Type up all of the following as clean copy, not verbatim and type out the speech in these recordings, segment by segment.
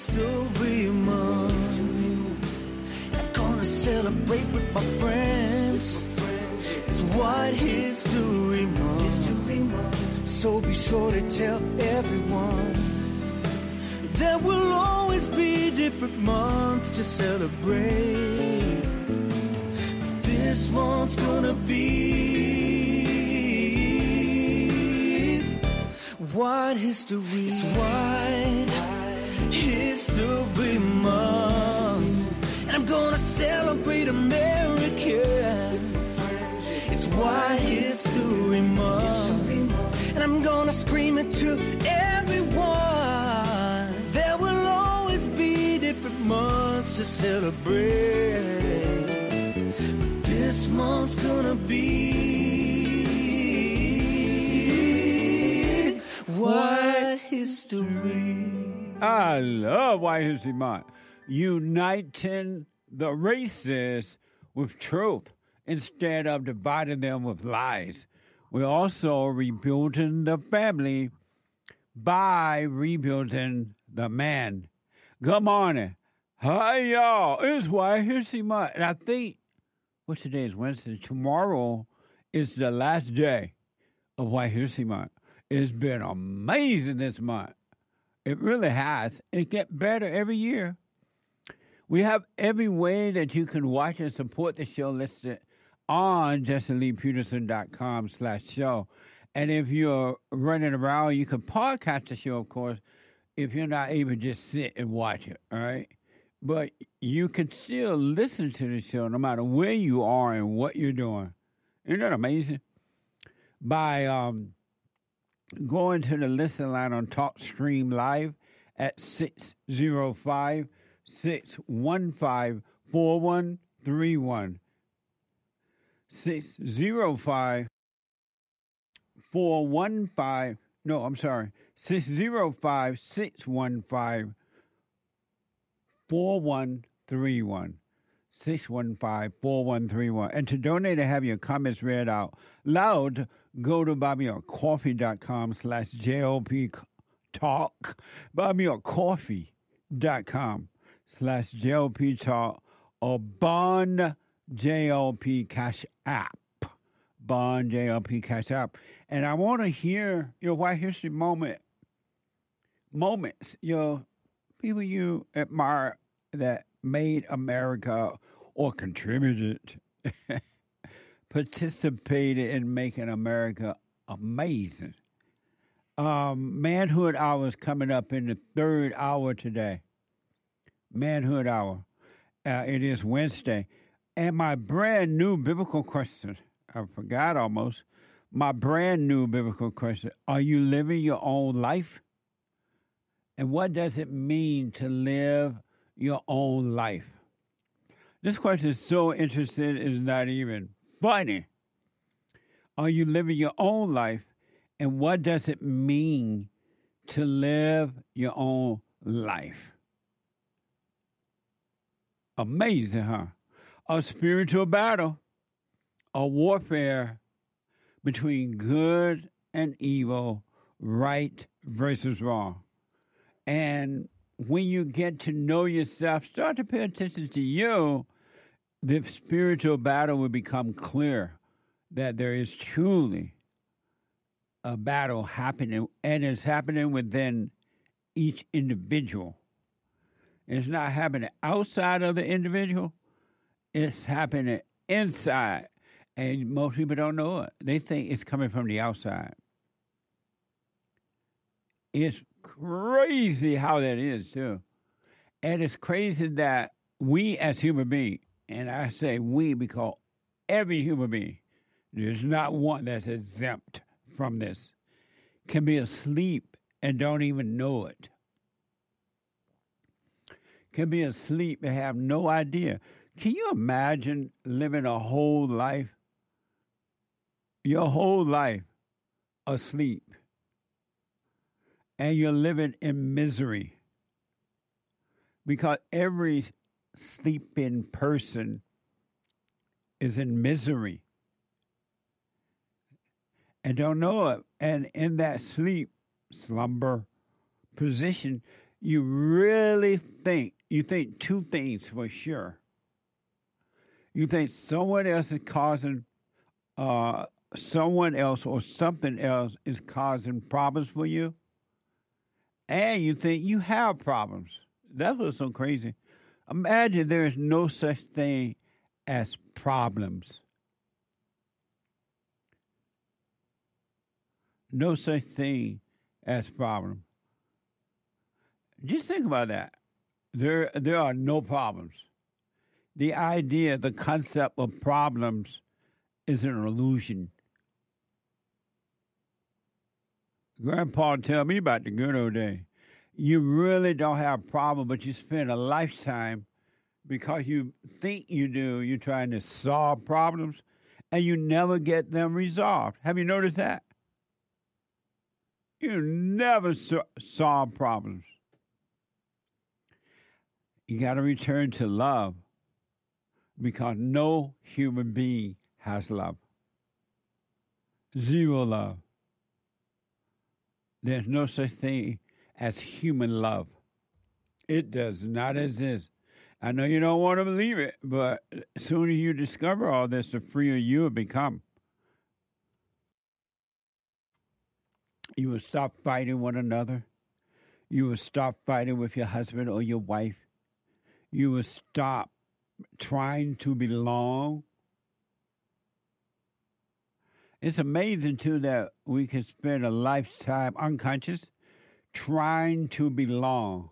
History Month. I'm gonna celebrate with my friends. It's White History Month. So be sure to tell everyone. There will always be different months to celebrate. This month's gonna be White History. It's White History Month. And I'm gonna celebrate America. It's White History Month. And I'm gonna scream it to everyone. There will always be different months to celebrate. But this month's gonna be White History. I love White History Month. Uniting the races with truth instead of dividing them with lies. We're also rebuilding the family by rebuilding the man. Good morning. Hi, y'all. It's White History Month. And I think, what's today is Wednesday. Tomorrow is the last day of White History Month. It's been amazing this month. It really has. It gets better every year. We have every way that you can watch and support the show listed on JustineLeePeterson.com/show. And if you're running around, you can podcast the show, of course, if you're not able to just sit and watch it, all right? But you can still listen to the show no matter where you are and what you're doing. Isn't that amazing? By going to the listen line on TalkStream Live at 605-615-4131. 605-415, 605-615-4131. 615-4131. And to donate and have your comments read out loud, go to buymeacoffee.com/JLP Talk. Buymeacoffee.com/JLP Talk or Bond JLP Cash App. Bond JLP Cash App. And I want to hear your White History moments, your people you admire that made America or contributed, participated in making America amazing. Manhood Hour is coming up in the third hour today. Manhood Hour. It is Wednesday. And my brand new biblical question, I forgot almost, my brand new biblical question, are you living your own life? And what does it mean to live your own life? This question is so interesting, it's not even funny. Are you living your own life? And what does it mean to live your own life? Amazing, huh? A spiritual battle, a warfare between good and evil, right versus wrong. And when you get to know yourself, start to pay attention to you, the spiritual battle will become clear that there is truly a battle happening, and it's happening within each individual. It's not happening outside of the individual. It's happening inside. And most people don't know it. They think it's coming from the outside. It's crazy how that is, too. And it's crazy that we as human beings, and I say we because every human being, there's not one that's exempt from this, can be asleep and don't even know it. Can be asleep and have no idea. Can you imagine living a whole life, your whole life, asleep, and you're living in misery? Because every sleeping person is in misery and don't know it. And in that slumber position, you really think, you think two things for sure. You think someone else is causing, someone else or something else is causing problems for you, and you think you have problems. That's what's so crazy. Imagine there is no such thing as problems. No such thing as problem. Just think about that. There are no problems. The idea, the concept of problems is an illusion. Grandpa tell me about the good old days. You really don't have a problem, but you spend a lifetime because you think you do. You're trying to solve problems, and you never get them resolved. Have you noticed that? You never solve problems. You got to return to love because no human being has love. Zero love. There's no such thing as human love. It does not exist. I know you don't want to believe it, but as soon as you discover all this, the freer you will become. You will stop fighting one another. You will stop fighting with your husband or your wife. You will stop trying to belong. It's amazing, too, that we can spend a lifetime unconscious trying to belong.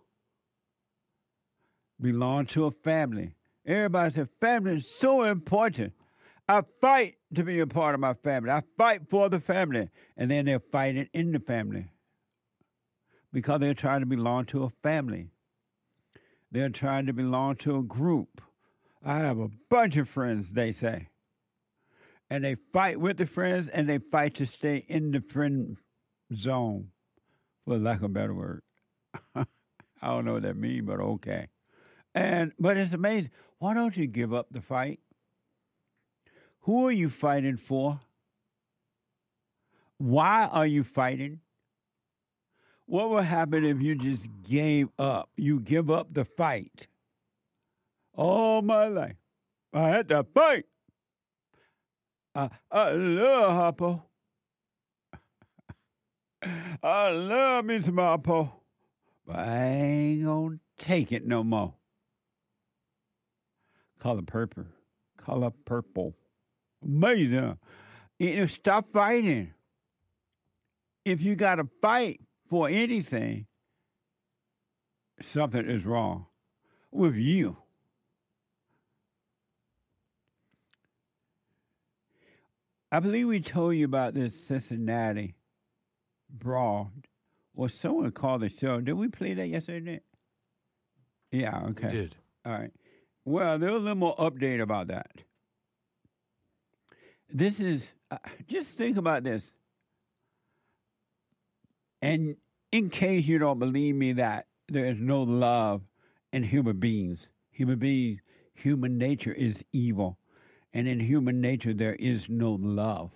Belong to a family. Everybody says family is so important. I fight to be a part of my family. I fight for the family. And then they're fighting in the family because they're trying to belong to a family. They're trying to belong to a group. I have a bunch of friends, they say. And they fight with the friends, and they fight to stay in the friend zone, for lack of a better word. I don't know what that means, but okay. But it's amazing. Why don't you give up the fight? Who are you fighting for? Why are you fighting? What would happen if you just gave up? You give up the fight. All my life, I had to fight. I love Harpo. I love me some Harpo. But I ain't gonna take it no more. Color purple. Color purple. Amazing. Stop fighting. If you got to fight for anything, something is wrong with you. I believe we told you about this Cincinnati brawl, or someone called the show. Did we play that yesterday? Yeah, okay. We did. All right. Well, there's a little more update about that. This is, just think about this. And in case you don't believe me that there is no love in human beings, human nature is evil. And in human nature, there is no love.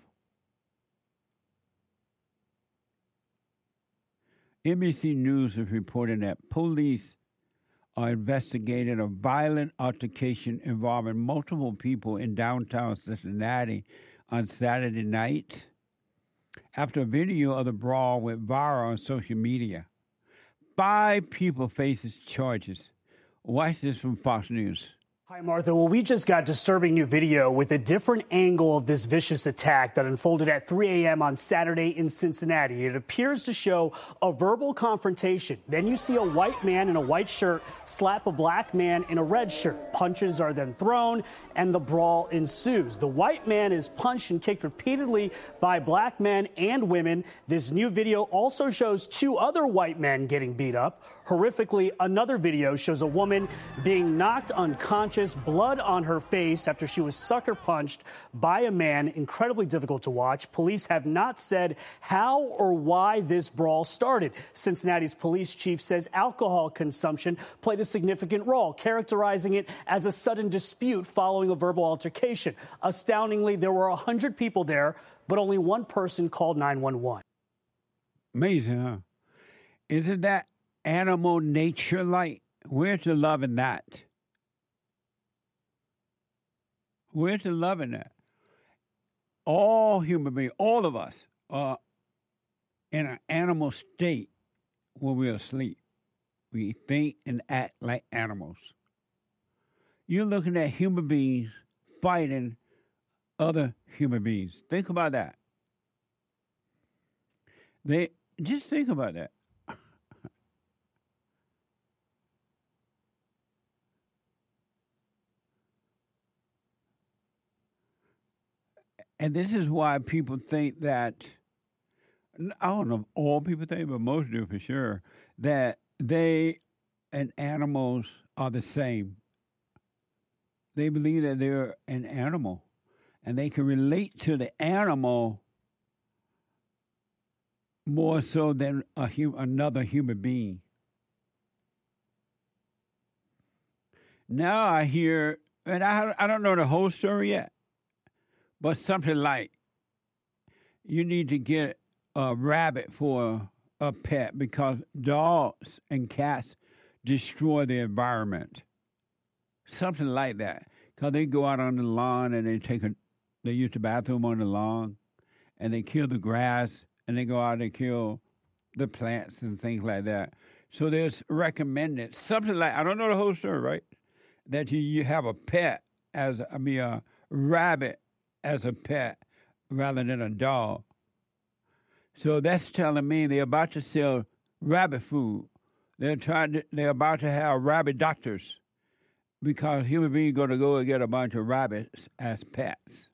NBC News is reporting that police are investigating a violent altercation involving multiple people in downtown Cincinnati on Saturday night after a video of the brawl went viral on social media. 5 people faces charges. Watch this from Fox News. Hi, Martha. Well, we just got disturbing new video with a different angle of this vicious attack that unfolded at 3 a.m. on Saturday in Cincinnati. It appears to show a verbal confrontation. Then you see a white man in a white shirt slap a black man in a red shirt. Punches are then thrown and the brawl ensues. The white man is punched and kicked repeatedly by black men and women. This new video also shows 2 other white men getting beat up. Horrifically, another video shows a woman being knocked unconscious, blood on her face after she was sucker punched by a man. Incredibly difficult to watch. Police have not said how or why this brawl started. Cincinnati's police chief says alcohol consumption played a significant role, characterizing it as a sudden dispute following a verbal altercation. Astoundingly, there were 100 people there, but only one person called 911. Amazing, huh? Isn't that? animal nature like? Where's the love in that? Where's the love in that? All human beings, all of us, are in an animal state when we're asleep. We think and act like animals. You're looking at human beings fighting other human beings. Think about that. Just think about that. And this is why people think that, I don't know if all people think, but most do for sure, that they and animals are the same. They believe that they're an animal, and they can relate to the animal more so than another human being. Now I hear, and I don't know the whole story yet, but something like, you need to get a rabbit for a pet because dogs and cats destroy the environment. Something like that. Because they go out on the lawn and they use the bathroom on the lawn and they kill the grass and they go out and kill the plants and things like that. So there's recommended something like, I don't know the whole story, right? That you have a pet a rabbit as a pet rather than a dog. So that's telling me they're about to sell rabbit food. They're about to have rabbit doctors because human beings are going to go and get a bunch of rabbits as pets.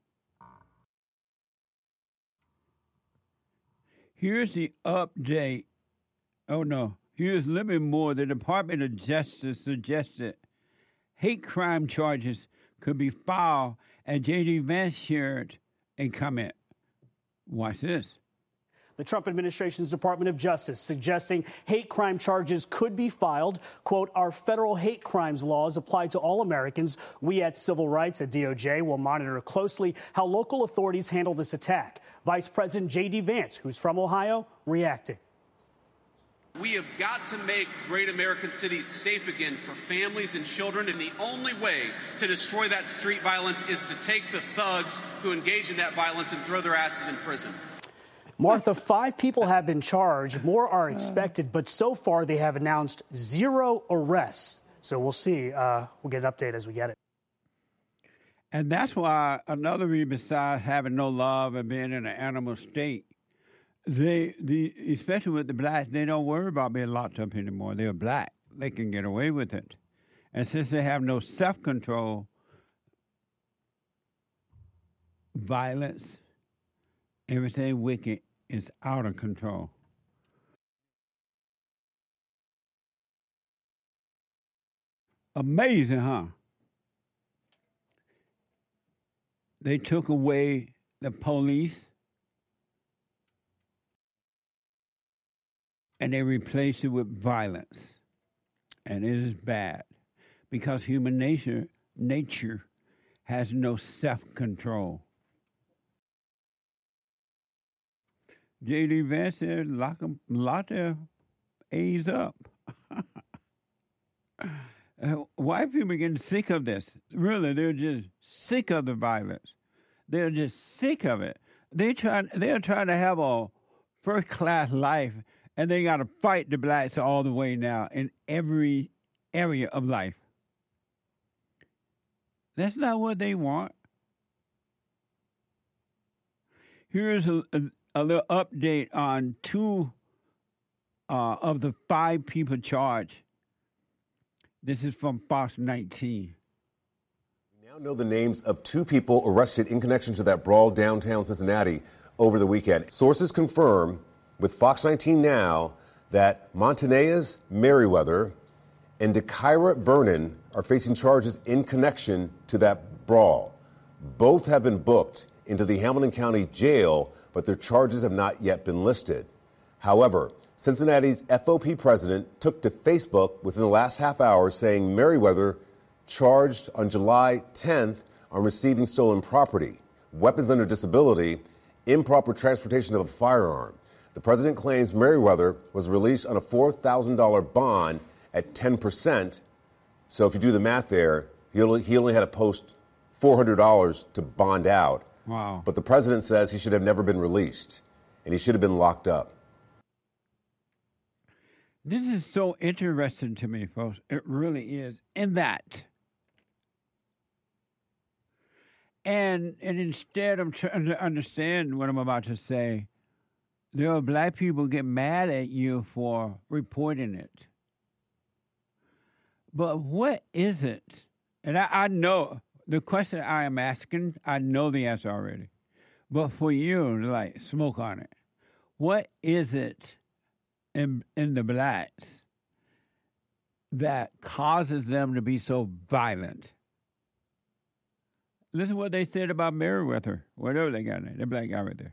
Here's the update. Oh, no. Here's a little bit more. The Department of Justice suggested hate crime charges could be filed, and J.D. Vance shared a comment. Watch this. The Trump administration's Department of Justice suggesting hate crime charges could be filed. Quote, our federal hate crimes laws apply to all Americans. We at Civil Rights at DOJ will monitor closely how local authorities handle this attack. Vice President J.D. Vance, who's from Ohio, reacting. We have got to make great American cities safe again for families and children, and the only way to destroy that street violence is to take the thugs who engage in that violence and throw their asses in prison. Martha, 5 people have been charged. More are expected, but so far they have announced 0 arrests. So we'll see. We'll get an update as we get it. And that's why another reason besides having no love and being in an animal state, especially with the blacks, they don't worry about being locked up anymore. They're black. They can get away with it. And since they have no self-control, violence, everything wicked is out of control. Amazing, huh? They took away the police and they replaced it with violence. And it is bad because human nature has no self-control. J.D. Vance said, lock their A's up. White people are getting sick of this. Really, they're just sick of the violence. They're just sick of it. They're trying to have a first-class life, and they got to fight the blacks all the way now in every area of life. That's not what they want. Here's a little update on 2 of the 5 people charged. This is from Fox 19. We now know the names of 2 people arrested in connection to that brawl downtown Cincinnati over the weekend. Sources confirm with Fox 19 now that Montanez Merriweather and Dakira Vernon are facing charges in connection to that brawl. Both have been booked into the Hamilton County Jail, but their charges have not yet been listed. However, Cincinnati's FOP president took to Facebook within the last half hour saying Merriweather charged on July 10th on receiving stolen property, weapons under disability, improper transportation of a firearm. The president claims Merriweather was released on a $4,000 bond at 10%. So if you do the math there, he only had to post $400 to bond out. Wow. But the president says he should have never been released, and he should have been locked up. This is so interesting to me, folks. It really is. In that. And instead, I'm trying to understand what I'm about to say. There are black people get mad at you for reporting it. But what is it? And I know the question I am asking, I know the answer already. But for you, like, smoke on it. What is it in the blacks that causes them to be so violent? Listen to what they said about Merriweather, whatever they got there, the black guy right there.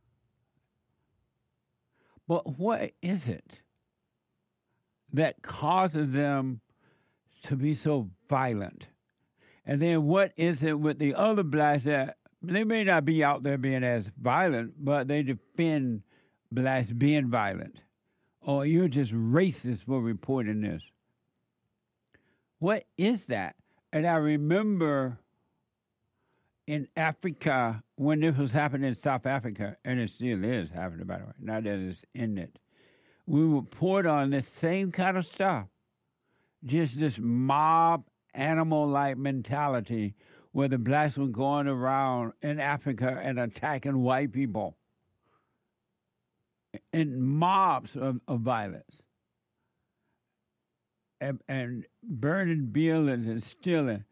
But what is it that causes them to be so violent? And then what is it with the other blacks that they may not be out there being as violent, but they defend blacks being violent? Or you're just racist for reporting this. What is that? And I remember in Africa, when this was happening in South Africa, and it still is happening, by the way, not that it's ended, we report on this same kind of stuff. Just this mob, animal-like mentality where the blacks were going around in Africa and attacking white people in mobs of violence and burning buildings and stealing.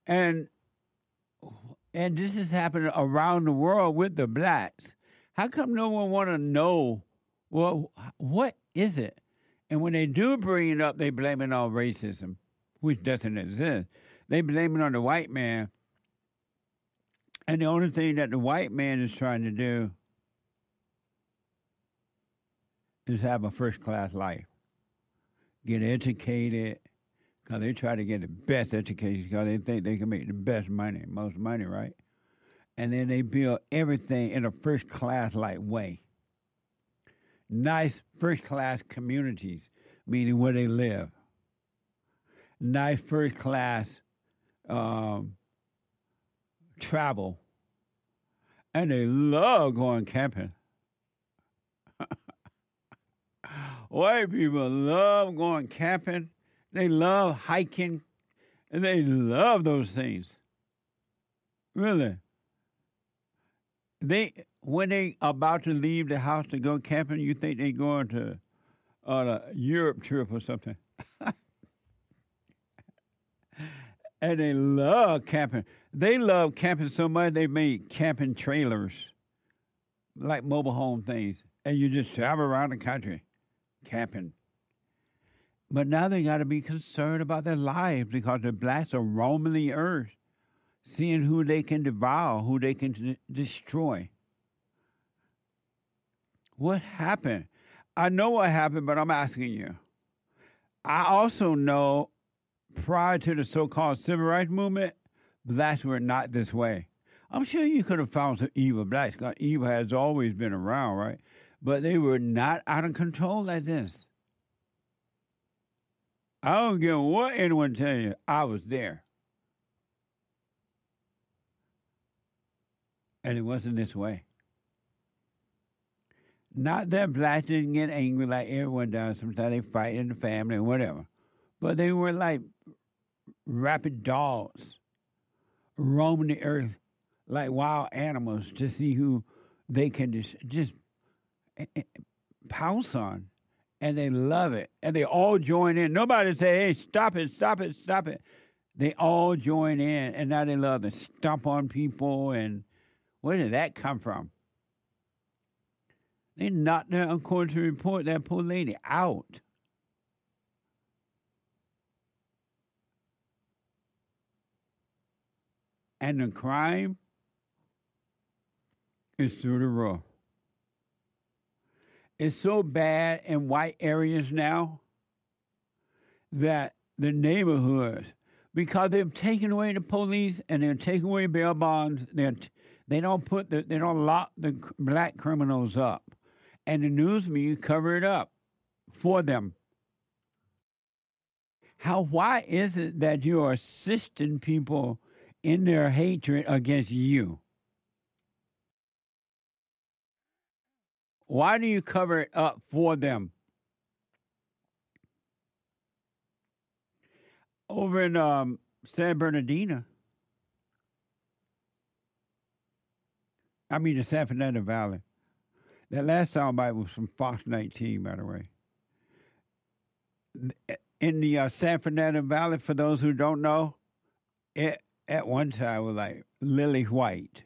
And this is happening around the world with the blacks. How come no one want to know, well, what is it? And when they do bring it up, they blame it on racism, which doesn't exist. They blame it on the white man. And the only thing that the white man is trying to do is have a first-class life. Get educated, because they try to get the best education because they think they can make the best money, most money, right? And then they build everything in a first-class like way. Nice first-class communities, meaning where they live. Nice first-class travel. And they love going camping. White people love going camping. They love hiking, and they love those things. Really. When they about to leave the house to go camping, you think they're going to on a Europe trip or something. And they love camping. They love camping so much they made camping trailers, like mobile home things, and you just travel around the country camping. But now they got to be concerned about their lives because the blacks are roaming the earth, seeing who they can devour, who they can destroy. What happened? I know what happened, but I'm asking you. I also know prior to the so-called civil rights movement, blacks were not this way. I'm sure you could have found some evil blacks because evil has always been around, right? But they were not out of control like this. I don't care what anyone tell you. I was there. And it wasn't this way. Not that blacks didn't get angry like everyone does. Sometimes they fight in the family or whatever. But they were like rabid dogs roaming the earth like wild animals to see who they can just pounce on. And they love it. And they all join in. Nobody say, hey, stop it, stop it, stop it. They all join in. And now they love to stomp on people. And where did that come from? They knocked her, according to the report, that poor lady out. And the crime is through the roof. It's so bad in white areas now that the neighborhoods, because they've taken away the police and they're taking away bail bonds, they don't lock the black criminals up, and the news media cover it up for them. Why is it that you are assisting people in their hatred against you? Why do you cover it up for them? Over in San Bernardino, the San Fernando Valley. That last soundbite was from Fox 19, by the way. In the San Fernando Valley, for those who don't know, it at one time was like lily white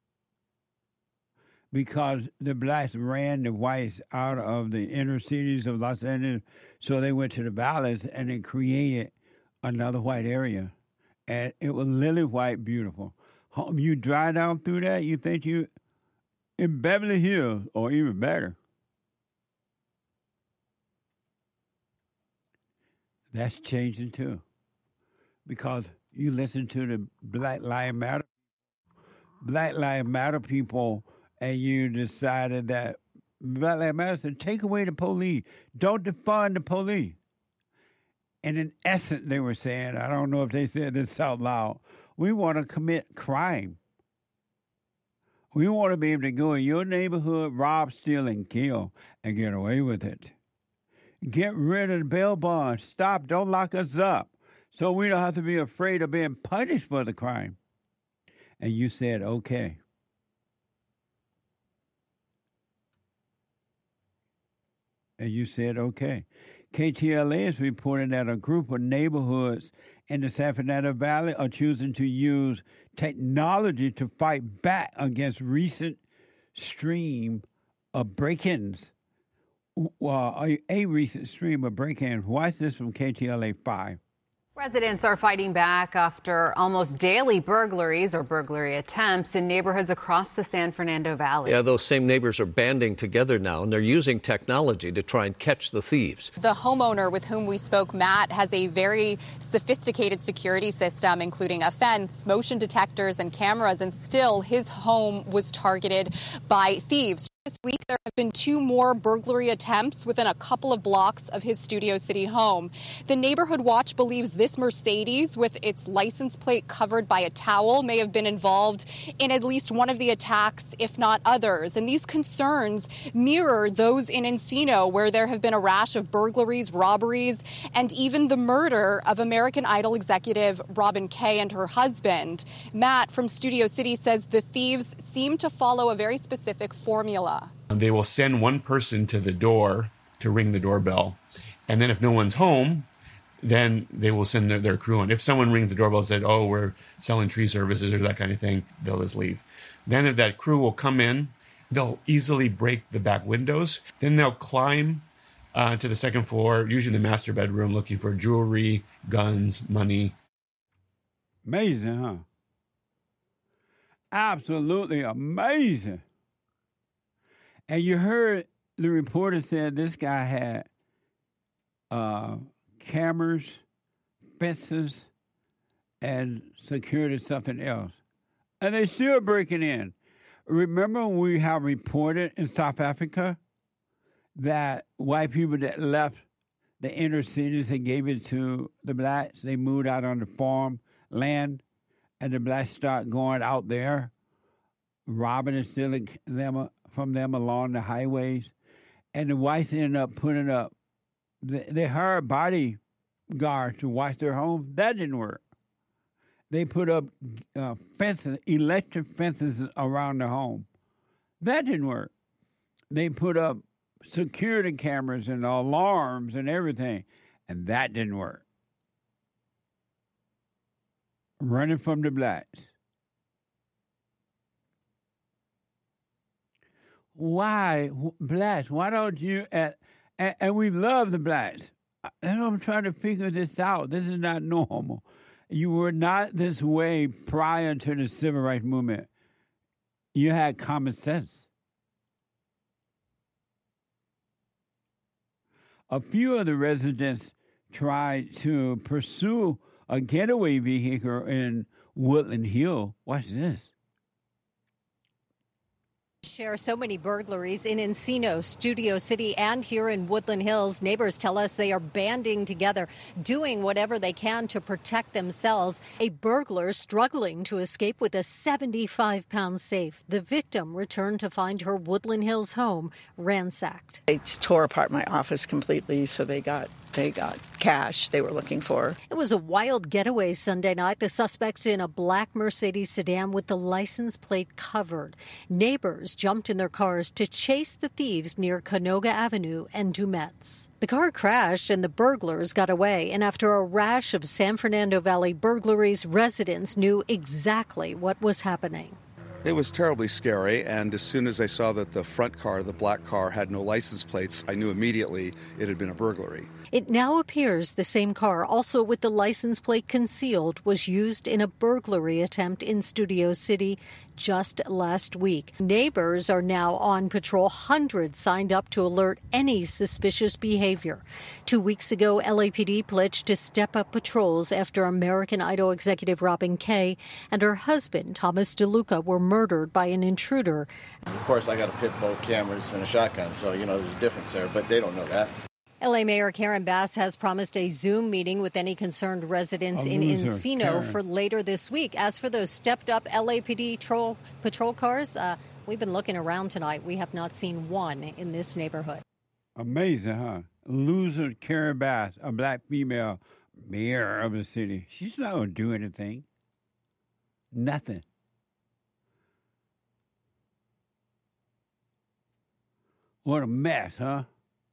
because the blacks ran the whites out of the inner cities of Los Angeles, so they went to the valleys and they created another white area. And it was lily white, beautiful. You drive down through that, you think you in Beverly Hills, or even better. That's changing too, because you listen to the Black Lives Matter people, and you decided that Black Lives Matter said, take away the police, don't defund the police. And in essence, they were saying, I don't know if they said this out loud, we want to commit crime. We want to be able to go in your neighborhood, rob, steal, and kill, and get away with it. Get rid of the bail bond. Stop. Don't lock us up. So we don't have to be afraid of being punished for the crime. And you said, okay. And you said, okay. KTLA is reporting that a group of neighborhoods in the San Fernando Valley are choosing to use technology to fight back against recent stream of break-ins. A recent stream of break-ins. Watch this from KTLA 5. Residents are fighting back after almost daily burglaries or burglary attempts in neighborhoods across the San Fernando Valley. Yeah, those same neighbors are banding together now, and they're using technology to try and catch the thieves. The homeowner with whom we spoke, Matt, has a very sophisticated security system, including a fence, motion detectors, and cameras, and still his home was targeted by thieves. This week, there have been 2 more burglary attempts within a couple of blocks of his Studio City home. The Neighborhood Watch believes this Mercedes, with its license plate covered by a towel, may have been involved in at least one of the attacks, if not others. And these concerns mirror those in Encino, where there have been a rash of burglaries, robberies, and even the murder of American Idol executive Robin Kay and her husband. Matt from Studio City says the thieves seem to follow a very specific formula. They will send one person to the door to ring the doorbell. And then if no one's home, then they will send their crew in. If someone rings the doorbell and said, oh, we're selling tree services or that kind of thing, they'll just leave. Then if that crew will come in, they'll easily break the back windows. Then they'll climb to the second floor, usually the master bedroom, looking for jewelry, guns, money. Amazing, huh? Absolutely amazing. And you heard the reporter said this guy had cameras, fences, and security something else. And they still breaking in. Remember when we have reported in South Africa that white people that left the inner cities and gave it to the blacks, they moved out on the farm land, and the blacks start going out there, robbing and stealing them from them along the highways, and the whites ended up putting up, they hired bodyguards to watch their homes. That didn't work. They put up fences, electric fences around the home. That didn't work. They put up security cameras and alarms and everything, and that didn't work. Running from the blacks. Why, blacks? Why don't you? And we love the blacks. And I'm trying to figure this out. This is not normal. You were not this way prior to the civil rights movement. You had common sense. A few of the residents tried to pursue a getaway vehicle in Woodland Hill. Watch this. Chair, so many burglaries in Encino, Studio City, and here in Woodland Hills. Neighbors tell us they are banding together, doing whatever they can to protect themselves. A burglar struggling to escape with a 75-pound safe. The victim returned to find her Woodland Hills home ransacked. They tore apart my office completely, so they got cash they were looking for. It was a wild getaway Sunday night. The suspects in a black Mercedes sedan with the license plate covered. Neighbors jumped in their cars to chase the thieves near Canoga Avenue and Dumetz. The car crashed and the burglars got away. And after a rash of San Fernando Valley burglaries, residents knew exactly what was happening. It was terribly scary, and as soon as I saw that the front car, the black car, had no license plates, I knew immediately it had been a burglary. It now appears the same car, also with the license plate concealed, was used in a burglary attempt in Studio City just last week. Neighbors are now on patrol. Hundreds signed up to alert any suspicious behavior. 2 weeks ago, LAPD pledged to step up patrols after American Idol executive Robin Kay and her husband, Thomas DeLuca, were murdered by an intruder. Of course, I got a pit bull, cameras, and a shotgun, so, there's a difference there, but they don't know that. LA Mayor Karen Bass has promised a Zoom meeting with any concerned residents in Encino for later this week. As for those stepped-up LAPD patrol cars, we've been looking around tonight. We have not seen one in this neighborhood. Amazing, huh? Loser Karen Bass, a black female mayor of the city. She's not going to do anything. Nothing. What a mess, huh?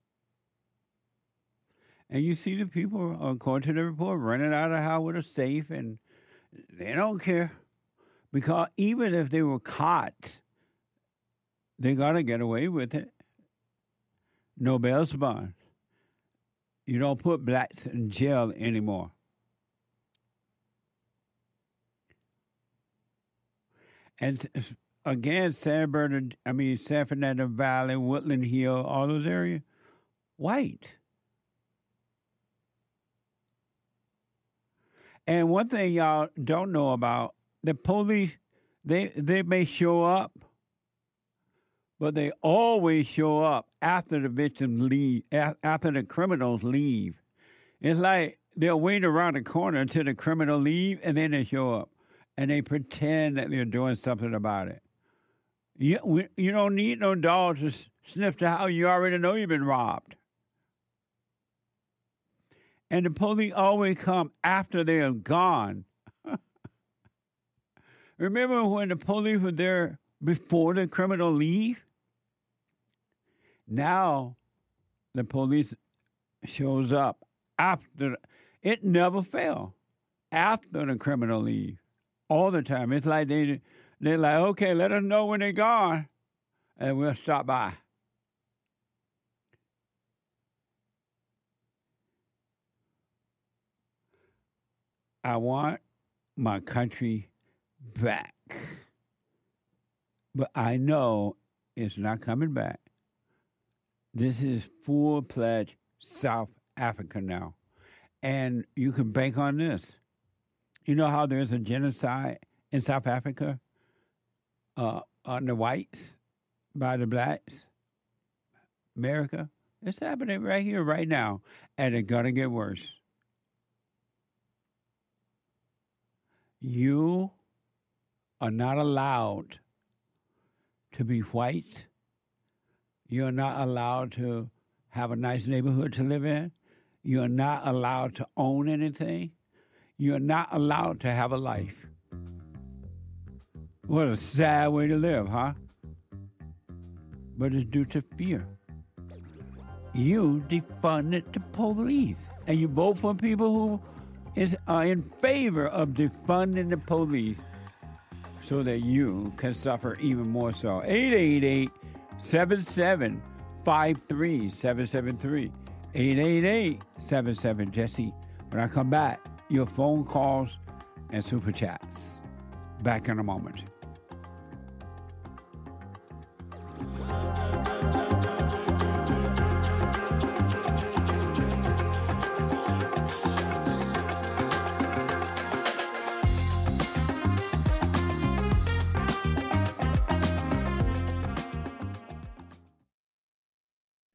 And you see the people, according to the report, running out of the house with a safe, and they don't care. Because even if they were caught, they got to get away with it. No bail bond. You don't put blacks in jail anymore. And again, San Fernando Valley, Woodland Hill, all those areas, white. And one thing y'all don't know about, the police, they may show up, but they always show up after the victims leave, after the criminals leave. It's like they'll wait around the corner until the criminal leave, and then they show up. And they pretend that they're doing something about it. You don't need no dog to sniff the house. You already know you've been robbed. And the police always come after they are gone. Remember when the police were there before the criminal leave? Now the police shows up after. It never fails. After the criminal leave. All the time. It's like they're like, okay, let us know when they're gone, and we'll stop by. I want my country back. But I know it's not coming back. This is full-fledged South Africa now. And you can bank on this. You know how there's a genocide in South Africa on the whites by the blacks? America? It's happening right here, right now. And it's going to get worse. You are not allowed to be white. You're not allowed to have a nice neighborhood to live in. You're not allowed to own anything. You're not allowed to have a life. What a sad way to live, huh? But it's due to fear. You defunded the police. And you vote for people who are in favor of defunding the police so that you can suffer even more so. 888-7753-773. 888-77-JESSE. When I come back, your phone calls and super chats. Back in a moment.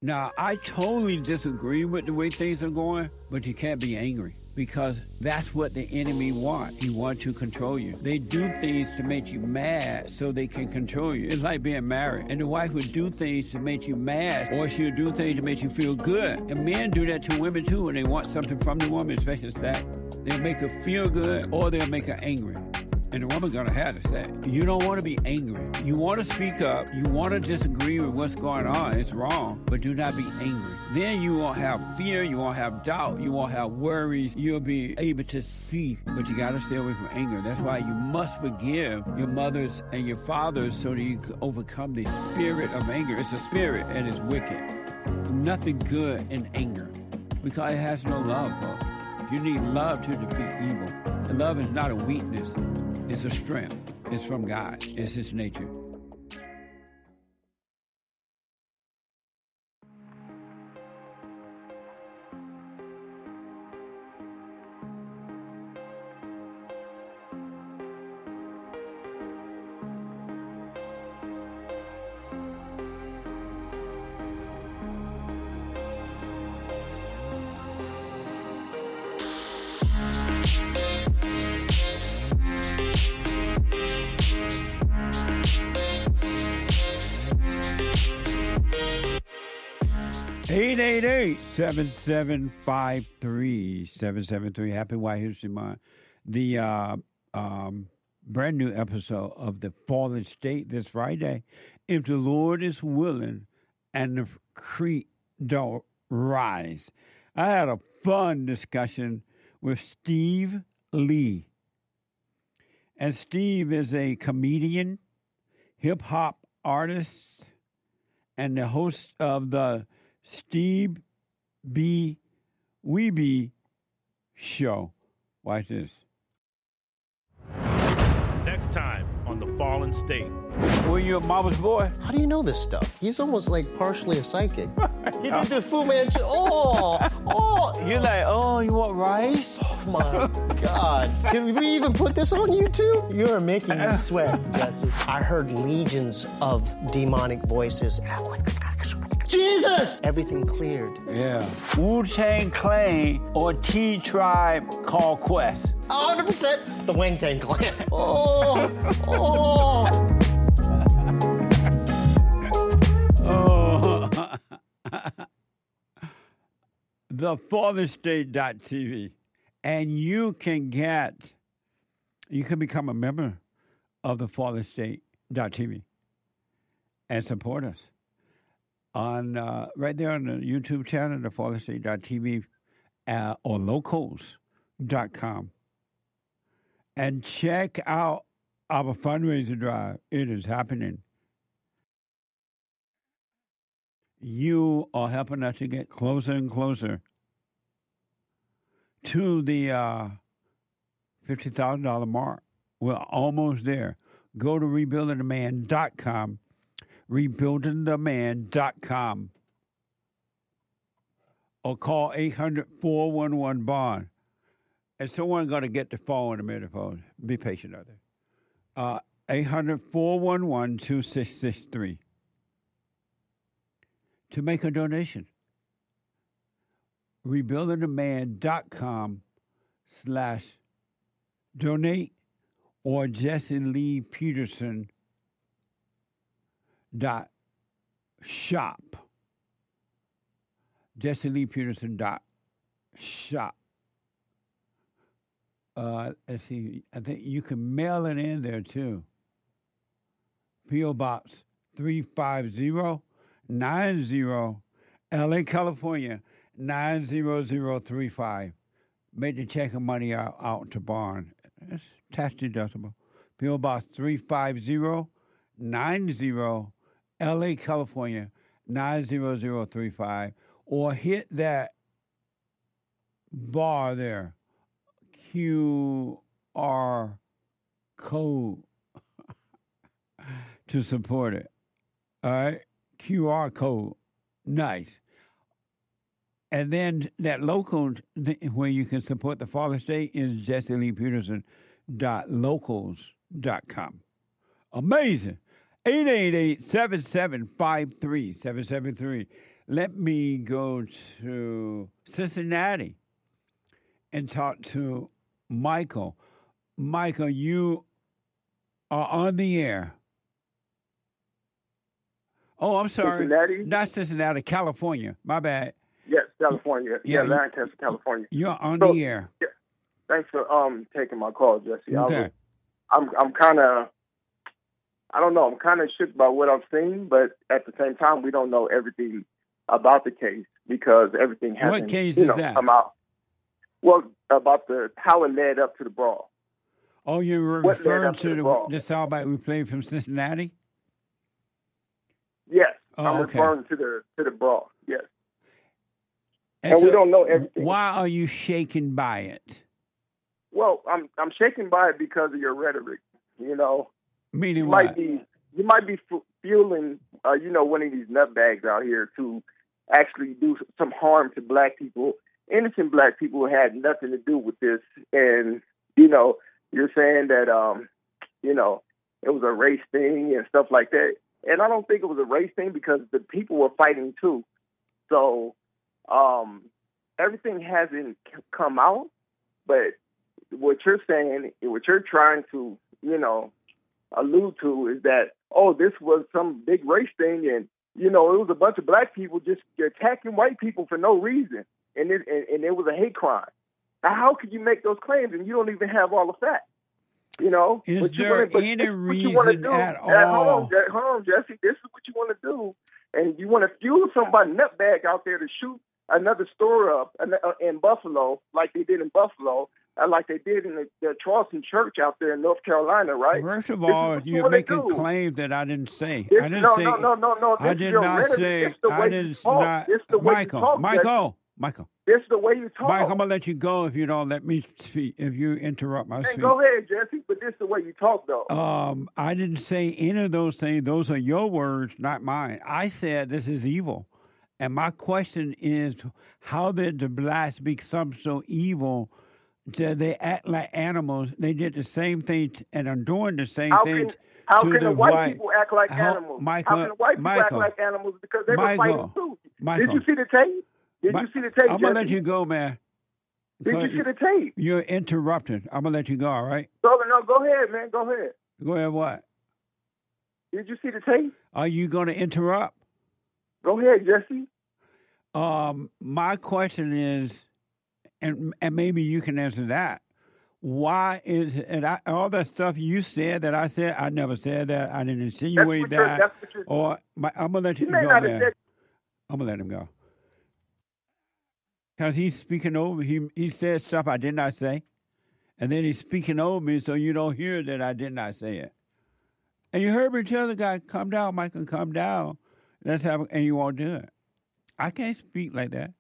Now, I totally disagree with the way things are going, but you can't be angry because that's what the enemy wants. He wants to control you. They do things to make you mad so they can control you. It's like being married. And the wife would do things to make you mad, or she'll do things to make you feel good. And men do that to women too when they want something from the woman, especially sex. They'll make her feel good or they'll make her angry. And the woman's going to have to say, you don't want to be angry. You want to speak up. You want to disagree with what's going on. It's wrong, but do not be angry. Then you won't have fear. You won't have doubt. You won't have worries. You'll be able to see, but you got to stay away from anger. That's why you must forgive your mothers and your fathers so that you can overcome the spirit of anger. It's a spirit and it's wicked. Nothing good in anger because it has no love, folks. You need love to defeat evil. And love is not a weakness. It's a strength. It's from God. It's His nature. Eight 773 Happy White History Month. The brand new episode of The Fallen State this Friday. If the Lord is willing and the creek don't rise. I had a fun discussion with Steve Lee. And Steve is a comedian, hip-hop artist, and the host of the Steve B. Weeby Show. Watch this. Next time on The Fallen State. Were you a mama's boy? How do you know this stuff? He's almost like partially a psychic. He did the Fu Manchu. Oh. You're like, oh, you want rice? Oh, my God. Can we even put this on YouTube? You're making me sweat, Jesse. I heard legions of demonic voices. Jesus! Everything cleared. Yeah. Wu-Tang Clan or T-Tribe Called Quest. 100% the Wu-Tang Clan. Oh. TheFallenState.tv. And you can become a member of TheFallenState.tv and support us. On right there on the YouTube channel, TheFallenState.tv or locals.com. And check out our fundraiser drive. It is happening. You are helping us to get closer and closer to the $50,000 mark. We're almost there. Go to rebuildingtheman.com. rebuildingtheman.com or call 800-411-BOND. And someone's going to get the phone in a minute. Be patient out there. 800-411-2663 to make a donation. rebuildingtheman.com/donate or Jesse Lee Peterson .shop. JesseLeePeterson.shop. Let's see. I think you can mail it in there too. P.O. Box 35090, LA, California 90035. Make the check of money out to Barn. It's tax deductible. P.O. Box 35090, LA, California 90035. Or hit that bar there. QR code to support it. All right? QR code. Nice. And then that local where you can support the Fallen State is JesseLeePeterson.locals.com. Amazing. 888-775-3773. Let me go to Cincinnati and talk to Michael. Michael, you are on the air. Oh, I'm sorry. Cincinnati? Not Cincinnati, California. My bad. Yes, California. Yeah, Lancaster, California. You're on the air. Yeah, thanks for taking my call, Jesse. Okay. I'm kind of, I don't know, I'm kind of shook by what I've seen, but at the same time, we don't know everything about the case because everything hasn't What case is that? come out. Well, about how it led up to the brawl. Oh, you're What led referring up to the to brawl? the soundbite we played from Cincinnati? Yes, Oh, I'm okay. referring to the brawl. Yes, And and we so don't know everything. Why are you shaken by it? Well, I'm shaken by it because of your rhetoric. You know, Meaning you what? might be fueling, one of these nutbags out here to actually do some harm to black people, innocent black people who had nothing to do with this. And you're saying that it was a race thing and stuff like that. And I don't think it was a race thing because the people were fighting too. So everything hasn't come out, but what you're saying, what you're trying to, allude to is that, this was some big race thing and, it was a bunch of black people just attacking white people for no reason. And it was a hate crime. Now, how could you make those claims and you don't even have all the facts? Is there any reason at all? Hold on, Jesse. This is what you want to do. And you want to fuel somebody nutbag out there to shoot another store up in Buffalo, like they did in Buffalo, and like they did in the Charleston Church out there in North Carolina, right? First of all, you're making claims that I didn't say. I didn't say. No. I did not say. I did not. Michael. This is the way you talk. Mike, I'm gonna let you go if you don't let me speak. If you interrupt my speech. Go ahead, Jesse. But this is the way you talk, though. I didn't say any of those things. Those are your words, not mine. I said this is evil, and my question is, how did the blacks become so evil that they act like animals? They did the same thing and are doing the same things. How can the white people act like animals? Michael, how can the white people act like animals? Because they were fighting too. Michael, did you see the tape? Did you see the tape? I'm going to let you go, man. Did you see the tape? You're interrupting. I'm going to let you go, all right? No, go ahead, man. Go ahead. Go ahead, what? Did you see the tape? Are you going to interrupt? Go ahead, Jesse. My question is, and maybe you can answer that. Why is all that stuff you said that I said? I never said that. I didn't insinuate that. I'm going to let you go, man. I'm going to let him go. Because he's speaking over, he said stuff I did not say. And then he's speaking over me so you don't hear that I did not say it. And you heard me tell the guy, calm down, Michael, calm down. And you won't do it. I can't speak like that.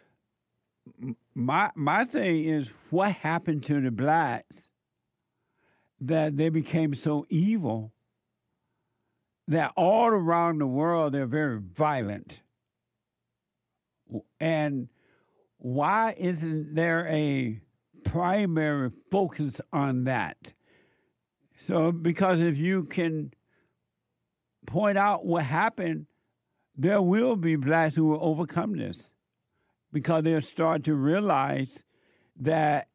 My thing is, what happened to the blacks that they became so evil that all around the world they're very violent? And why isn't there a primary focus on that? So, because if you can point out what happened, there will be blacks who will overcome this because they'll start to realize that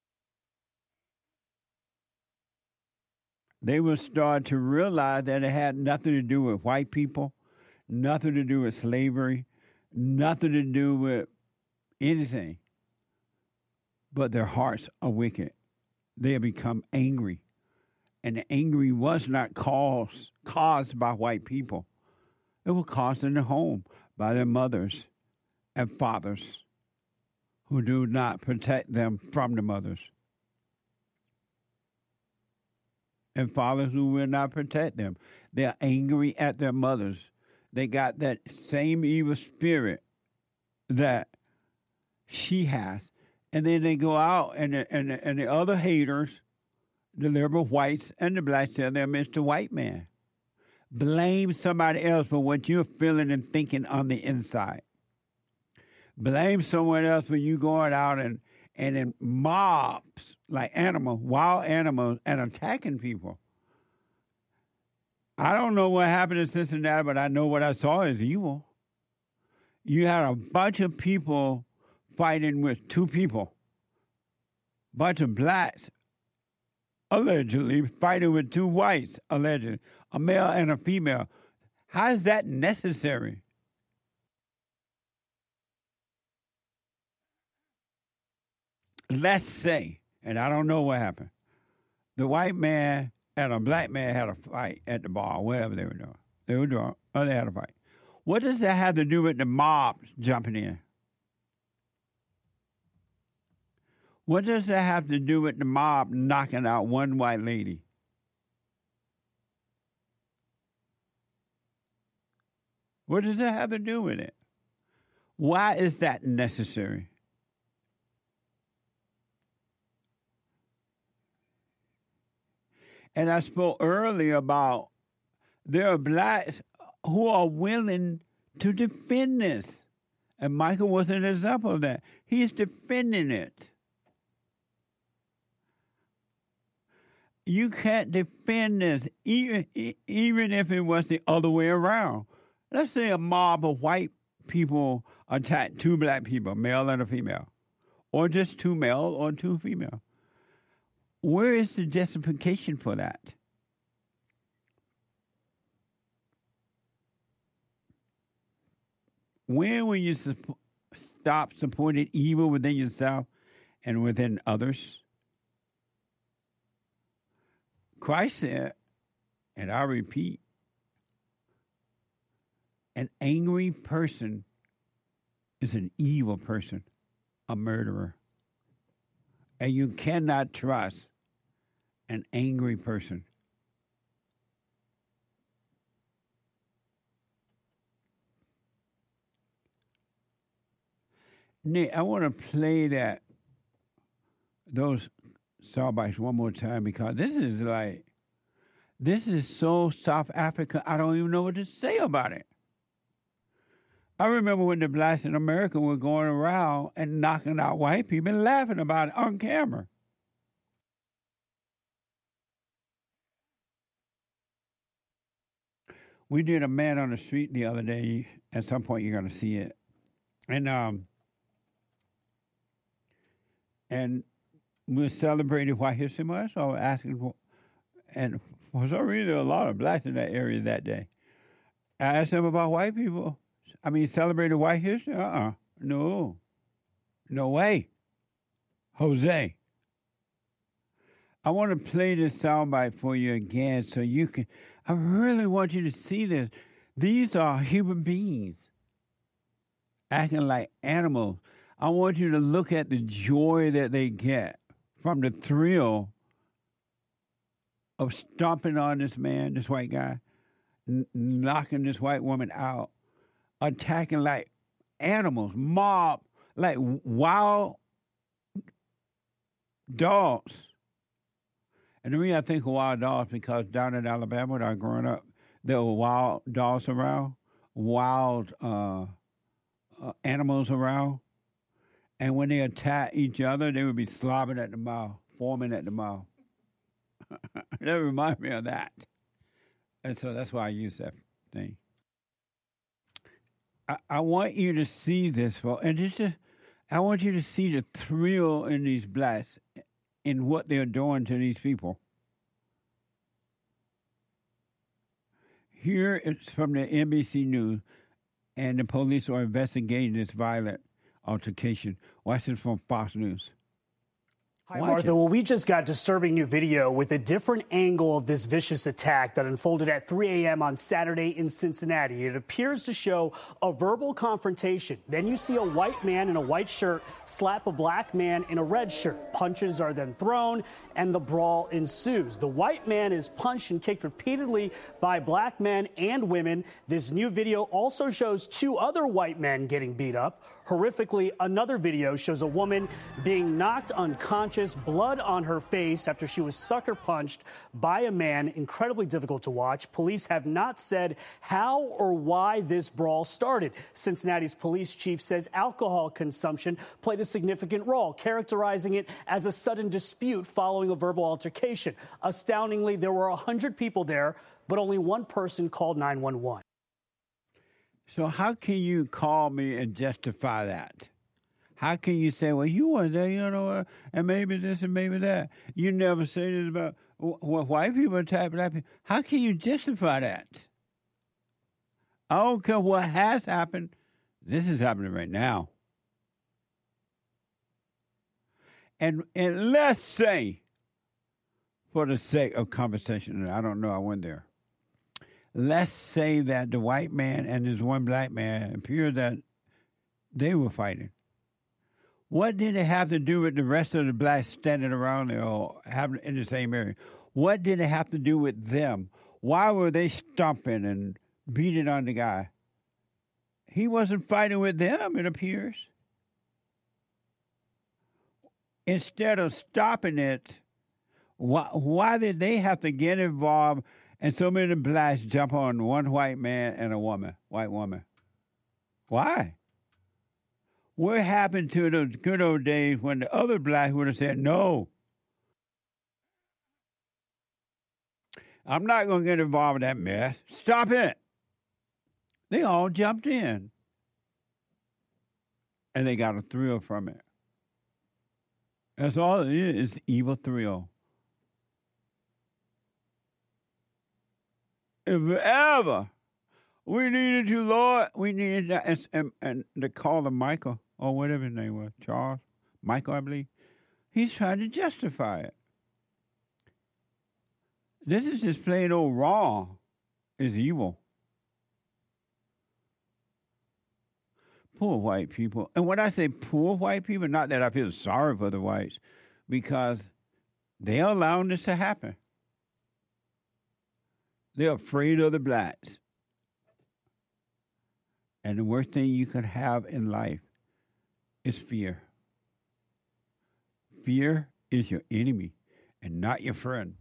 it had nothing to do with white people, nothing to do with slavery, nothing to do with anything, but their hearts are wicked. They have become angry, and the angry was not caused by white people. It was caused in the home by their mothers and fathers who do not protect them from the mothers, and fathers who will not protect them. They're angry at their mothers. They got that same evil spirit that she has. And then they go out and the other haters, the liberal whites and the blacks, tell them it's the white man. Blame somebody else for what you're feeling and thinking on the inside. Blame someone else for you going out and in mobs like animals, wild animals, and attacking people. I don't know what happened in Cincinnati, but I know what I saw is evil. You had a bunch of people fighting with two people. Bunch of blacks, allegedly, fighting with two whites, allegedly. A male and a female. How is that necessary? Let's say, and I don't know what happened, the white man and a black man had a fight at the bar, whatever they were doing. They were drunk, or they had a fight. What does that have to do with the mob jumping in? What does that have to do with the mob knocking out one white lady? What does that have to do with it? Why is that necessary? And I spoke earlier about there are blacks who are willing to defend this. And Michael was an example of that. He's defending it. You can't defend this, even if it was the other way around. Let's say a mob of white people attack two black people, male and a female, or just two male or two female. Where is the justification for that? When will you stop supporting evil within yourself and within others? Christ said, and I repeat, an angry person is an evil person, a murderer. And you cannot trust an angry person. Nick, I want to play those sound bites one more time because this is so South Africa, I don't even know what to say about it. I remember when the blacks in America were going around and knocking out white people and laughing about it on camera. We did a man on the street the other day. At some point, you're going to see it. And we celebrated White History Month, so I was asking for, and for some reason, there were a lot of blacks in that area that day. I asked them about white people. Celebrated white history? No. No way. Jose. I want to play this soundbite for you again so you can, I really want you to see this. These are human beings acting like animals. I want you to look at the joy that they get from the thrill of stomping on this man, this white guy, knocking this white woman out, attacking like animals, mob, like wild dogs. And the reason I think of wild dogs because down in Alabama when I was growing up, there were wild dogs around, wild animals around. And when they attack each other, they would be slobbering at the mouth, foaming at the mouth. That reminds me of that. And so that's why I use that thing. I want you to see this, and I want you to see the thrill in these blacks in what they're doing to these people. Here it's from the NBC News, and the police are investigating this violent altercation. Watch this from Fox News. Hi, Martha. Well, we just got disturbing new video with a different angle of this vicious attack that unfolded at 3 a.m. on Saturday in Cincinnati. It appears to show a verbal confrontation. Then you see a white man in a white shirt slap a black man in a red shirt. Punches are then thrown, and the brawl ensues. The white man is punched and kicked repeatedly by black men and women. This new video also shows two other white men getting beat up. Horrifically, another video shows a woman being knocked unconscious unconscious, blood on her face after she was sucker punched by a man. Incredibly difficult to watch. Police have not said how or why this brawl started. Cincinnati's police chief says alcohol consumption played a significant role, characterizing it as a sudden dispute following a verbal altercation. Astoundingly, there were 100 people there, but only one person called 911. So how can you call me and justify that? How can you say, well, you were there, and maybe this and maybe that? You never say this about white people attack black people. How can you justify that? I don't care what has happened. This is happening right now. And let's say, for the sake of conversation, and I don't know, I went there. Let's say that the white man and this one black man appeared that they were fighting. What did it have to do with the rest of the blacks standing around there or having in the same area? What did it have to do with them? Why were they stomping and beating on the guy? He wasn't fighting with them, it appears. Instead of stopping it, why did they have to get involved and so many blacks jump on one white man and a white woman? Why? What happened to those good old days when the other blacks would have said, no, I'm not going to get involved in that mess. Stop it. They all jumped in. And they got a thrill from it. That's all it is evil thrill. If ever we needed you, Lord, we needed that. And to call him Michael, or whatever his name was, Charles, Michael, I believe, he's trying to justify it. This is just plain old wrong. It's evil. Poor white people. And when I say poor white people, not that I feel sorry for the whites, because they're allowing this to happen. They're afraid of the blacks. And the worst thing you could have in life is fear. Fear is your enemy and not your friend.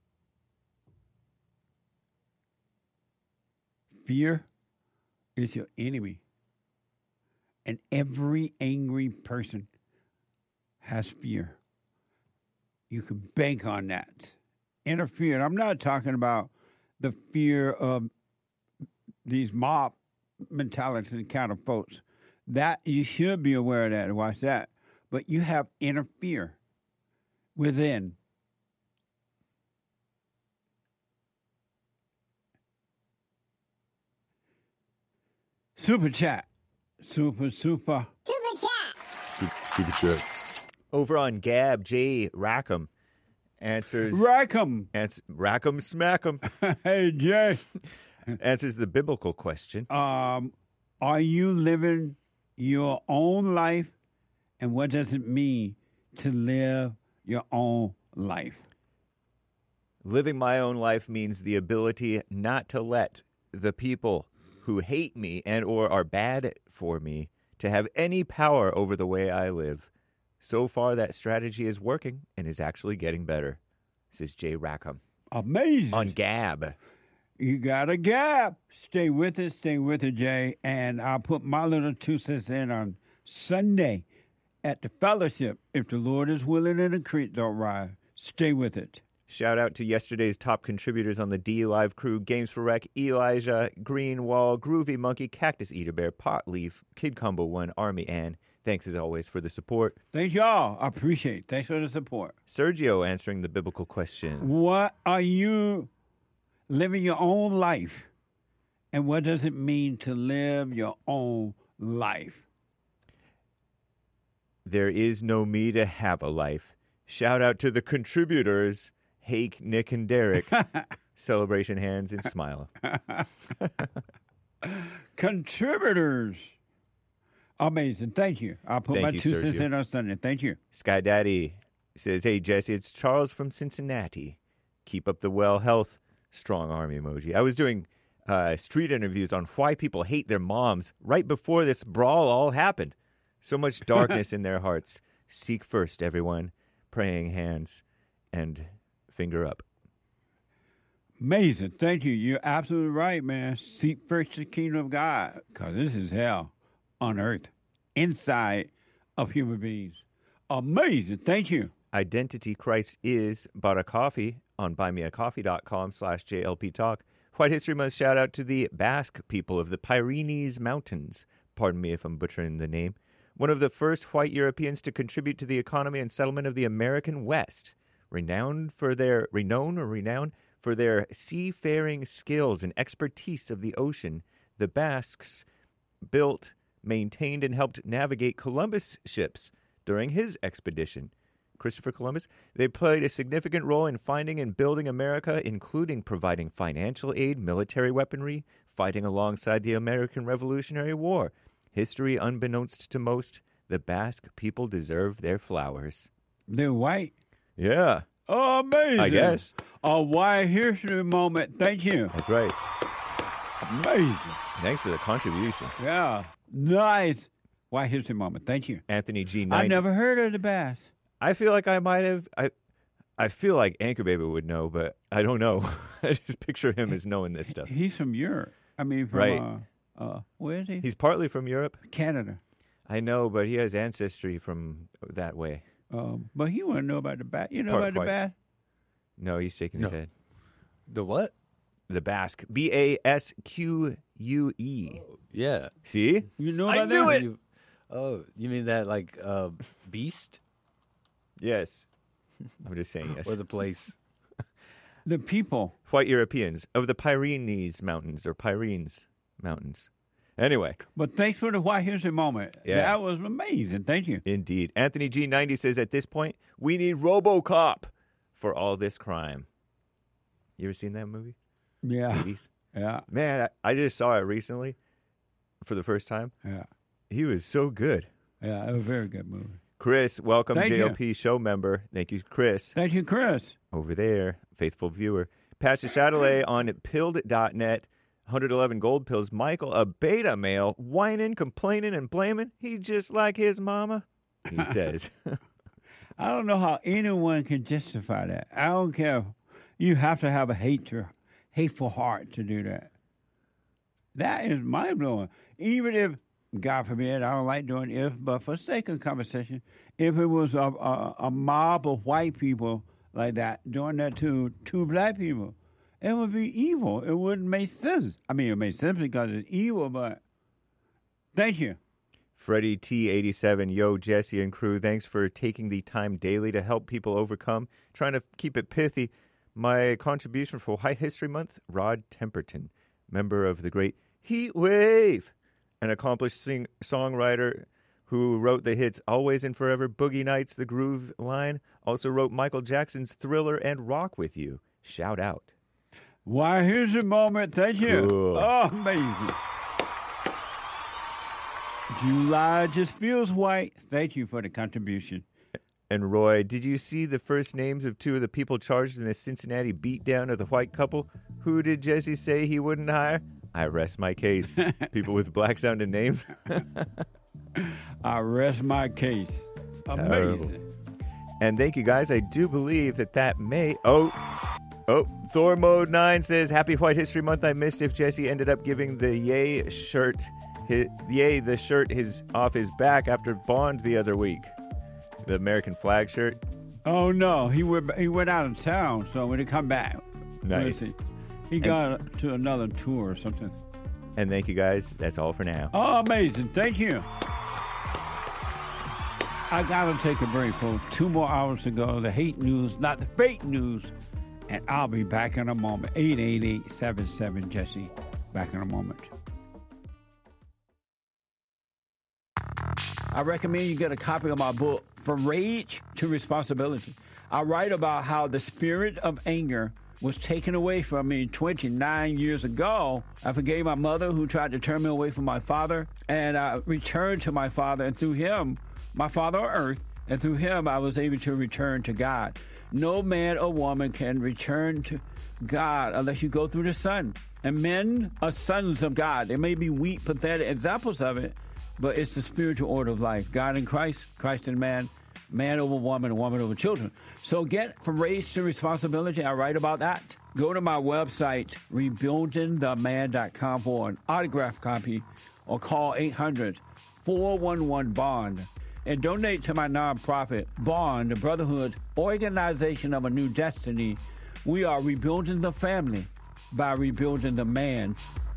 Fear is your enemy. And every angry person has fear. You can bank on that. Interfere. I'm not talking about the fear of these mob mentality kind of folks. That you should be aware of that and watch that. But you have inner fear within. Super chat. Super chat. Super chats. Over on Gab, Jay Rackham answers. Rackham Smack'em. Hey, Jay. Answers the biblical question. Are you living your own life? And what does it mean to live your own life? Living my own life means the ability not to let the people who hate me and or are bad for me to have any power over the way I live. So far, that strategy is working and is actually getting better. This is Jay Rackham. Amazing. On Gab. You got a Gab. Stay with it, Jay. And I'll put my little 2 cents in on Sunday at the fellowship. If the Lord is willing and the creek don't rise, stay with it. Shout out to yesterday's top contributors on the D Live crew: Games for Rec, Elijah, Greenwall, Groovy Monkey, Cactus Eater Bear, Potleaf, Kid Combo 1, Army Ann. Thanks as always for the support. Thank y'all. I appreciate it. Thanks for the support. Sergio answering the biblical question. What are you living your own life? And what does it mean to live your own life? There is no me to have a life. Shout out to the contributors, Hake, Nick, and Derek. Celebration hands and smile. Contributors. Amazing. Thank you. I'll put my 2 cents in on Sunday. Thank you. Sky Daddy says, hey, Jesse, it's Charles from Cincinnati. Keep up the well health. Strong army emoji. I was doing street interviews on why people hate their moms right before this brawl all happened. So much darkness in their hearts. Seek first, everyone. praying hands and finger up. Amazing. Thank you. You're absolutely right, man. Seek first the kingdom of God, because this is hell on earth, inside of human beings. Amazing. Thank you. Identity Christ is bought a coffee on buymeacoffee.com/JLP Talk. White History Month shout out to the Basque people of the Pyrenees Mountains. Pardon me if I'm butchering the name. One of the first white Europeans to contribute to the economy and settlement of the American West. Renowned for their seafaring skills and expertise of the ocean, the Basques built, maintained, and helped navigate Columbus ships during his expedition. Christopher Columbus. They played a significant role in finding and building America, including providing financial aid, military weaponry, fighting alongside the American Revolutionary War. History unbeknownst to most, the Basque people deserve their flowers. They're white? Yeah. Oh, amazing. I guess. A white history moment. Thank you. That's right. Amazing. Thanks for the contribution. Yeah. Nice. White history moment. Thank you. Anthony G. I never heard of the Basque. I feel like I might have. I feel like Anchor Baby would know, but I don't know. I just picture him as knowing this stuff. He's from Europe. I mean, from, right. Where is he? He's partly from Europe. Canada. I know, but he has ancestry from that way. But he wouldn't know about the Basque. You know about the Basque? No, he's shaking his head. The what? The Basque. Basque. Yeah. See? You know I about knew that? it. You mean that like beast? Yes. I'm just saying yes. Or the place. The people. White Europeans of the Pyrenees Mountains or Pyrenees Mountains. Anyway. But thanks for the white history moment. Yeah. That was amazing. Thank you. Indeed. Anthony G90 says at this point, we need RoboCop for all this crime. You ever seen that movie? Yeah. 80s? Yeah. Man, I just saw it recently for the first time. Yeah. He was so good. Yeah, it was a very good movie. Chris, welcome, Thank JLP you. show member. Thank you, Chris. Thank you, Chris. Over there, faithful viewer. Pastor Chatelet on pilled.net, 111 gold pills. Michael, a beta male, whining, complaining, and blaming. He just like his mama, he says. I don't know how anyone can justify that. I don't care. You have to have a hateful heart to do that. That is mind-blowing. Even if, God forbid, I don't like doing if, but for sake of conversation, if it was a mob of white people like that doing that to two black people, it would be evil. It wouldn't make sense. I mean, it makes sense because it's evil, but thank you. Freddie T87, yo, Jesse and crew, thanks for taking the time daily to help people overcome. Trying to keep it pithy. My contribution for White History Month, Rod Temperton, member of the great Heat Wave, an accomplished songwriter who wrote the hits Always and Forever, Boogie Nights, The Groove Line, also wrote Michael Jackson's Thriller and Rock With You. Shout out. Why, here's a moment. Thank you. Cool. Oh, amazing. July just feels white. Thank you for the contribution. And Roy, did you see the first names of two of the people charged in the Cincinnati beatdown of the white couple? Who did Jesse say he wouldn't hire? I rest my case. People with black-sounding names. I rest my case. Amazing. Terrible. And thank you, guys. I do believe that may... Oh, Thor Mode 9 says, Happy White History Month. I missed if Jesse ended up giving the the shirt off his back after Bond the other week. The American flag shirt. Oh, no. He went out of town, so when he come back... Nice. He got to another tour or something. And thank you, guys. That's all for now. Oh, amazing. Thank you. I got to take a break for 2 more hours to go. The hate news, not the fake news. And I'll be back in a moment. 888-77-JESSE. Back in a moment. I recommend you get a copy of my book, From Rage to Responsibility. I write about how the spirit of anger was taken away from me 29 years ago. I forgave my mother who tried to turn me away from my father, and I returned to my father, and through him, my father on earth, and through him I was able to return to God. No man or woman can return to God unless you go through the Son. And men are sons of God. There may be weak, pathetic examples of it, but it's the spiritual order of life. God in Christ, Christ in man, man over woman, woman over children. So get from race to responsibility. I write about that. Go to my website, rebuildingtheman.com for an autographed copy or call 800-411-BOND and donate to my nonprofit, Bond, the Brotherhood Organization of a New Destiny. We are rebuilding the family by rebuilding the man.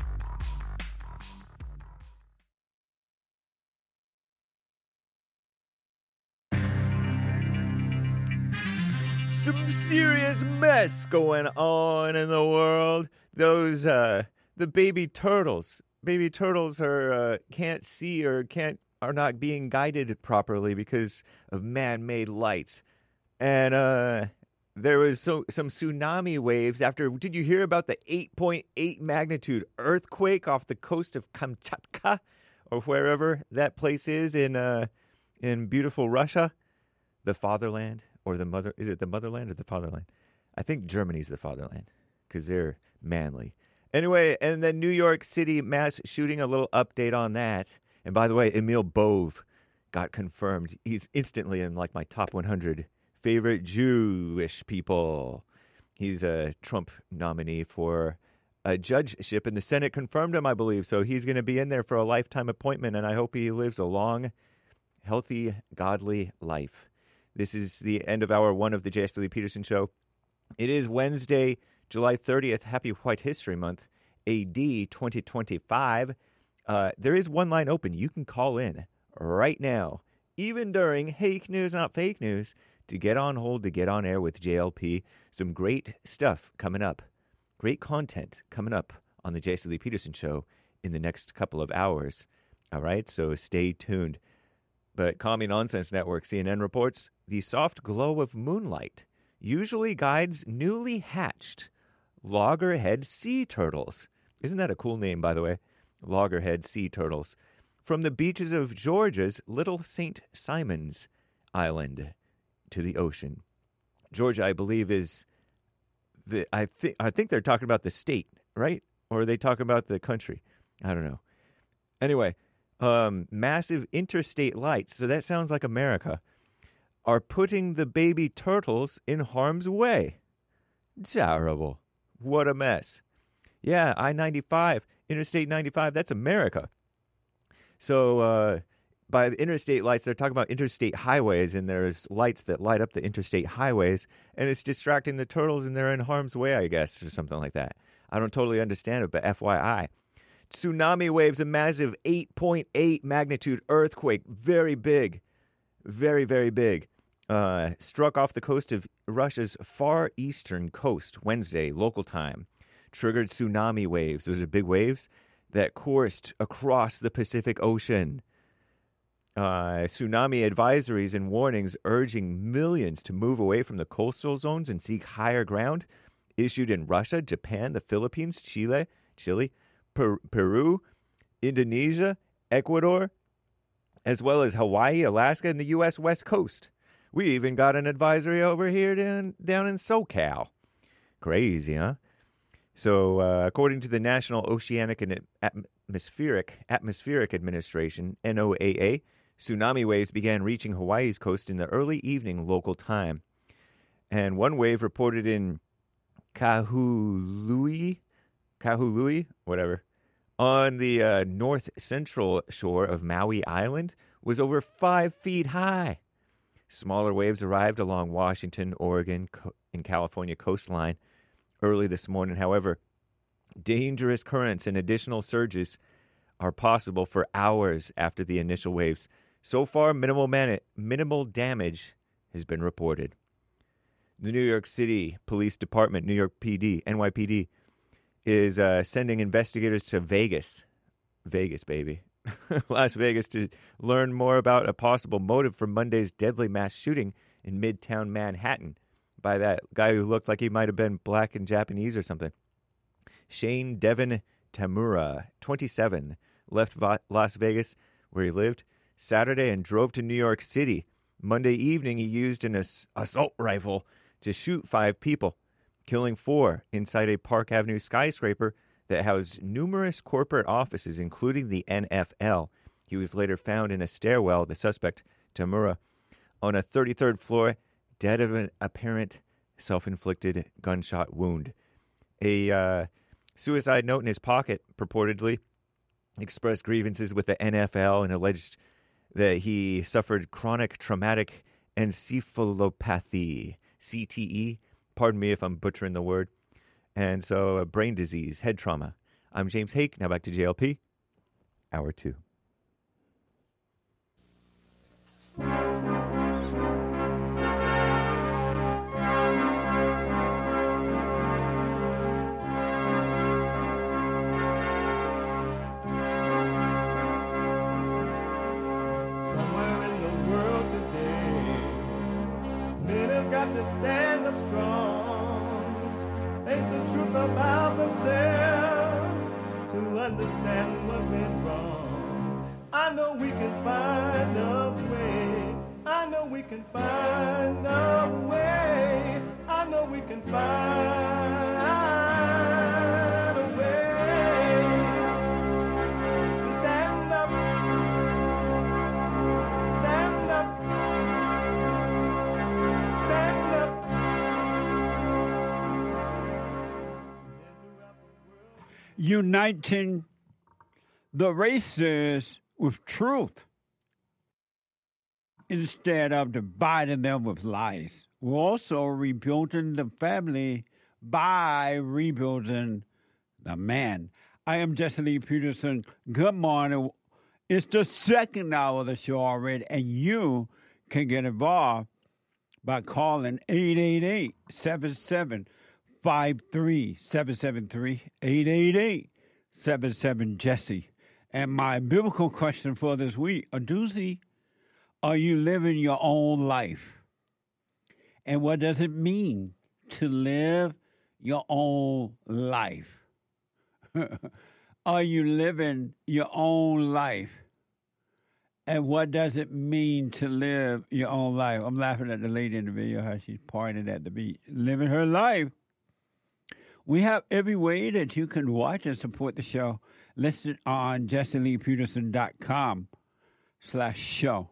Some serious mess going on in the world. Those the baby turtles. Baby turtles are can't see or are not being guided properly because of man-made lights. And there was some tsunami waves after. Did you hear about the 8.8 magnitude earthquake off the coast of Kamchatka or wherever that place is in beautiful Russia, the fatherland? Or the mother, is it the motherland or the fatherland? I think Germany's the fatherland because they're manly. Anyway, and then New York City mass shooting, a little update on that. And by the way, Emil Bove got confirmed. He's instantly in like my top 100 favorite Jewish people. He's a Trump nominee for a judgeship, and the Senate confirmed him, I believe. So he's going to be in there for a lifetime appointment, and I hope he lives a long, healthy, godly life. This is the end of hour one of the Jesse Lee Peterson Show. It is Wednesday, July 30th. Happy White History Month, AD 2025. There is one line open. You can call in right now, even during Fake News, Not Fake News, to get on hold, to get on air with JLP. Some great stuff coming up. Great content coming up on the Jesse Lee Peterson Show in the next couple of hours. All right, so stay tuned. But Commie Nonsense Network, CNN reports, the soft glow of moonlight usually guides newly hatched loggerhead sea turtles. Isn't that a cool name, by the way? Loggerhead sea turtles. From the beaches of Georgia's Little St. Simons Island to the ocean. Georgia, I believe, is I think they're talking about the state, right? Or are they talking about the country? I don't know. Anyway, massive interstate lights, so that sounds like America, are putting the baby turtles in harm's way. Terrible. What a mess. Yeah, I-95, Interstate 95, that's America. So by the interstate lights, they're talking about interstate highways, and there's lights that light up the interstate highways, and it's distracting the turtles, and they're in harm's way, I guess, or something like that. I don't totally understand it, but FYI. Tsunami waves, a massive 8.8 magnitude earthquake, very big, very, very big, struck off the coast of Russia's far eastern coast Wednesday, local time. Triggered tsunami waves. Those are big waves that coursed across the Pacific Ocean. Tsunami advisories and warnings urging millions to move away from the coastal zones and seek higher ground, issued in Russia, Japan, the Philippines, Chile, Peru, Indonesia, Ecuador, as well as Hawaii, Alaska, and the U.S. West Coast. We even got an advisory over here down in SoCal. Crazy, huh? So, according to the National Oceanic and Atmospheric Administration, NOAA, tsunami waves began reaching Hawaii's coast in the early evening local time. And one wave reported in Kahului, whatever, on the north central shore of Maui Island was over 5 feet high. Smaller waves arrived along Washington, Oregon, and California coastline early this morning. However, dangerous currents and additional surges are possible for hours after the initial waves. So far, minimal damage has been reported. The New York City Police Department, New York PD, NYPD, is sending investigators to Vegas, baby, Las Vegas, to learn more about a possible motive for Monday's deadly mass shooting in Midtown Manhattan by that guy who looked like he might have been black and Japanese or something. Shane Devin Tamura, 27, left Las Vegas, where he lived, Saturday and drove to New York City. Monday evening, he used an assault rifle to shoot 5 people, killing 4 inside a Park Avenue skyscraper that housed numerous corporate offices, including the NFL. He was later found in a stairwell. The suspect, Tamura, on a 33rd floor, dead of an apparent self-inflicted gunshot wound. A suicide note in his pocket, purportedly, expressed grievances with the NFL and alleged that he suffered chronic traumatic encephalopathy, CTE. Pardon me if I'm butchering the word. And so brain disease, head trauma. I'm James Hake. Now back to JLP. Hour 2. To stand up strong, think the truth about themselves, to understand what went wrong. I know we can find a way. I know we can find a way. I know we can find a way to stand up, stand up. Uniting the races with truth instead of dividing them with lies. We're also rebuilding the family by rebuilding the man. I am Jesse Lee Peterson. Good morning. It's the second hour of the show already, and you can get involved by calling 888-77-53-773, 888-77-JESSE. And my biblical question for this week, a doozy, are you living your own life? And what does it mean to live your own life? Are you living your own life? And what does it mean to live your own life? I'm laughing at the lady in the video, how she's pointed at the beach, living her life. We have every way that you can watch and support the show listed on JesseLeePeterson.com/show.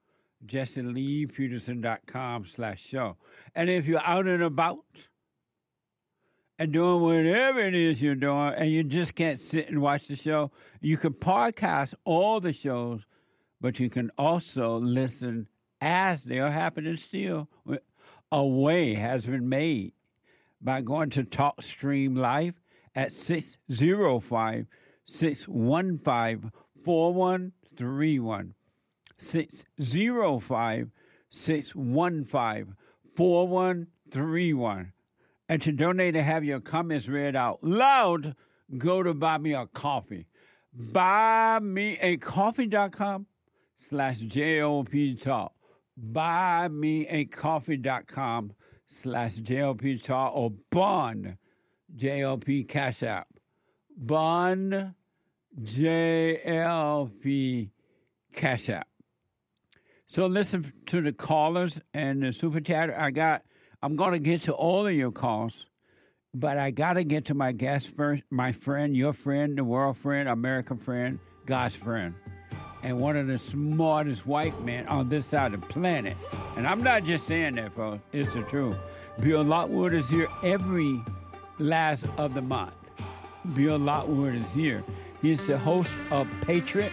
JesseLeePeterson.com/show. And if you're out and about and doing whatever it is you're doing and you just can't sit and watch the show, you can podcast all the shows, but you can also listen as they are happening still. A way has been made by going to TalkStream Live at 605-615-4131. 605-615-4131. And to donate and have your comments read out loud, go to Buy Me a Coffee. BuyMeACoffee.com/JLP Talk. BuyMeACoffee.com/JLP Talk or Bond JLP Cash App. Bond JLP Cash App. So listen to the callers and the super chatter. I'm going to get to all of your calls, but I got to get to my guest first, my friend, your friend, the world friend, American friend, God's friend, and one of the smartest white men on this side of the planet. And I'm not just saying that, folks. It's the truth. Bill Lockwood is here every last of the month. Bill Lockwood is here. He's the host of Patriot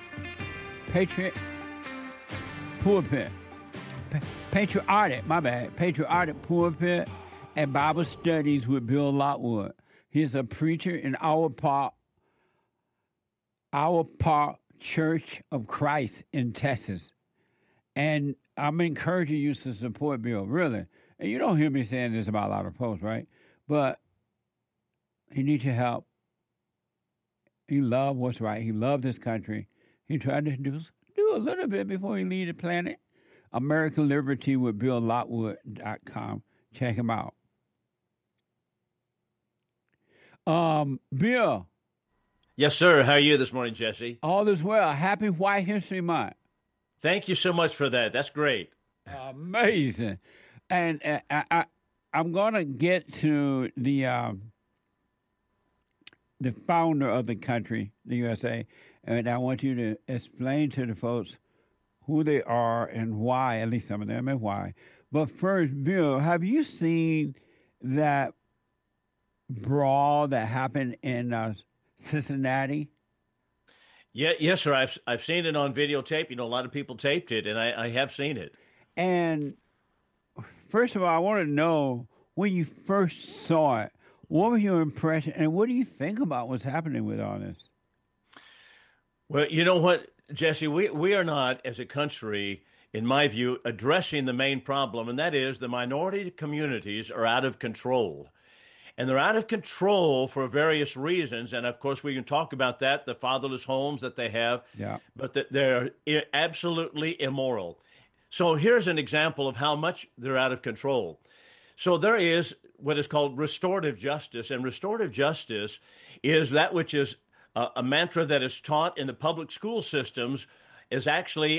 Pulpit. Patriotic Pulpit and Bible Studies with Bill Lockwood. He's a preacher in Our Park Church of Christ in Texas. And I'm encouraging you to support Bill, really. And you don't hear me saying this about a lot of folks, right? But he needs your help. He loved what's right. He loved this country. He tried to do a little bit before he leave the planet. American Liberty with BillLockwood.com. Check him out. Bill. Yes, sir. How are you this morning, Jesse? All is well. Happy White History Month. Thank you so much for that. That's great. Amazing. And I'm going to get to the founder of the country, the USA, and I want you to explain to the folks who they are and why, at least some of them, and why. But first, Bill, have you seen that brawl that happened in Cincinnati? Yeah, yes, sir. I've seen it on videotape. You know, a lot of people taped it, and I have seen it. And first of all, I want to know, when you first saw it, what was your impression, and what do you think about what's happening with all this? Well, you know what, Jesse, we are not, as a country, in my view, addressing the main problem, and that is the minority communities are out of control. And they're out of control for various reasons. And, of course, we can talk about that, the fatherless homes that they have, but that they're absolutely immoral. So here's an example of how much they're out of control. So there is what is called restorative justice, and restorative justice is that which is a mantra that is taught in the public school systems, is actually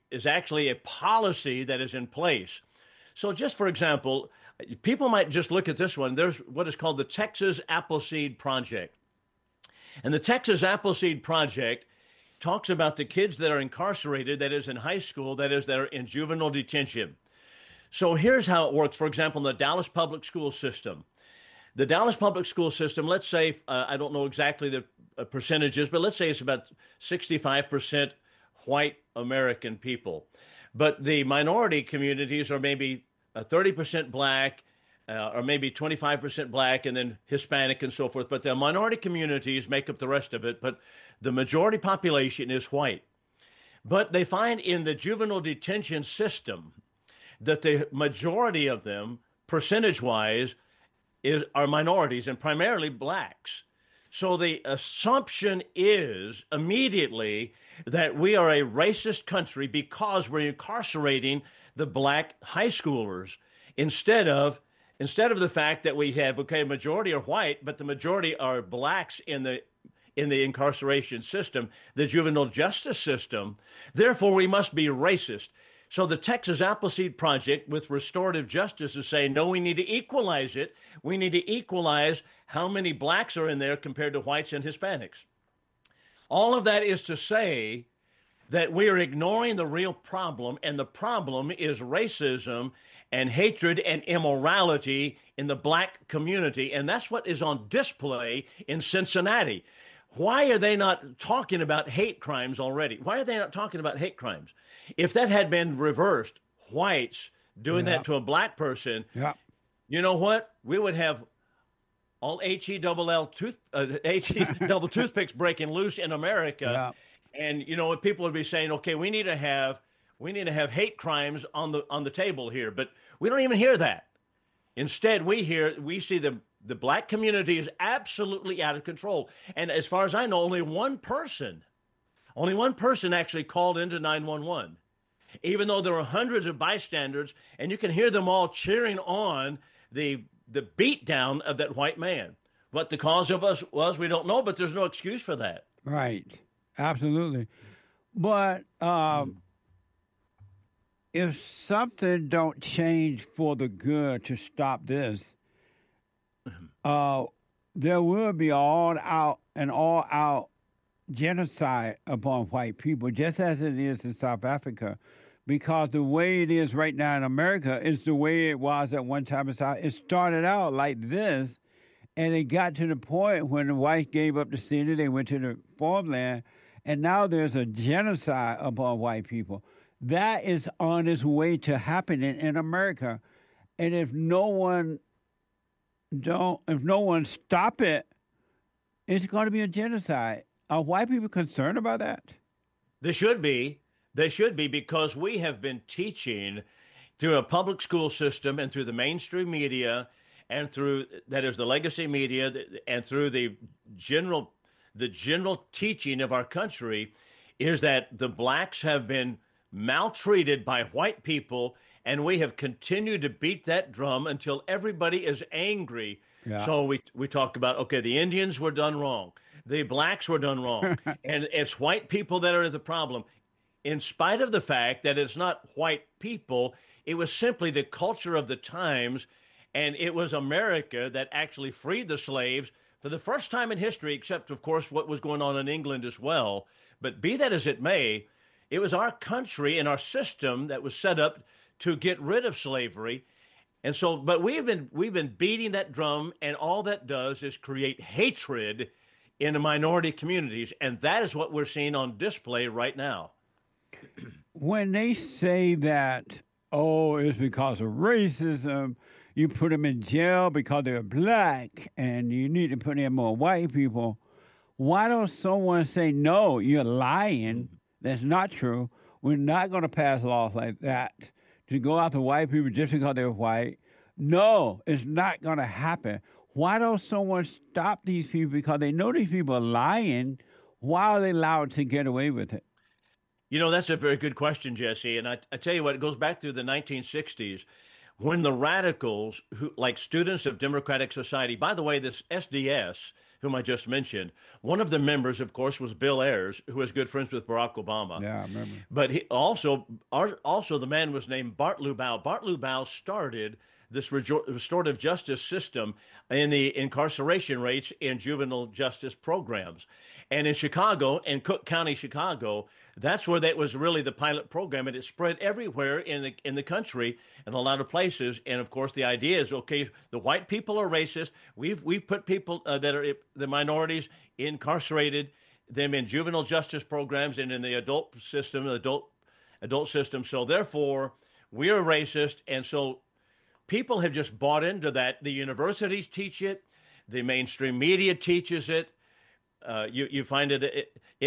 a policy that is in place. So just for example, people might just look at this one. There's what is called the Texas Appleseed Project. And the Texas Appleseed Project talks about the kids that are incarcerated, that is in high school, that is that are in juvenile detention. So here's how it works. For example, in the Dallas public school system. The Dallas public school system, let's say, I don't know exactly the percentages, but let's say it's about 65% white American people. But the minority communities are maybe 30% black, or maybe 25% black, and then Hispanic and so forth. But the minority communities make up the rest of it. But the majority population is white. But they find in the juvenile detention system that the majority of them, percentage-wise, are minorities and primarily blacks. So the assumption is immediately that we are a racist country because we're incarcerating the black high schoolers instead of the fact that we have, okay, majority are white, but the majority are blacks in the incarceration system, the juvenile justice system. Therefore, we must be racist. So the Texas Appleseed Project with restorative justice is saying, no, we need to equalize it. We need to equalize how many blacks are in there compared to whites and Hispanics. All of that is to say that we are ignoring the real problem, and the problem is racism and hatred and immorality in the black community, and that's what is on display in Cincinnati. Why are they not talking about hate crimes already? Why are they not talking about hate crimes? If that had been reversed, whites doing that to a black person, you know what? We would have all HE-double toothpicks breaking loose in America, and you know people would be saying, okay, we need to have hate crimes on the table here, but we don't even hear that. Instead, we see the black community is absolutely out of control, and as far as I know, only one person actually called into 911, even though there were hundreds of bystanders, and you can hear them all cheering on the beatdown of that white man. What the cause of us was, we don't know, but there's no excuse for that. Right. Absolutely. But if something don't change for the good to stop this, there will be all-out genocide upon white people, just as it is in South Africa, because the way it is right now in America is the way it was at one time in South. It started out like this, and it got to the point when the whites gave up the city, they went to the farmland, and now there's a genocide upon white people. That is on its way to happening in America, and if no one stop it, it's going to be a genocide. Are white people concerned about that? They should be. They should be, because we have been teaching through a public school system and through the mainstream media and through, that is, the legacy media, and through the general teaching of our country, is that the blacks have been maltreated by white people, and we have continued to beat that drum until everybody is angry. Yeah. So we talk about, okay, the Indians were done wrong. The blacks were done wrong. And it's white people that are the problem. In spite of the fact that it's not white people, it was simply the culture of the times, and it was America that actually freed the slaves for the first time in history, except, of course, what was going on in England as well. But be that as it may, It was our country and our system that was set up to get rid of slavery. And so, but we've been beating that drum, and all that does is create hatred in the minority communities, and that is what we're seeing on display right now. When they say that, it's because of racism, you put them in jail because they're black, and you need to put in more white people, why don't someone say, no, you're lying, that's not true, we're not going to pass laws like that to go after white people just because they're white? No, it's not going to happen. Why don't someone stop these people because they know these people are lying? Why are they allowed to get away with it? You know, that's a very good question, Jesse. And I tell you what, it goes back to the 1960s when the radicals, who like Students of Democratic Society, by the way, this SDS, whom I just mentioned, one of the members, of course, was Bill Ayers, who was good friends with Barack Obama. Yeah, I remember. But he also the man was named Bart Lubow. Bart Lubow started this restorative justice system in the incarceration rates in juvenile justice programs. And in Chicago, in Cook County, Chicago, that's where that was really the pilot program, and it spread everywhere in the country in a lot of places. And of course, the idea is, okay, the white people are racist. We've put people that are the minorities incarcerated, them in juvenile justice programs and in the adult system. So therefore, we are racist, and so people have just bought into that. The universities teach it. The mainstream media teaches it. You find it,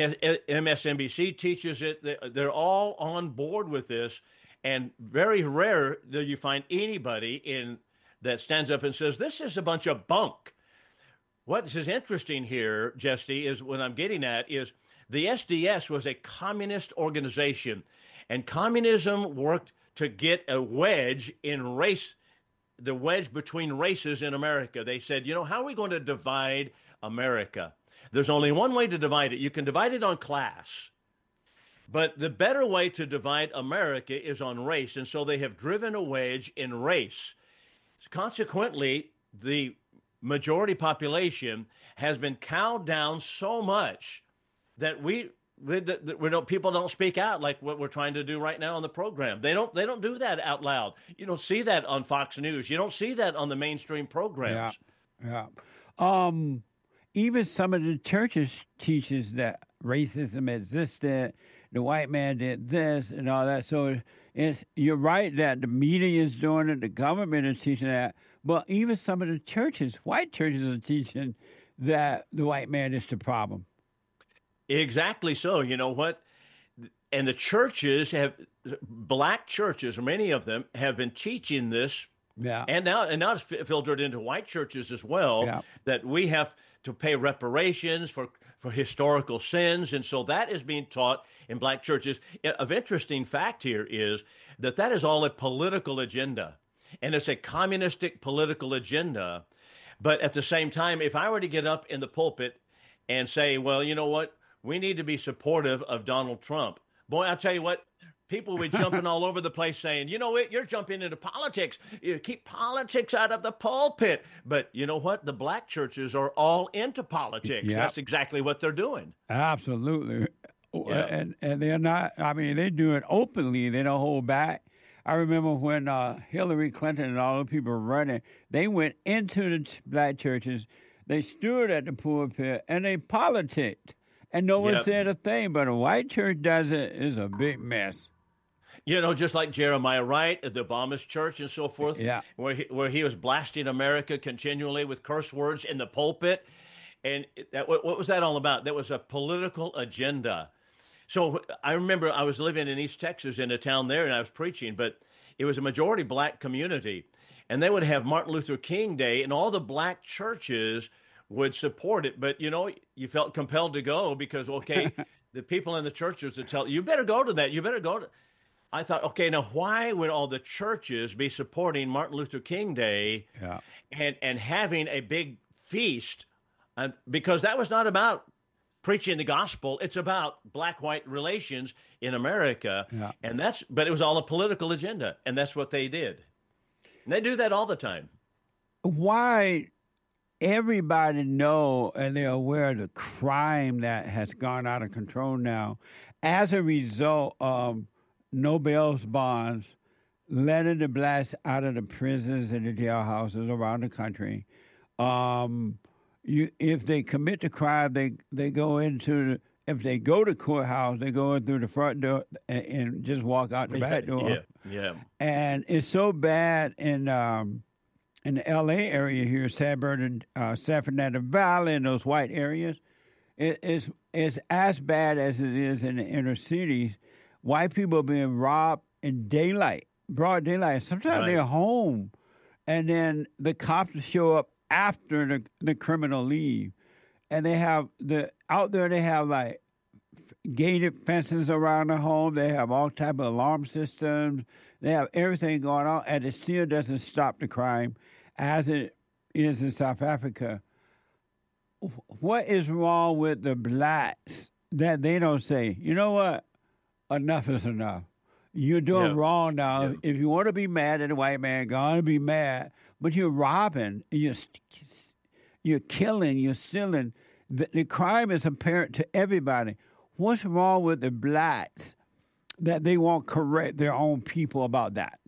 MSNBC teaches it. They're all on board with this. And very rare do you find anybody that stands up and says, this is a bunch of bunk. What is interesting here, Jesse, is what I'm getting at is the SDS was a communist organization. And communism worked to get a wedge in race, the wedge between races in America. They said, how are we going to divide America? There's only one way to divide it. You can divide it on class. But the better way to divide America is on race. And so they have driven a wedge in race. Consequently, the majority population has been cowed down so much that people don't speak out like what we're trying to do right now on the program. They don't do that out loud. You don't see that on Fox News. You don't see that on the mainstream programs. Yeah. Even some of the churches teaches that racism existed, the white man did this and all that. So you're right that the media is doing it, the government is teaching that, but even some of the churches, white churches, are teaching that the white man is the problem. Exactly so. You know what? And the churches black churches, many of them have been teaching this. Yeah. And now it's filtered into white churches as well, that we have to pay reparations for historical sins. And so that is being taught in black churches. Of interesting fact here is that is all a political agenda. And it's a communistic political agenda. But at the same time, if I were to get up in the pulpit and say, well, you know what? We need to be supportive of Donald Trump. Boy, I'll tell you what. People were jumping all over the place saying, you know what, you're jumping into politics. You keep politics out of the pulpit. But you know what? The black churches are all into politics. Yep. That's exactly what they're doing. Absolutely. Yeah. And they're not, they do it openly. They don't hold back. I remember when Hillary Clinton and all the people were running, they went into the black churches, they stood at the pulpit, and they politicked. And no one said a thing, but a white church does it, is a big mess. Just like Jeremiah Wright at the Obama's church and so forth, where he was blasting America continually with curse words in the pulpit. And what was that all about? That was a political agenda. So I remember I was living in East Texas in a town there, and I was preaching, but it was a majority black community. And they would have Martin Luther King Day, and all the black churches would support it. But, you felt compelled to go because, the people in the churches would tell you, better go to that. You better go to. I thought, okay, now why would all the churches be supporting Martin Luther King Day and having a big feast? Because that was not about preaching the gospel. It's about black-white relations in America. Yeah. But it was all a political agenda, and that's what they did. And they do that all the time. Why? Everybody know and they're aware of the crime that has gone out of control now. as a result of no bail bonds, letting the blacks out of the prisons and the jailhouses around the country. If they commit the crime, they go into if they go to courthouse, they go in through the front door and just walk out the back door. Yeah. And it's so bad in the L.A. area here, San Fernando Valley, and those white areas. It's as bad as it is in the inner cities. White people are being robbed in daylight, broad daylight. Sometimes they're home, and then the cops show up after the criminal leave, and they have out there. They have like gated fences around the home. They have all type of alarm systems. They have everything going on, and it still doesn't stop the crime, as it is in South Africa. What is wrong with the blacks that they don't say, you know what, enough is enough. You're doing wrong now. Yeah. If you want to be mad at a white man, go on and be mad. But you're robbing, you're killing, you're stealing. The crime is apparent to everybody. What's wrong with the blacks that they won't correct their own people about that?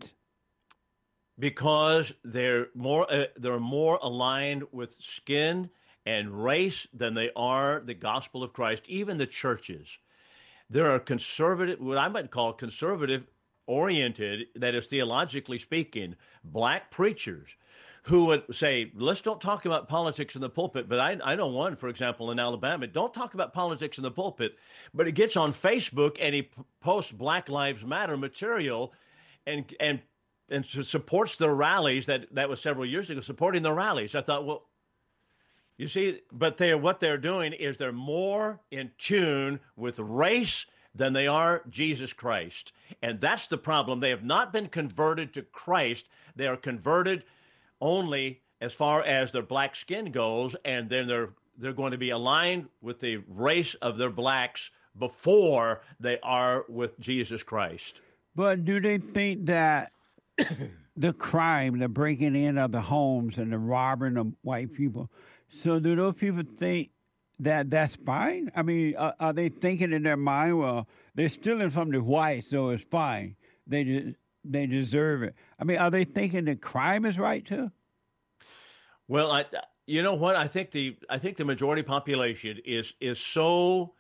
Because they're more aligned with skin and race than they are the gospel of Christ. Even the churches, there are conservative, what I might call conservative-oriented, that is theologically speaking, black preachers who would say, let's don't talk about politics in the pulpit. But I know one, for example, in Alabama, don't talk about politics in the pulpit, but he gets on Facebook and he posts Black Lives Matter material and supports the rallies. That was several years ago, supporting the rallies. I thought, well, you see, but what they're doing is they're more in tune with race than they are Jesus Christ. And that's the problem. They have not been converted to Christ. They are converted only as far as their black skin goes, and then they're going to be aligned with the race of their blacks before they are with Jesus Christ. But do they think that the crime, the breaking in of the homes and the robbing of white people, so do those people think that that's fine? I mean, are they thinking in their mind, well, they're stealing from the whites, so it's fine. They deserve it. I mean, are they thinking that crime is right too? Well, you know what? I think the majority population is so,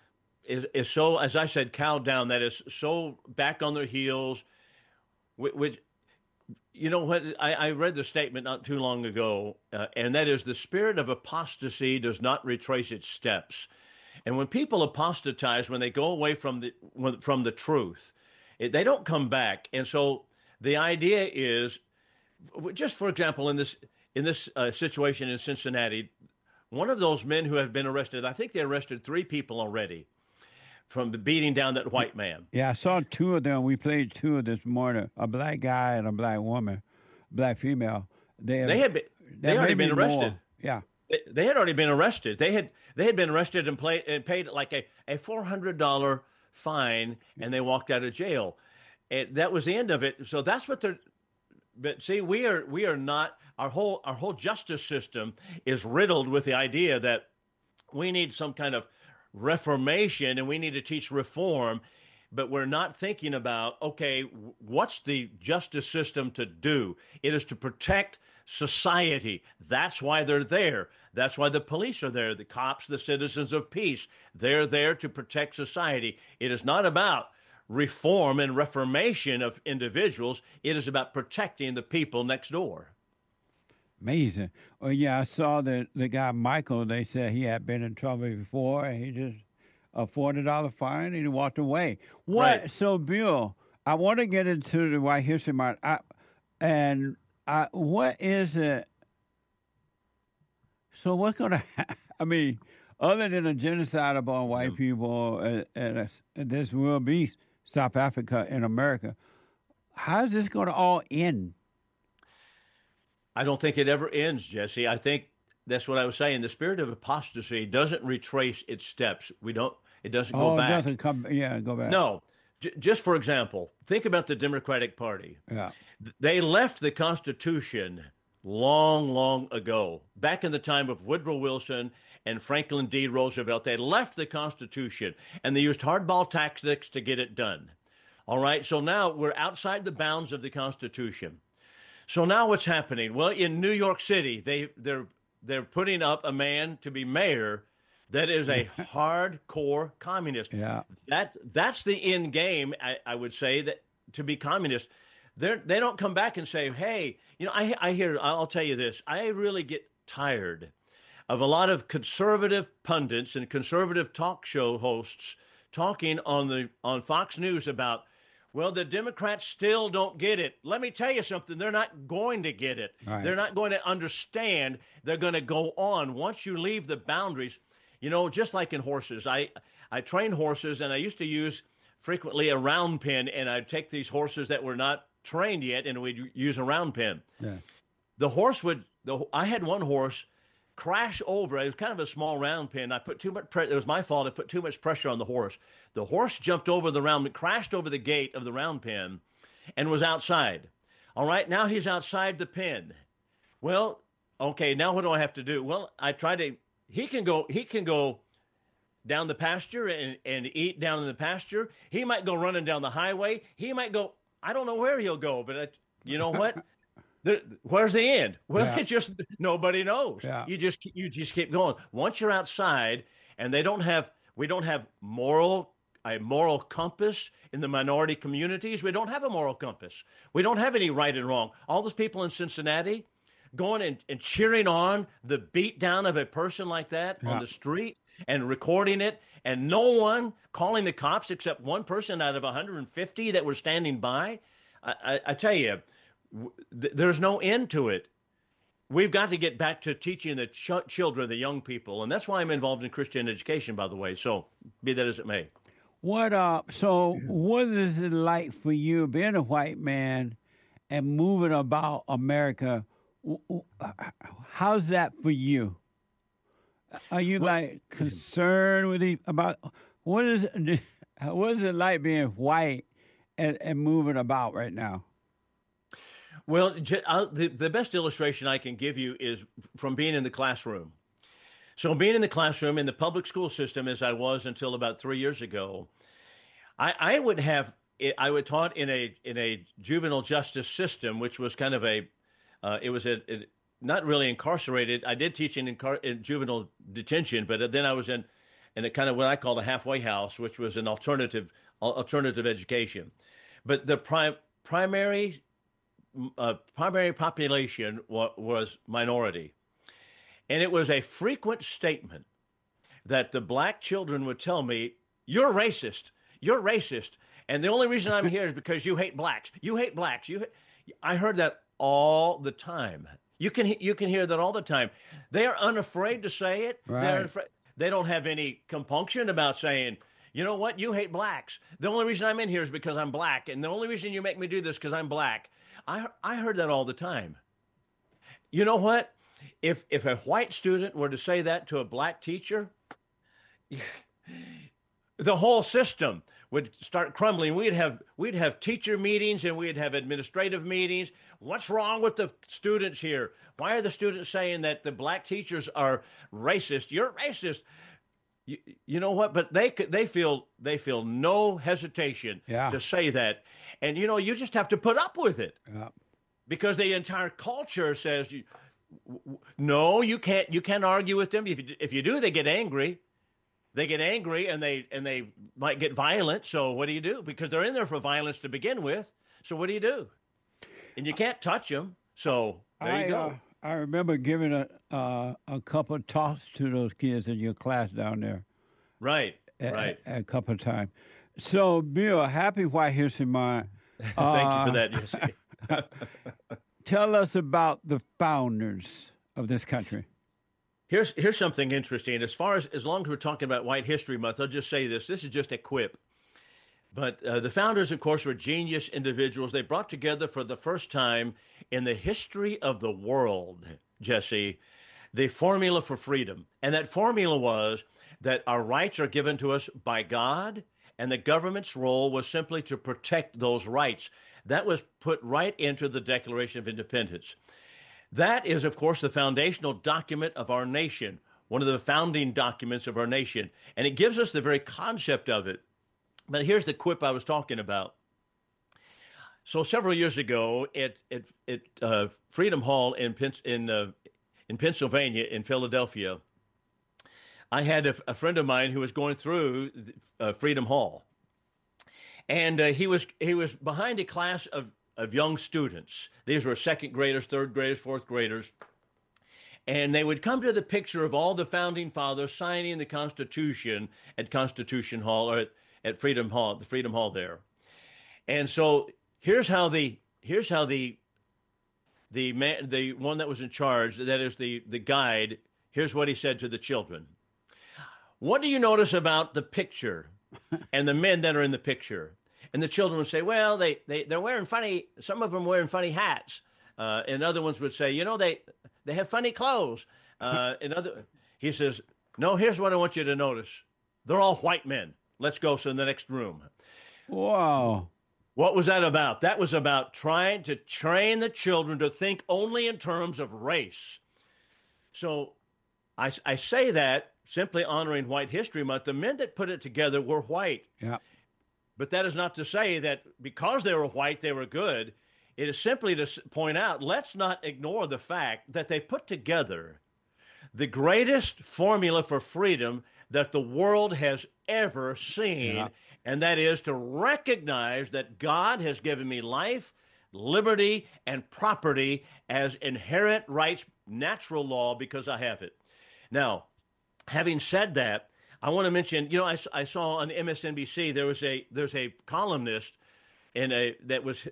as I said, cowed down. That is so back on their heels. Which, you know what? I read the statement not too long ago, and that is the spirit of apostasy does not retrace its steps. And when people apostatize, when they go away from the truth, they don't come back. And so the idea is, just for example, in this situation in Cincinnati, one of those men who have been arrested, I think they arrested 3 people already from beating down that white man. Yeah, I saw 2 of them. We played 2 this morning, a black guy and a black woman, black female. They had already been arrested. More. Yeah. They had already been arrested. They had been arrested and paid like a $400 fine, and they walked out of jail. And that was the end of it. So that's what they're. But see, we are not. Our whole justice system is riddled with the idea that we need some kind of reformation and we need to teach reform, but we're not thinking about, okay, what's the justice system to do? It is to protect society. That's why they're there. That's why the police are there, the cops, the citizens of peace. They're there to protect society. It is not about reform and reformation of individuals. It is about protecting the people next door. Amazing. Oh, yeah, I saw the guy, Michael, they said he had been in trouble before, and he just a $40 fine, and he walked away. What? Right. So, Bill, I want to get into the White History Month. What is it? So what's going to happen? I mean, other than a genocide upon white people, and this will be South Africa and America, how is this going to all end? I don't think it ever ends, Jesse. I think that's what I was saying. The spirit of apostasy doesn't retrace its steps. It doesn't go back. It doesn't go back. No. Just for example, think about the Democratic Party. Yeah. They left the Constitution long, long ago, back in the time of Woodrow Wilson and Franklin D. Roosevelt. They left the Constitution, and they used hardball tactics to get it done. All right, so now we're outside the bounds of the Constitution. So now what's happening? Well, in New York City, they're putting up a man to be mayor that is a hardcore communist. Yeah. That's the end game, I would say, that to be communist. They don't come back and say, hey, I'll tell you this, I really get tired of a lot of conservative pundits and conservative talk show hosts talking on Fox News about, well, the Democrats still don't get it. Let me tell you something. They're not going to get it. Right. They're not going to understand. They're going to go on. Once you leave the boundaries, just like in horses, I train horses, and I used to use frequently a round pen, and I'd take these horses that were not trained yet, and we'd use a round pen. Yeah. The horse I had one horse crash over. It was kind of a small round pen. I put too much pressure. It was my fault. I put too much pressure on the horse. The horse jumped over the round, crashed over the gate of the round pen, and was outside. All right, now he's outside the pen. Well, okay, now what do I have to do? Well, he can go down the pasture and eat down in the pasture. He might go running down the highway. He might go, I don't know where he'll go, but you know what? Where's the end? Well, It just nobody knows. Yeah. You just keep going. Once you're outside, and we don't have a moral compass in the minority communities. We don't have a moral compass. We don't have any right and wrong. All those people in Cincinnati going and cheering on the beatdown of a person like that on the street and recording it, and no one calling the cops except one person out of 150 that were standing by. I tell you, there's no end to it. We've got to get back to teaching the children, the young people, and that's why I'm involved in Christian education, by the way. So, be that as it may. What is it like for you being a white man and moving about America? How's that for you? Are you concerned about what is it like being white and moving about right now? Well, the best illustration I can give you is from being in the classroom. So being in the classroom in the public school system, as I was until about 3 years ago, I would taught in a juvenile justice system, which was kind of not really incarcerated. I did teach in juvenile detention, but then I was in a kind of what I call a halfway house, which was an alternative education. But the primary population was minority. And it was a frequent statement that the black children would tell me, you're racist. You're racist. And the only reason I'm here is because you hate blacks. You hate blacks. I heard that all the time. You can hear that all the time. They are unafraid to say it. Right. They don't have any compunction about saying, you know what, you hate blacks. The only reason I'm in here is because I'm black. And the only reason you make me do this is because I'm black. I heard that all the time. You know what? If a white student were to say that to a black teacher, the whole system would start crumbling. We'd have teacher meetings and we'd have administrative meetings. What's wrong with the students here? Why are the students saying that the black teachers are racist? You're racist. You know what? But they feel no hesitation to say that, and you just have to put up with it because the entire culture says, no, you can't argue with them. If you do, they get angry. They get angry and they might get violent. So what do you do? Because they're in there for violence to begin with. So what do you do? And you can't touch them. So there you go. I remember giving a couple of talks to those kids in your class down there. Right, right. A couple of times. So, Bill, happy White History Month. Thank you for that, Jesse. Tell us about the founders of this country. Here's something interesting. As long as we're talking about White History Month, I'll just say this. This is just a quip. But the founders, of course, were genius individuals. They brought together for the first time in the history of the world, Jesse, the formula for freedom. And that formula was that our rights are given to us by God, and the government's role was simply to protect those rights. That was put right into the Declaration of Independence. That is, of course, the foundational document of our nation. one of the founding documents of our nation. And it gives us the very concept of it. But here's the quip I was talking about. So several years ago at Freedom Hall in Pennsylvania, in Philadelphia, I had a friend of mine who was going through Freedom Hall. And he was behind a class of young students. These were second graders, third graders, fourth graders. And they would come to the picture of all the founding fathers signing the Constitution at Constitution Hall, or at Freedom Hall, the Freedom Hall there. And so here's how the one that was in charge, that is the guide, here's what he said to the children. What do you notice about the picture and the men that are in the picture? And the children would say, well, they're wearing funny, some of them wearing funny hats. And other ones would say, they have funny clothes. He says, no, here's what I want you to notice. They're all white men. Let's go to the next room. Wow. What was that about? That was about trying to train the children to think only in terms of race. So I say that simply honoring White History Month. The men that put it together were white. Yeah. But that is not to say that because they were white, they were good. It is simply to point out, let's not ignore the fact that they put together the greatest formula for freedom that the world has ever seen, yeah. And that is to recognize that God has given me life, liberty, and property as inherent rights, natural law, because I have it. Now, having said that, I want to mention, I saw on MSNBC there's a columnist that was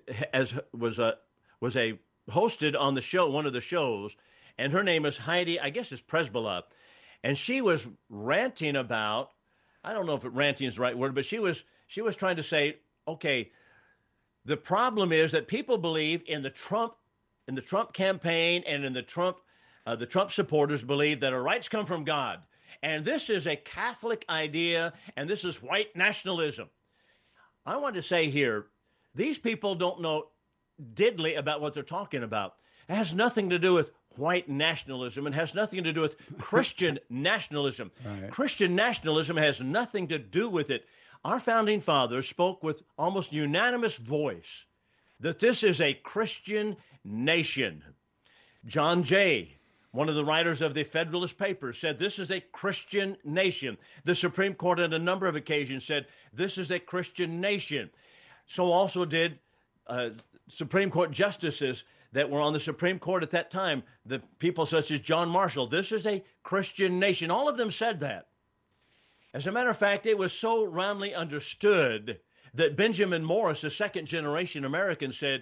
hosted on the show, one of the shows, and her name is Heidi, I guess it's Presbala, and she was ranting about, I don't know if ranting is the right word, but she was trying to say, okay, the problem is that people believe in the Trump campaign, and in the Trump supporters believe that our rights come from God. And this is a Catholic idea, and this is white nationalism. I want to say here, these people don't know diddly about what they're talking about. It has nothing to do with white nationalism. It has nothing to do with Christian nationalism. Right. Christian nationalism has nothing to do with it. Our founding fathers spoke with almost unanimous voice that this is a Christian nation. John Jay, one of the writers of the Federalist Papers, said this is a Christian nation. The Supreme Court on a number of occasions said this is a Christian nation. So also did Supreme Court justices that were on the Supreme Court at that time, the people such as John Marshall. This is a Christian nation. All of them said that. As a matter of fact, it was so roundly understood that Benjamin Morris, a second-generation American, said,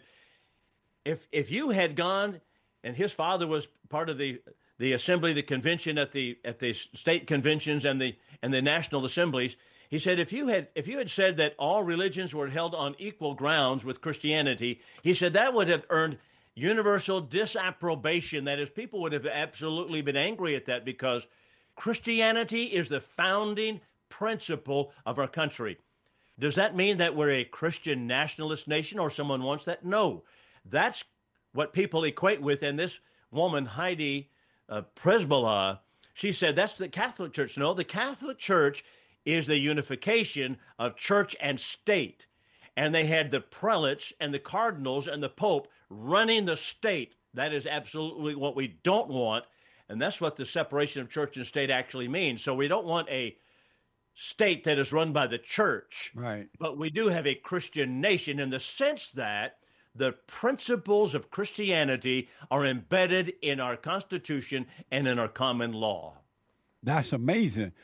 if you had gone, and his father was part of the assembly, the convention at the state conventions and the national assemblies, he said, if you had said that all religions were held on equal grounds with Christianity, he said that would have earned universal disapprobation. That is, people would have absolutely been angry at that, because Christianity is the founding principle of our country. Does that mean that we're a Christian nationalist nation, or someone wants that? No. That's what people equate with. And this woman, Heidi Presbala, she said that's the Catholic Church. No, the Catholic Church is the unification of church and state. And they had the prelates and the cardinals and the Pope running the state. That is absolutely what we don't want. And that's what the separation of church and state actually means. So we don't want a state that is run by the church. Right. But we do have a Christian nation in the sense that the principles of Christianity are embedded in our Constitution and in our common law. That's amazing.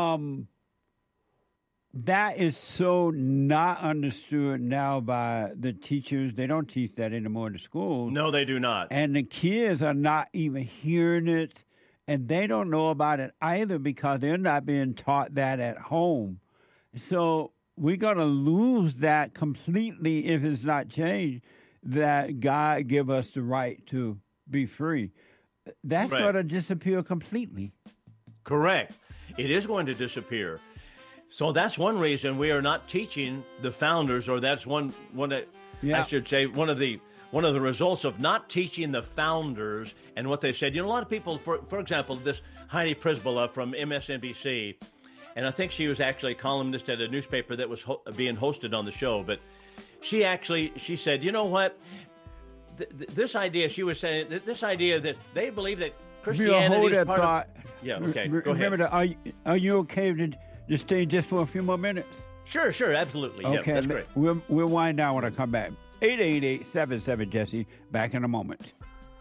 That is so not understood now by the teachers. They don't teach that anymore in the schools. No, they do not. And the kids are not even hearing it, and they don't know about it either because they're not being taught that at home. So we're going to lose that completely if it's not changed, that God give us the right to be free. That's going to disappear completely. Correct. It is going to disappear. So that's one reason we are not teaching the founders, or that's one I should say, one of the one of the results of not teaching the founders and what they said. You know, a lot of people, for example, this Heidi Przybyla from MSNBC, and I think she was actually a columnist at a newspaper that was being hosted on the show, but she said, you know what, this idea, she was saying, this idea that they believe that Christianity is part of... Yeah, okay, go ahead. Remember, are you okay to stay just for a few more minutes? Sure, absolutely. Okay, yeah, that's great. We'll wind down when I come back. 888-77-JESSE. Back in a moment.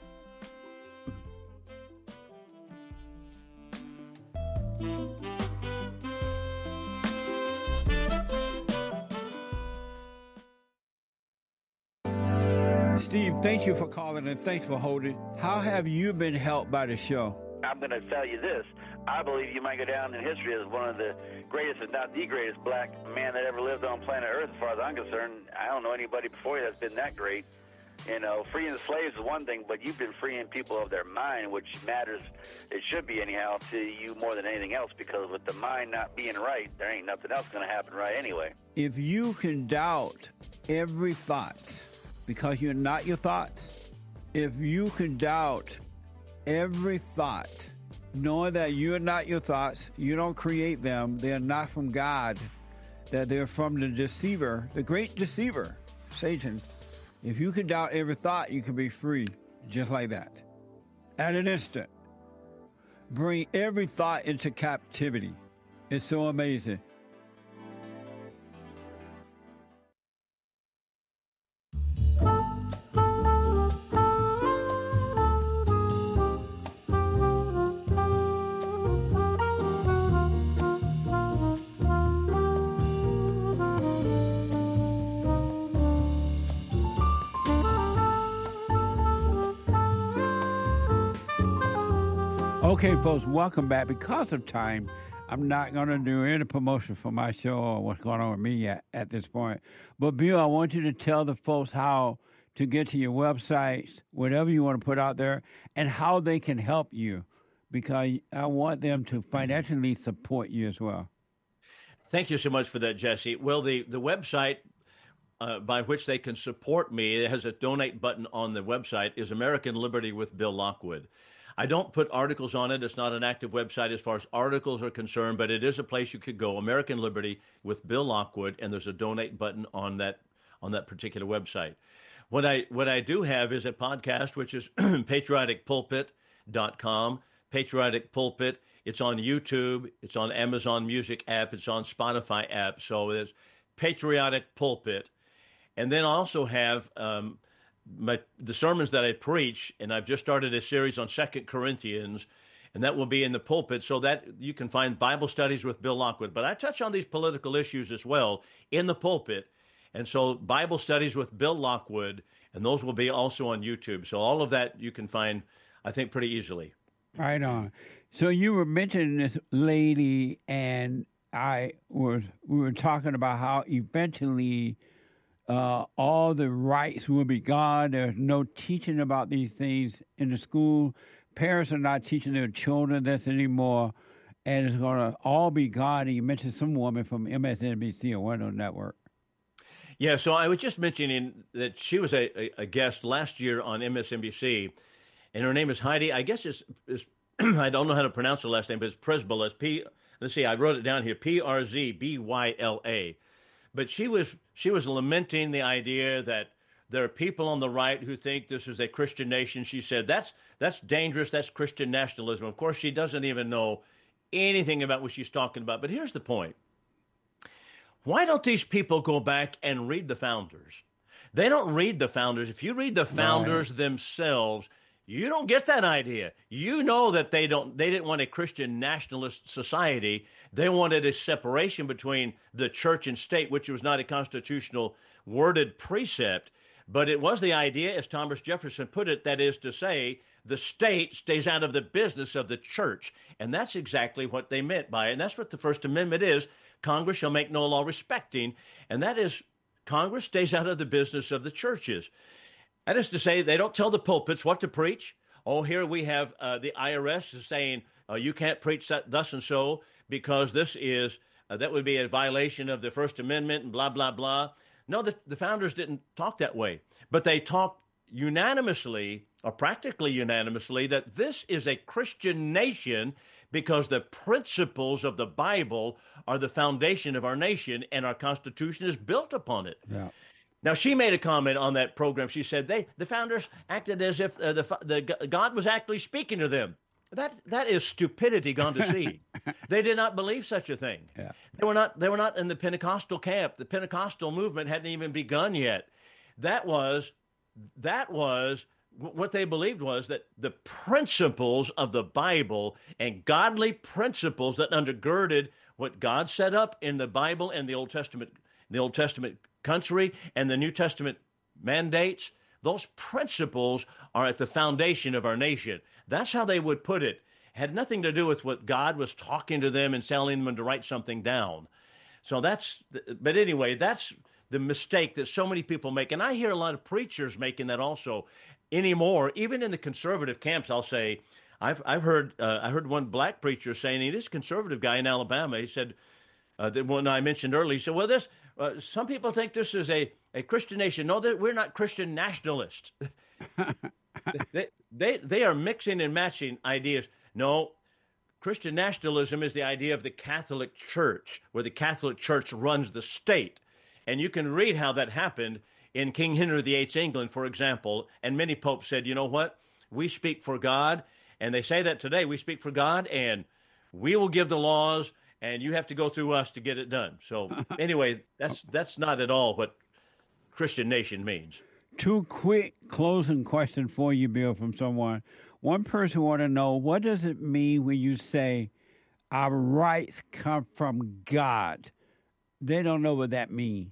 Steve, thank you for calling and thanks for holding. How have you been helped by the show? I'm going to tell you this. I believe you might go down in history as one of the greatest, if not the greatest, black man that ever lived on planet Earth, as far as I'm concerned. I don't know anybody before you that's been that great. You know, freeing the slaves is one thing, but you've been freeing people of their mind, which matters, it should be anyhow, to you more than anything else, because with the mind not being right, there ain't nothing else going to happen right anyway. If you can doubt every thought because you're not your thoughts, if you can doubt every thought, knowing that you're not your thoughts, you don't create them, they're not from God, that they're from the deceiver, the great deceiver, Satan. If you can doubt every thought, you can be free, just like that. At an instant. Bring every thought into captivity. It's so amazing. Okay, folks, welcome back. Because of time, I'm not going to do any promotion for my show or what's going on with me at this point. But, Bill, I want you to tell the folks how to get to your websites, whatever you want to put out there, and how they can help you, because I want them to financially support you as well. Thank you so much for that, Jesse. Well, the website by which they can support me, it has a donate button on the website, is American Liberty with Bill Lockwood. I don't put articles on it. It's not an active website as far as articles are concerned, but it is a place you could go, American Liberty with Bill Lockwood, and there's a donate button on that particular website. What I do have is a podcast, which is patrioticpulpit.com, Patriotic Pulpit. It's on YouTube. It's on Amazon Music app. It's on Spotify app. So it's Patriotic Pulpit. And then I also have the sermons that I preach, and I've just started a series on 2 Corinthians, and that will be in the pulpit, so that you can find Bible studies with Bill Lockwood. But I touch on these political issues as well in the pulpit, and so Bible studies with Bill Lockwood, and those will be also on YouTube. So all of that you can find, I think, pretty easily. Right on. So you were mentioning this lady, and we were talking about how eventually all the rights will be gone. There's no teaching about these things in the school. Parents are not teaching their children this anymore, and it's going to all be gone. And you mentioned some woman from MSNBC or one of the network. Yeah, so I was just mentioning that she was a guest last year on MSNBC, and her name is Heidi. I guess it's I don't know how to pronounce her last name, but it's Przybyla. Let's see, I wrote it down here, Przbyla. But she was lamenting the idea that there are people on the right who think this is a Christian nation. She said, that's dangerous. That's Christian nationalism. Of course, she doesn't even know anything about what she's talking about. But here's the point. Why don't these people go back and read the founders? They don't read the founders. If you read the founders themselves, you don't get that idea. You know that they didn't want a Christian nationalist society. They wanted a separation between the church and state, which was not a constitutional worded precept, but it was the idea, as Thomas Jefferson put it, that is to say, the state stays out of the business of the church. And that's exactly what they meant by it. And that's what the First Amendment is. Congress shall make no law respecting. And that is, Congress stays out of the business of the churches. That is to say, they don't tell the pulpits what to preach. Oh, here we have the IRS is saying you can't preach that thus and so because this is that would be a violation of the First Amendment and blah, blah, blah. No, the founders didn't talk that way, but they talked unanimously, or practically unanimously, that this is a Christian nation because the principles of the Bible are the foundation of our nation, and our Constitution is built upon it. Yeah. Now, she made a comment on that program. She said the founders acted as if God was actually speaking to them. That is stupidity gone to seed. They did not believe such a thing. Yeah. They were not in the Pentecostal camp. The Pentecostal movement hadn't even begun yet. That was what they believed, was that the principles of the Bible and godly principles that undergirded what God set up in the Bible and the Old Testament country and the New Testament mandates, those principles are at the foundation of our nation. That's how they would put it. It had nothing to do with what God was talking to them and telling them to write something down. So but anyway, that's the mistake that so many people make. And I hear a lot of preachers making that also anymore, even in the conservative camps. I'll say, I heard one black preacher saying, this conservative guy in Alabama, he said, that one I mentioned earlier, he said, well, some people think this is a Christian nation. No, we're not Christian nationalists. They are mixing and matching ideas. No, Christian nationalism is the idea of the Catholic Church, where the Catholic Church runs the state. And you can read how that happened in King Henry VIII's England, for example. And many popes said, you know what? We speak for God. And they say that today. We speak for God, and we will give the laws, and you have to go through us to get it done. So anyway, that's not at all what Christian nation means. Two quick closing questions for you, Bill, from someone. One person want to know, what does it mean when you say our rights come from God? They don't know what that means.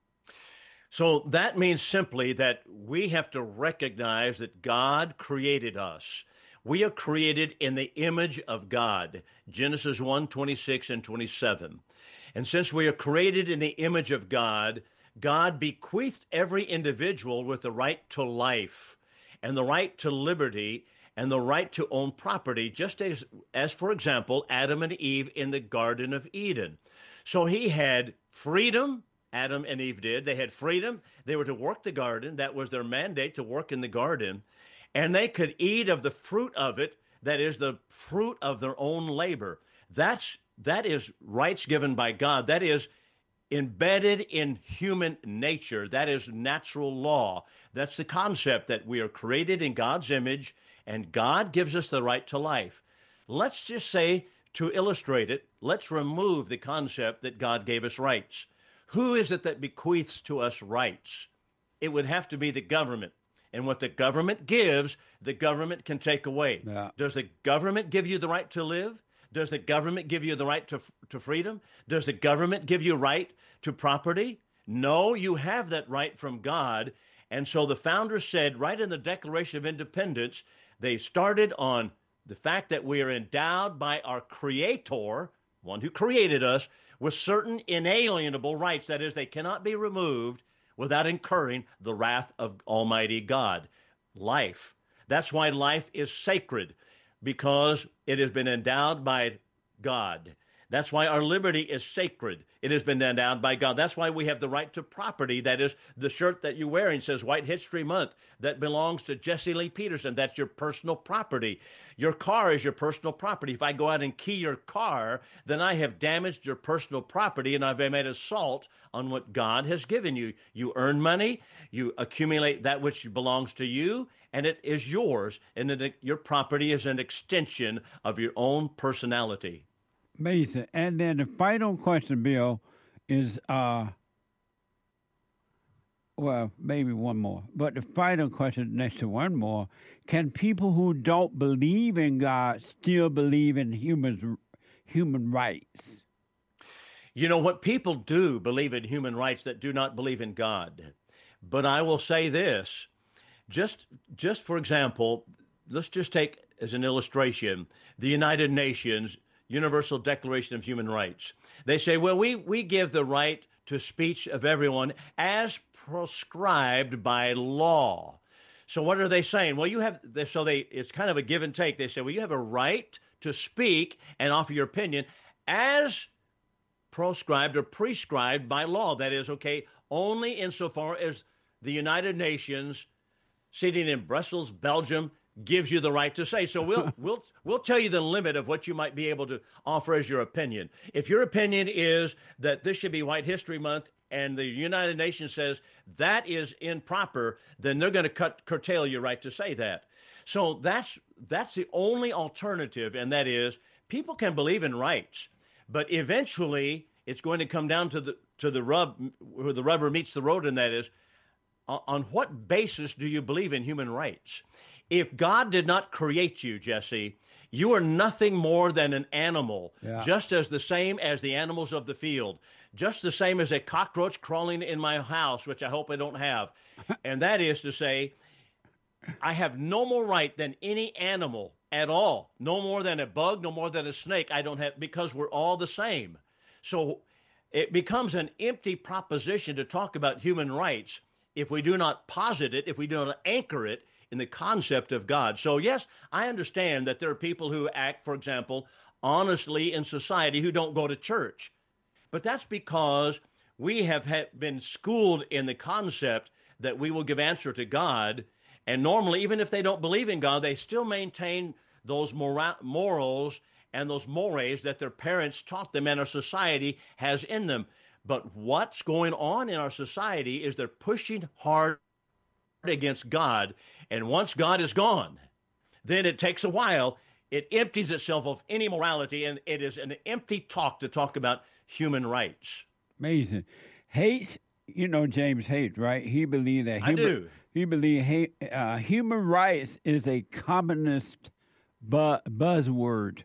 So that means simply that we have to recognize that God created us. We are created in the image of God, Genesis 1:26 and 27. And since we are created in the image of God, God bequeathed every individual with the right to life and the right to liberty and the right to own property, just as for example, Adam and Eve in the Garden of Eden. So he had freedom. Adam and Eve did. They had freedom. They were to work the garden. That was their mandate, to work in the garden. And they could eat of the fruit of it, that is the fruit of their own labor. That is rights given by God. That is embedded in human nature. That is natural law. That's the concept that we are created in God's image, and God gives us the right to life. Let's just say, to illustrate it, let's remove the concept that God gave us rights. Who is it that bequeaths to us rights? It would have to be the government. And what the government gives, the government can take away. Yeah. Does the government give you the right to live? Does the government give you the right to freedom? Does the government give you right to property? No, you have that right from God. And so the founders said right in the Declaration of Independence, they started on the fact that we are endowed by our Creator, one who created us, with certain inalienable rights. That is, they cannot be removed without incurring the wrath of Almighty God. Life. That's why life is sacred, because it has been endowed by God. That's why our liberty is sacred. It has been endowed by God. That's why we have the right to property. That is, the shirt that you're wearing says White History Month. That belongs to Jesse Lee Peterson. That's your personal property. Your car is your personal property. If I go out and key your car, then I have damaged your personal property, and I've made assault on what God has given you. You earn money, you accumulate that which belongs to you, and it is yours. And your property is an extension of your own personality. Amazing. And then the final question, Bill, is, well, maybe one more. But the final question next to one more, can people who don't believe in God still believe in human rights? You know, what people do believe in human rights that do not believe in God. But I will say this, just for example, let's just take as an illustration the United Nations Universal Declaration of Human Rights. They say, well, we give the right to speech of everyone as prescribed by law. So what are they saying? Well, it's kind of a give and take. They say, well, you have a right to speak and offer your opinion as proscribed or prescribed by law. That is, okay, only insofar as the United Nations sitting in Brussels, Belgium, gives you the right to say. So we'll tell you the limit of what you might be able to offer as your opinion. If your opinion is that this should be White History Month and the United Nations says that is improper, then they're going to curtail your right to say that. So that's the only alternative, and that is people can believe in rights, but eventually it's going to come down to the rub where the rubber meets the road, and that is on what basis do you believe in human rights? If God did not create you, Jesse, you are nothing more than an animal, just as the same as the animals of the field, just the same as a cockroach crawling in my house, which I hope I don't have. And that is to say, I have no more right than any animal at all, no more than a bug, no more than a snake. I don't have, because we're all the same. So it becomes an empty proposition to talk about human rights if we do not posit it, if we do not anchor it in the concept of God. So yes, I understand that there are people who act, for example, honestly in society who don't go to church. But that's because we have been schooled in the concept that we will give answer to God. And normally, even if they don't believe in God, they still maintain those morals and those mores that their parents taught them and our society has in them. But what's going on in our society is they're pushing hard against God. And once God is gone, then it takes a while. It empties itself of any morality, and it is an empty talk to talk about human rights. Amazing. Hate, James Haidt, right? He believed that he believed human rights is a communist buzzword.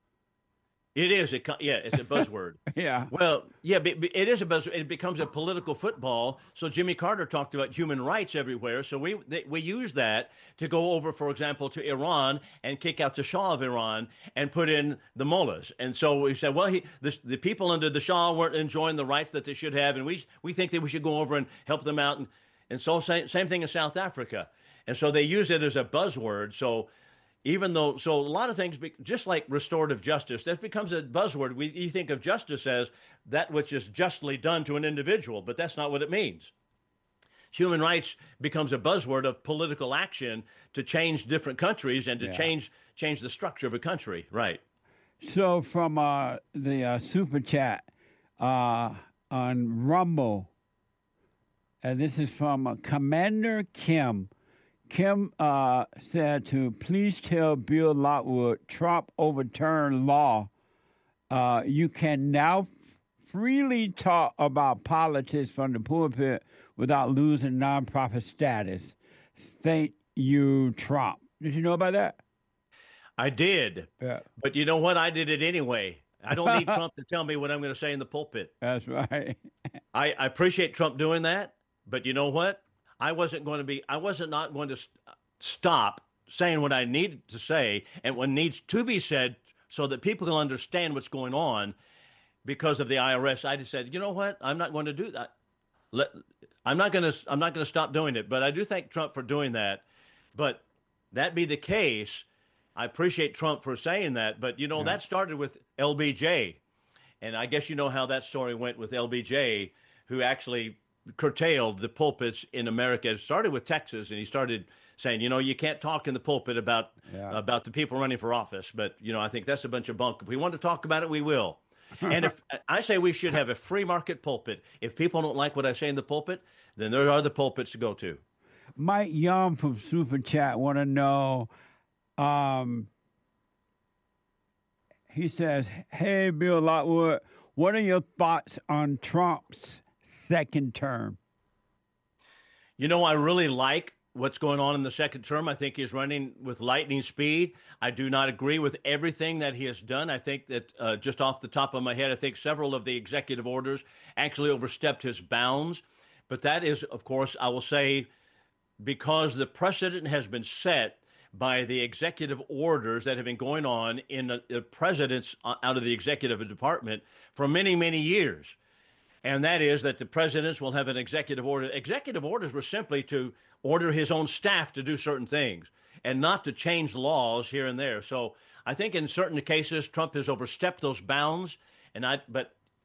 It is. It's a buzzword. Yeah. Well, yeah, it is a buzzword. It becomes a political football. So Jimmy Carter talked about human rights everywhere. So we use that to go over, for example, to Iran and kick out the Shah of Iran and put in the mullahs. And so we said, well, the people under the Shah weren't enjoying the rights that they should have, and we think that we should go over and help them out. And so same thing in South Africa. And so they use it as a buzzword. So a lot of things, just like restorative justice, that becomes a buzzword. You think of justice as that which is justly done to an individual, but that's not what it means. Human rights becomes a buzzword of political action to change different countries and to change the structure of a country. Right. So from the Super Chat on Rumble, and this is from Commander Kim. Kim said to please tell Bill Lockwood Trump overturned law. You can now freely talk about politics from the pulpit without losing nonprofit status. Thank you, Trump. Did you know about that? I did. Yeah. But you know what? I did it anyway. I don't need Trump to tell me what I'm going to say in the pulpit. That's right. I appreciate Trump doing that. But you know what? I wasn't not going to stop saying what I needed to say and what needs to be said so that people can understand what's going on because of the IRS. I just said, you know what? I'm not going to do that. I'm not going to stop doing it. But I do thank Trump for doing that. But that be the case, I appreciate Trump for saying that. But, that started with LBJ. And I guess you know how that story went with LBJ, who actually curtailed the pulpits in America. It started with Texas, and he started saying, you can't talk in the pulpit about the people running for office. But, I think that's a bunch of bunk. If we want to talk about it, we will. And if I say we should have a free market pulpit, if people don't like what I say in the pulpit, then there are other pulpits to go to. Mike Young from Super Chat want to know, he says, hey, Bill Lockwood, what are your thoughts on Trump's second term? I really like what's going on in the second term. I think he's running with lightning speed. I do not agree with everything that he has done. I think that just off the top of my head, I think several of the executive orders actually overstepped his bounds. But that is, of course, I will say, because the precedent has been set by the executive orders that have been going on in the presidents out of the executive department for many, many years. And that is that the presidents will have an executive order. Executive orders were simply to order his own staff to do certain things and not to change laws here and there. So I think in certain cases, Trump has overstepped those bounds. But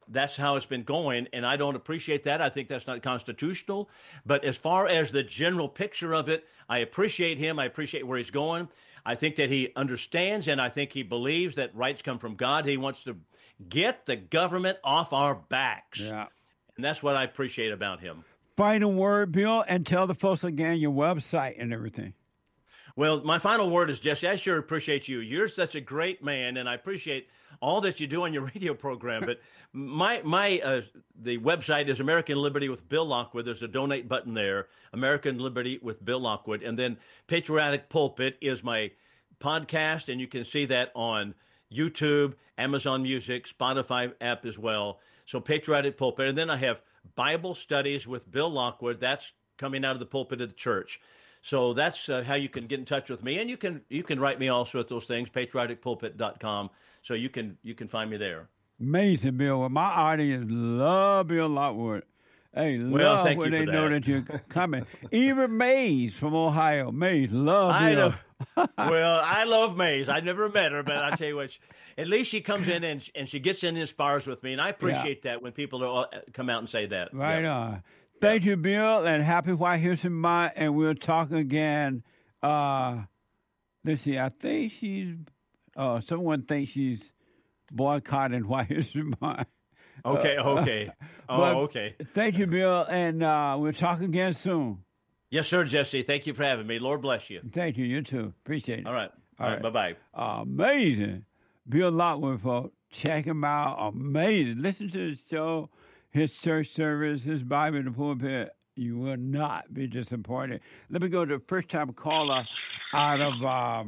that's how it's been going, and I don't appreciate that. I think that's not constitutional. But as far as the general picture of it, I appreciate him. I appreciate where he's going. I think that he understands, and I think he believes that rights come from God. He wants to get the government off our backs. Yeah. And that's what I appreciate about him. Final word, Bill, and tell the folks again your website and everything. Well, my final word is, Jesse, I sure appreciate you. You're such a great man, and I appreciate all that you do on your radio program. But the website is American Liberty with Bill Lockwood. There's a donate button there, American Liberty with Bill Lockwood. And then Patriotic Pulpit is my podcast, and you can see that on YouTube, Amazon Music, Spotify app as well. So Patriotic Pulpit. And then I have Bible Studies with Bill Lockwood. That's coming out of the pulpit of the church. So that's how you can get in touch with me. And you can write me also at those things, patrioticpulpit.com. So you can find me there. Amazing, Bill. Well, my audience love Bill Lockwood. Hey, love thank when you they for know that. that you're coming. Even Mays from Ohio. Mays, love I Bill. know. Well, I love Mays. I never met her, but I tell you what, at least she comes in and she gets in and inspires with me, and I appreciate that when people come out and say that. Right on. Thank you, Bill, and happy White History Month, and we'll talk again. Let's see, I think someone thinks she's boycotting White History Month. Okay. Okay. Thank you, Bill, and we'll talk again soon. Yes, sir, Jesse. Thank you for having me. Lord bless you. Thank you. You too. Appreciate it. All right. Bye-bye. Amazing. Bill Lockwood, folks. Check him out. Amazing. Listen to his show, his church service, his Bible in the pulpit. You will not be disappointed. Let me go to the first-time caller out of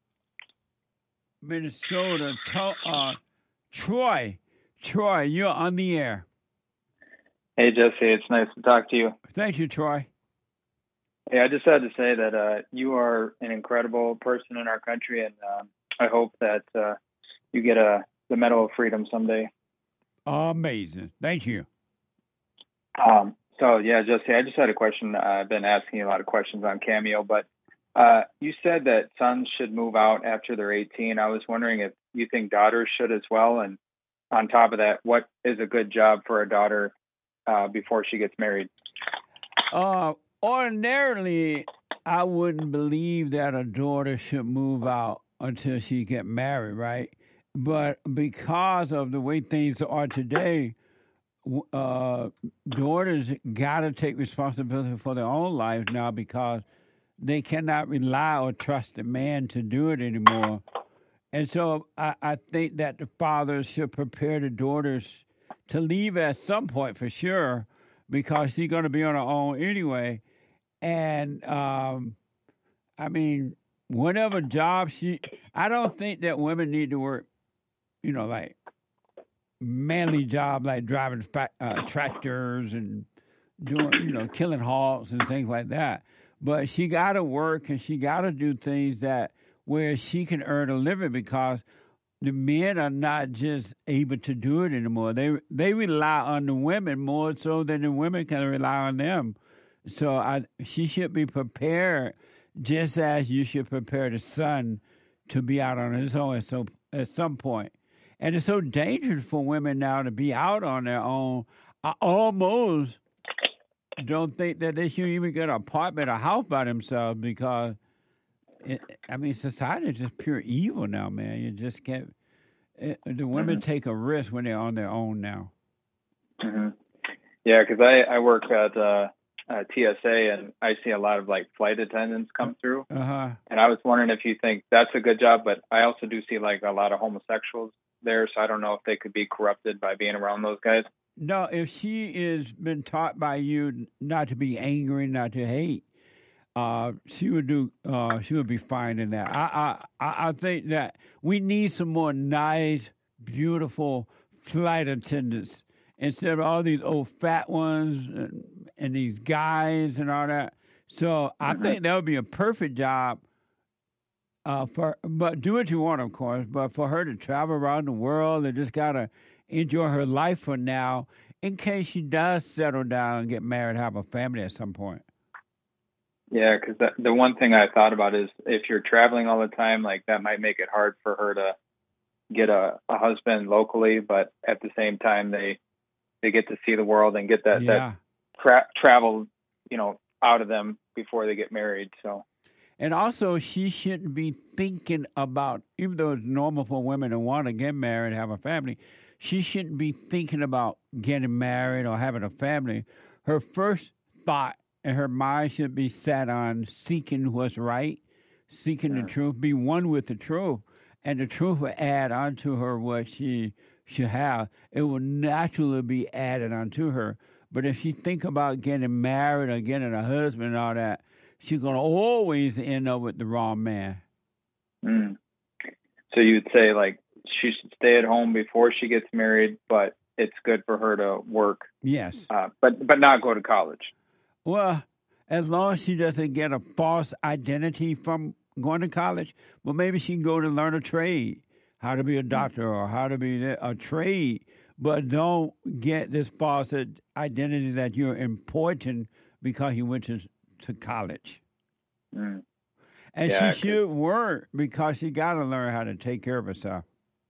Minnesota, Troy. Troy, you're on the air. Hey, Jesse. It's nice to talk to you. Thank you, Troy. Hey, I just had to say that you are an incredible person in our country, and I hope that you get the Medal of Freedom someday. Amazing. Thank you. So, yeah, Jesse, I just had a question. I've been asking you a lot of questions on Cameo, but you said that sons should move out after they're 18. I was wondering if you think daughters should as well, and on top of that, what is a good job for a daughter before she gets married? Ordinarily, I wouldn't believe that a daughter should move out until she get married, right? But because of the way things are today, daughters got to take responsibility for their own lives now because they cannot rely or trust a man to do it anymore. And so I think that the fathers should prepare the daughters to leave at some point for sure, because she's going to be on her own anyway. And, I mean, whatever job I don't think that women need to work, like manly job, like driving tractors and doing, killing hogs and things like that. But she got to work and she got to do things where she can earn a living, because the men are not just able to do it anymore. They rely on the women more so than the women can rely on them. So she should be prepared, just as you should prepare the son to be out on his own at some point. And it's so dangerous for women now to be out on their own. I almost don't think that they should even get an apartment or house by themselves, because society is just pure evil now, man. You just can't. The women take a risk when they're on their own now. Mm-hmm. Yeah, because I work at TSA, and I see a lot of flight attendants come through. Uh-huh. And I was wondering if you think that's a good job, but I also do see a lot of homosexuals there, so I don't know if they could be corrupted by being around those guys. No, if she is been taught by you not to be angry, not to hate, she would be fine in that. I think that we need some more nice, beautiful flight attendants instead of all these old fat ones and these guys and all that. So I think that would be a perfect job but do what you want, of course, but for her to travel around the world and just gotta enjoy her life for now, in case she does settle down and get married, have a family at some point. Yeah, because the one thing I thought about is if you're traveling all the time, that might make it hard for her to get a husband locally, but at the same time, they they get to see the world and get that travel, out of them before they get married. So. And also, she shouldn't be thinking about, even though it's normal for women to want to get married, have a family, she shouldn't be thinking about getting married or having a family. Her first thought in her mind should be set on seeking what's right, seeking the truth, be one with the truth, and the truth will add onto her what she should have. It will naturally be added onto her. But if she think about getting married or getting a husband and all that, she's going to always end up with the wrong man. Mm. So you'd say, like, she should stay at home before she gets married, but it's good for her to work. Yes. But not go to college. Well, as long as she doesn't get a false identity from going to college, well, maybe she can go to learn a trade, how to be a doctor or how to be a trade. But don't get this false identity that you're important because you went to college. Mm. And she should work because she got to learn how to take care of herself.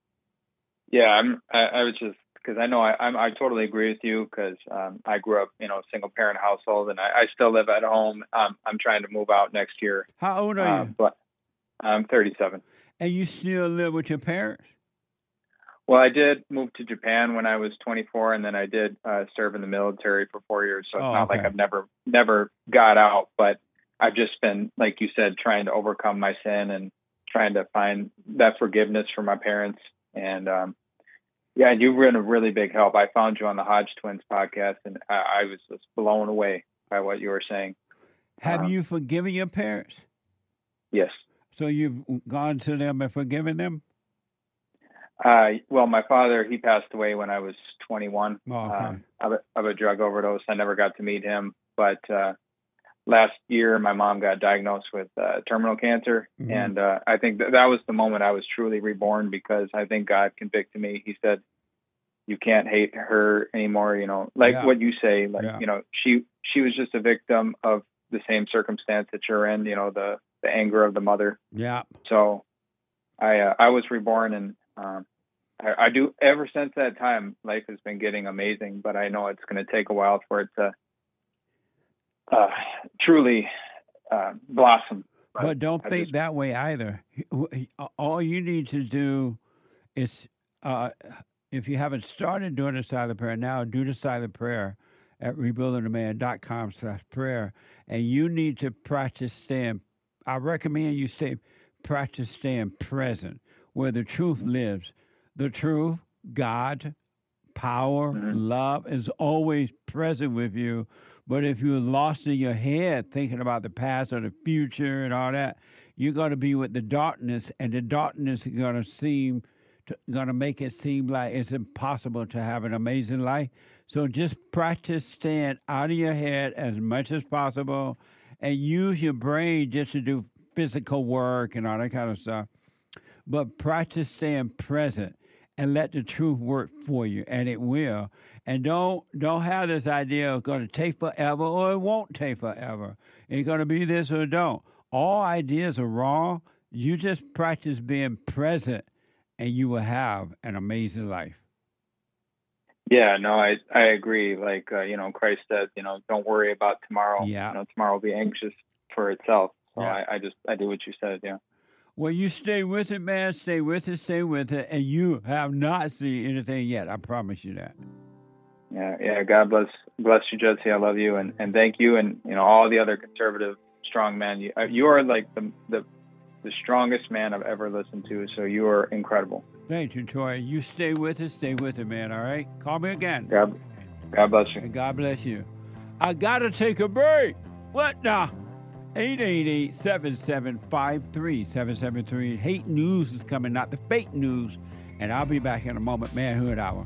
Yeah, I was just, because I know I totally agree with you, because I grew up, single parent household, and I still live at home. I'm trying to move out next year. How old are you? But I'm 37. And you still live with your parents? Well, I did move to Japan when I was 24, and then I did serve in the military for 4 years. So it's not like I've never got out, but I've just been, like you said, trying to overcome my sin and trying to find that forgiveness for my parents. And you've been a really big help. I found you on the Hodge Twins podcast, and I was just blown away by what you were saying. Have you forgiven your parents? Yes. So you've gone to them and forgiven them? Well, my father, he passed away when I was 21 of a drug overdose. I never got to meet him. But last year, my mom got diagnosed with terminal cancer. Mm-hmm. And I think that was the moment I was truly reborn, because I think God convicted me. He said, you can't hate her anymore, what you say. She was just a victim of the same circumstance that you're in, the anger of the mother. Yeah. So I was reborn, and I do, ever since that time, life has been getting amazing, but I know it's going to take a while for it to truly blossom. But don't think that way either. All you need to do is, if you haven't started doing the silent prayer now, do the silent prayer at rebuildingtheman.com/prayer. And you need to practice staying, I recommend you practice staying present where the truth lives. The truth, God, power, love is always present with you. But if you're lost in your head thinking about the past or the future and all that, you're going to be with the darkness, and the darkness is going to make it seem like it's impossible to have an amazing life. So just practice staying out of your head as much as possible, and use your brain just to do physical work and all that kind of stuff. But practice staying present and let the truth work for you, and it will. And don't have this idea of going to take forever or it won't take forever. It's going to be this or don't. All ideas are wrong. You just practice being present, and you will have an amazing life. Yeah, no, I agree. Like, Christ said, don't worry about tomorrow. Yeah. Tomorrow will be anxious for itself. So yeah. I do what you said, yeah. Well, you stay with it, man. Stay with it, and you have not seen anything yet. I promise you that. Yeah. God bless you, Jesse. I love you, and thank you, and all the other conservative strong men. You are like the strongest man I've ever listened to. So you are incredible. Thank you, Troy. You stay with it, man. All right. Call me again. God bless you. And God bless you. I gotta take a break. What now? 888-7753-773. Hate news is coming, not the fake news. And I'll be back in a moment. Manhood Hour.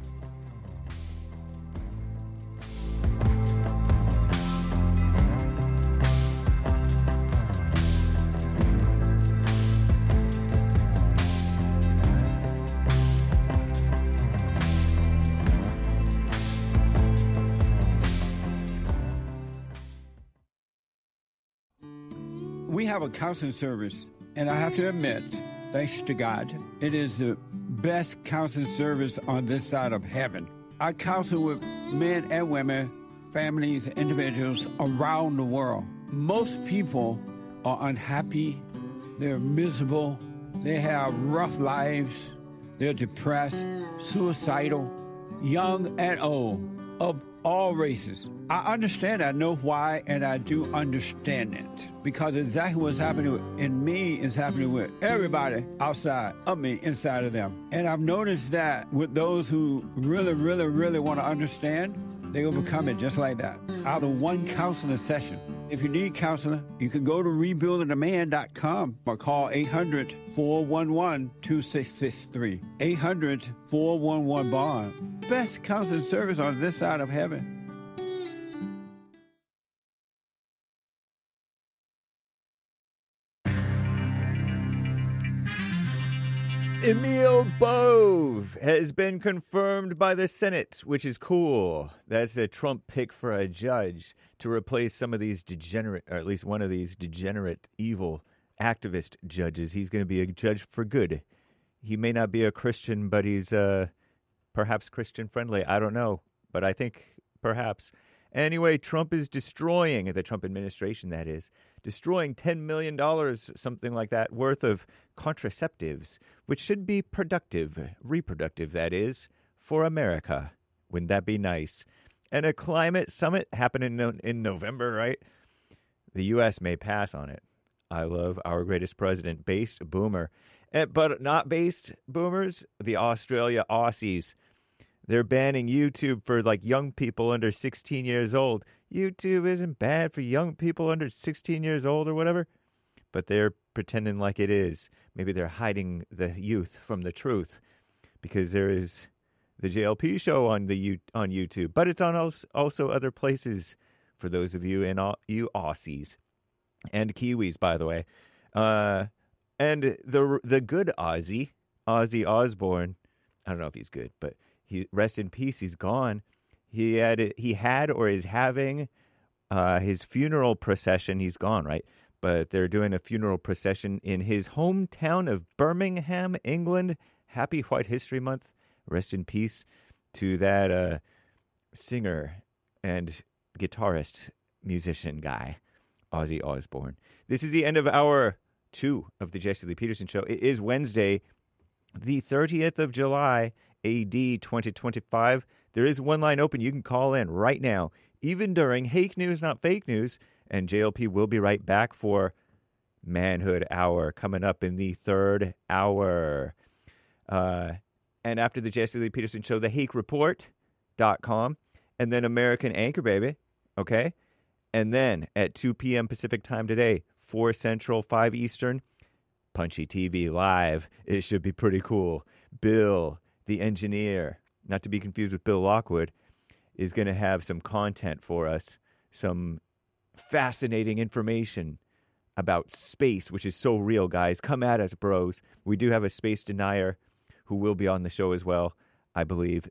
We have a counseling service, and I have to admit, thanks to God, it is the best counseling service on this side of heaven. I counsel with men and women, families, individuals around the world. Most people are unhappy, they're miserable, they have rough lives, they're depressed, suicidal, young and old, of all races. I understand, I know why, and I do understand it. Because exactly what's happening in me is happening with everybody outside of me, inside of them. And I've noticed that with those who really, really, really want to understand, they overcome it just like that, out of one counseling session. If you need counseling, you can go to rebuildingtheman.com or call 800-411-2663. 800-411-BOND. Best counseling service on this side of heaven. Emil Bove has been confirmed by the Senate, which is cool. That's a Trump pick for a judge to replace some of these degenerate, or at least one of these degenerate, evil activist judges. He's going to be a judge for good. He may not be a Christian, but he's perhaps Christian friendly. I don't know, but I think perhaps. Anyway, Trump is destroying, the Trump administration, that is, destroying $10 million, something like that, worth of contraceptives, which should be productive, reproductive, that is, for America. Wouldn't that be nice? And a climate summit happening in November, right? The U.S. may pass on it. I love our greatest president, based boomer. But not based boomers, the Australia Aussies. They're banning YouTube for like young people under 16 years old. YouTube isn't bad for young people under 16 years old or whatever, but they're pretending like it is. Maybe they're hiding the youth from the truth because there is the JLP show on YouTube, but it's on also other places for those of you you Aussies and Kiwis, by the way. And the good Ozzy Osbourne, I don't know if he's good, but rest in peace. He's gone. He had or is having his funeral procession. He's gone, right? But they're doing a funeral procession in his hometown of Birmingham, England. Happy White History Month. Rest in peace to that singer and guitarist, musician guy, Ozzy Osbourne. This is the end of hour 2 of the Jesse Lee Peterson Show. It is Wednesday, the 30th of July, AD 2025. There is one line open. You can call in right now, even during Hake News, Not Fake News. And JLP will be right back for Manhood Hour coming up in the 3rd hour. And after the Jesse Lee Peterson Show, the HakeReport.com. And then American Anchor Baby. Okay? And then at 2 p.m. Pacific time today, 4 Central, 5 Eastern, Punchy TV Live. It should be pretty cool. Bill, the engineer, not to be confused with Bill Lockwood, is going to have some content for us, some fascinating information about space, which is so real, guys. Come at us, bros. We do have a space denier who will be on the show as well, I believe.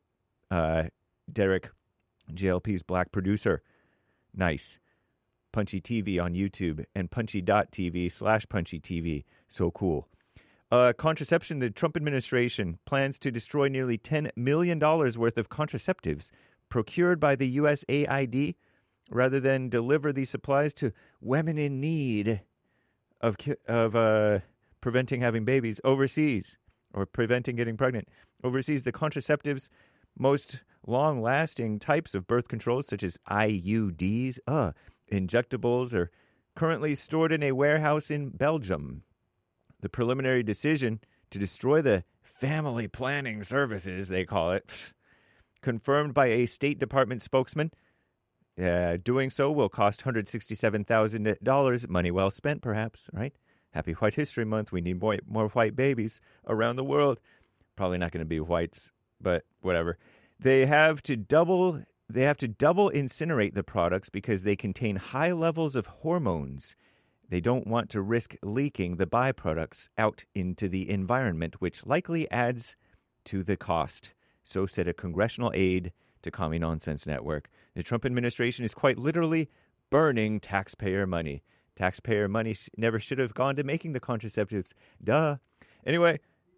Derek, JLP's black producer. Nice. Punchy TV on YouTube and punchy.tv/punchytv. So cool. Contraception, the Trump administration plans to destroy nearly $10 million worth of contraceptives procured by the USAID rather than deliver these supplies to women in need of preventing having babies overseas or preventing getting pregnant. Overseas, the contraceptives, most long-lasting types of birth controls such as IUDs, injectables, are currently stored in a warehouse in Belgium. The preliminary decision to destroy the family planning services, they call it, confirmed by a State Department spokesman. Doing so will cost $167,000. Money well spent, perhaps, right? Happy White History Month. We need more white babies around the world. Probably not going to be whites, but whatever. They have to double incinerate the products because they contain high levels of hormones. They don't want to risk leaking the byproducts out into the environment, which likely adds to the cost. So said a congressional aide to Commie Nonsense Network. The Trump administration is quite literally burning taxpayer money. Taxpayer money never should have gone to making the contraceptives. Duh. Anyway,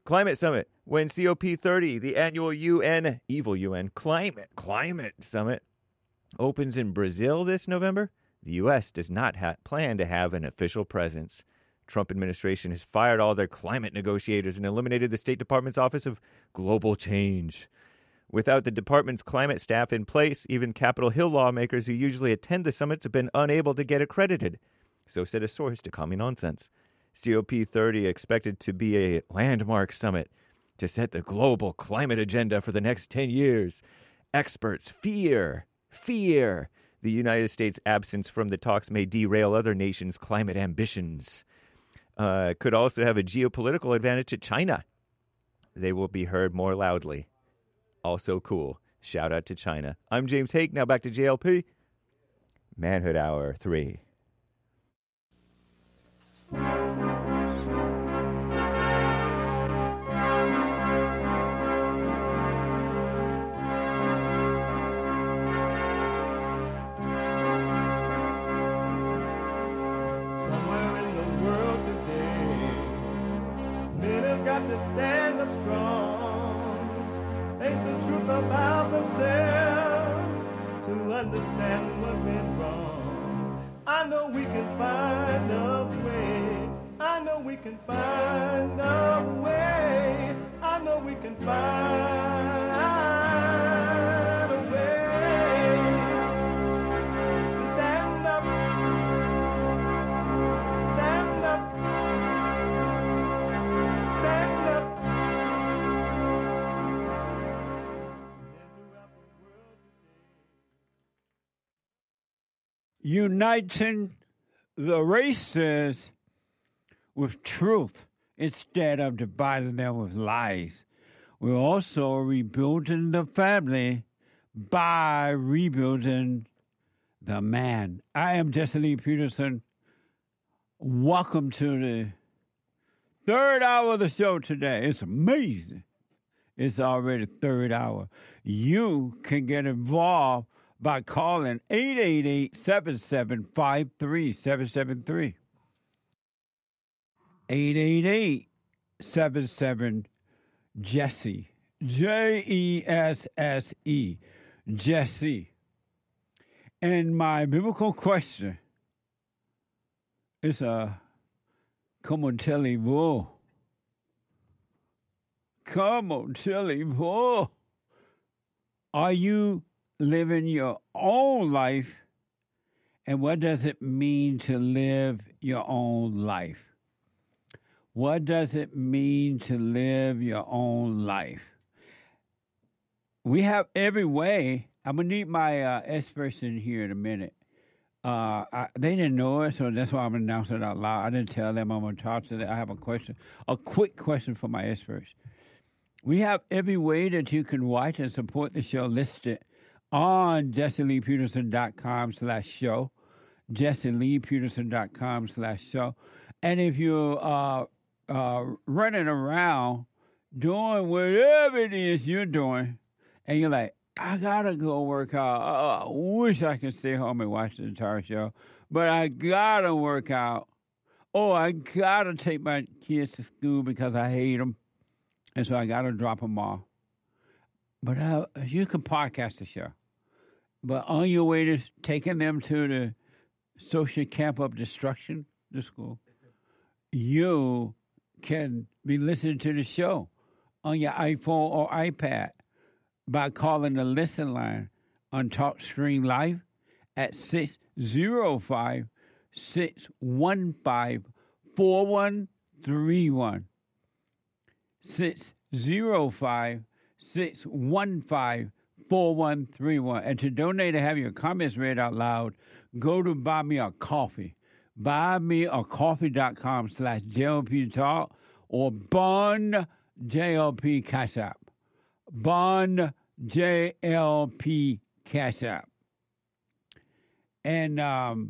Climate Summit. When COP30, the annual evil UN climate summit, opens in Brazil this November, the U.S. does not plan to have an official presence. Trump administration has fired all their climate negotiators and eliminated the State Department's Office of Global Change. Without the department's climate staff in place, even Capitol Hill lawmakers who usually attend the summits have been unable to get accredited. So said a source to Common Nonsense. COP30 expected to be a landmark summit to set the global climate agenda for the next 10 years. Experts fear the United States' absence from the talks may derail other nations' climate ambitions. Could also have a geopolitical advantage to China. They will be heard more loudly. Also cool. Shout out to China. I'm James Hake. Now back to JLP. Manhood Hour 3. Somewhere in the world today, men have got to stand up strong. Think the truth about themselves to understand what went wrong. I know we can find a way. I know we can find a way. I know we can find a way to stand up, stand up, stand up. Uniting the races with truth instead of dividing them with lies. We're also rebuilding the family by rebuilding the man. I am Jesse Lee Peterson. Welcome to the third hour of the show today. It's amazing. It's already third hour. You can get involved by calling 888-7753-773. 888-77-JESSE. Jesse. Jesse. And my biblical question is come on, tell Come on, tell Are you living your own life, and what does it mean to live your own life? What does it mean to live your own life? We have every way. I'm going to need my experts in here in a minute. They didn't know it, so that's why I'm announcing it out loud. I didn't tell them I'm going to talk to them. I have a quick question for my experts. We have every way that you can watch and support the show listed on JesseLeePeterson.com/show, JesseLeePeterson.com/show. And if you're running around doing whatever it is you're doing, and you're like, I gotta go work out. I wish I could stay home and watch the entire show, but I gotta work out. Oh, I gotta take my kids to school because I hate them, and so I gotta drop them off. But you can podcast the show. But on your way to taking them to the social camp of destruction, the school, you can be listening to the show on your iPhone or iPad by calling the listen line on TalkStream Live at 605-615-4131. 605-615-4131. And to donate and have your comments read out loud, go to Buy Me a Coffee. BuyMeACoffee.com/JLP Talk or Bond JLP Cash App. Bond JLP Cash App. And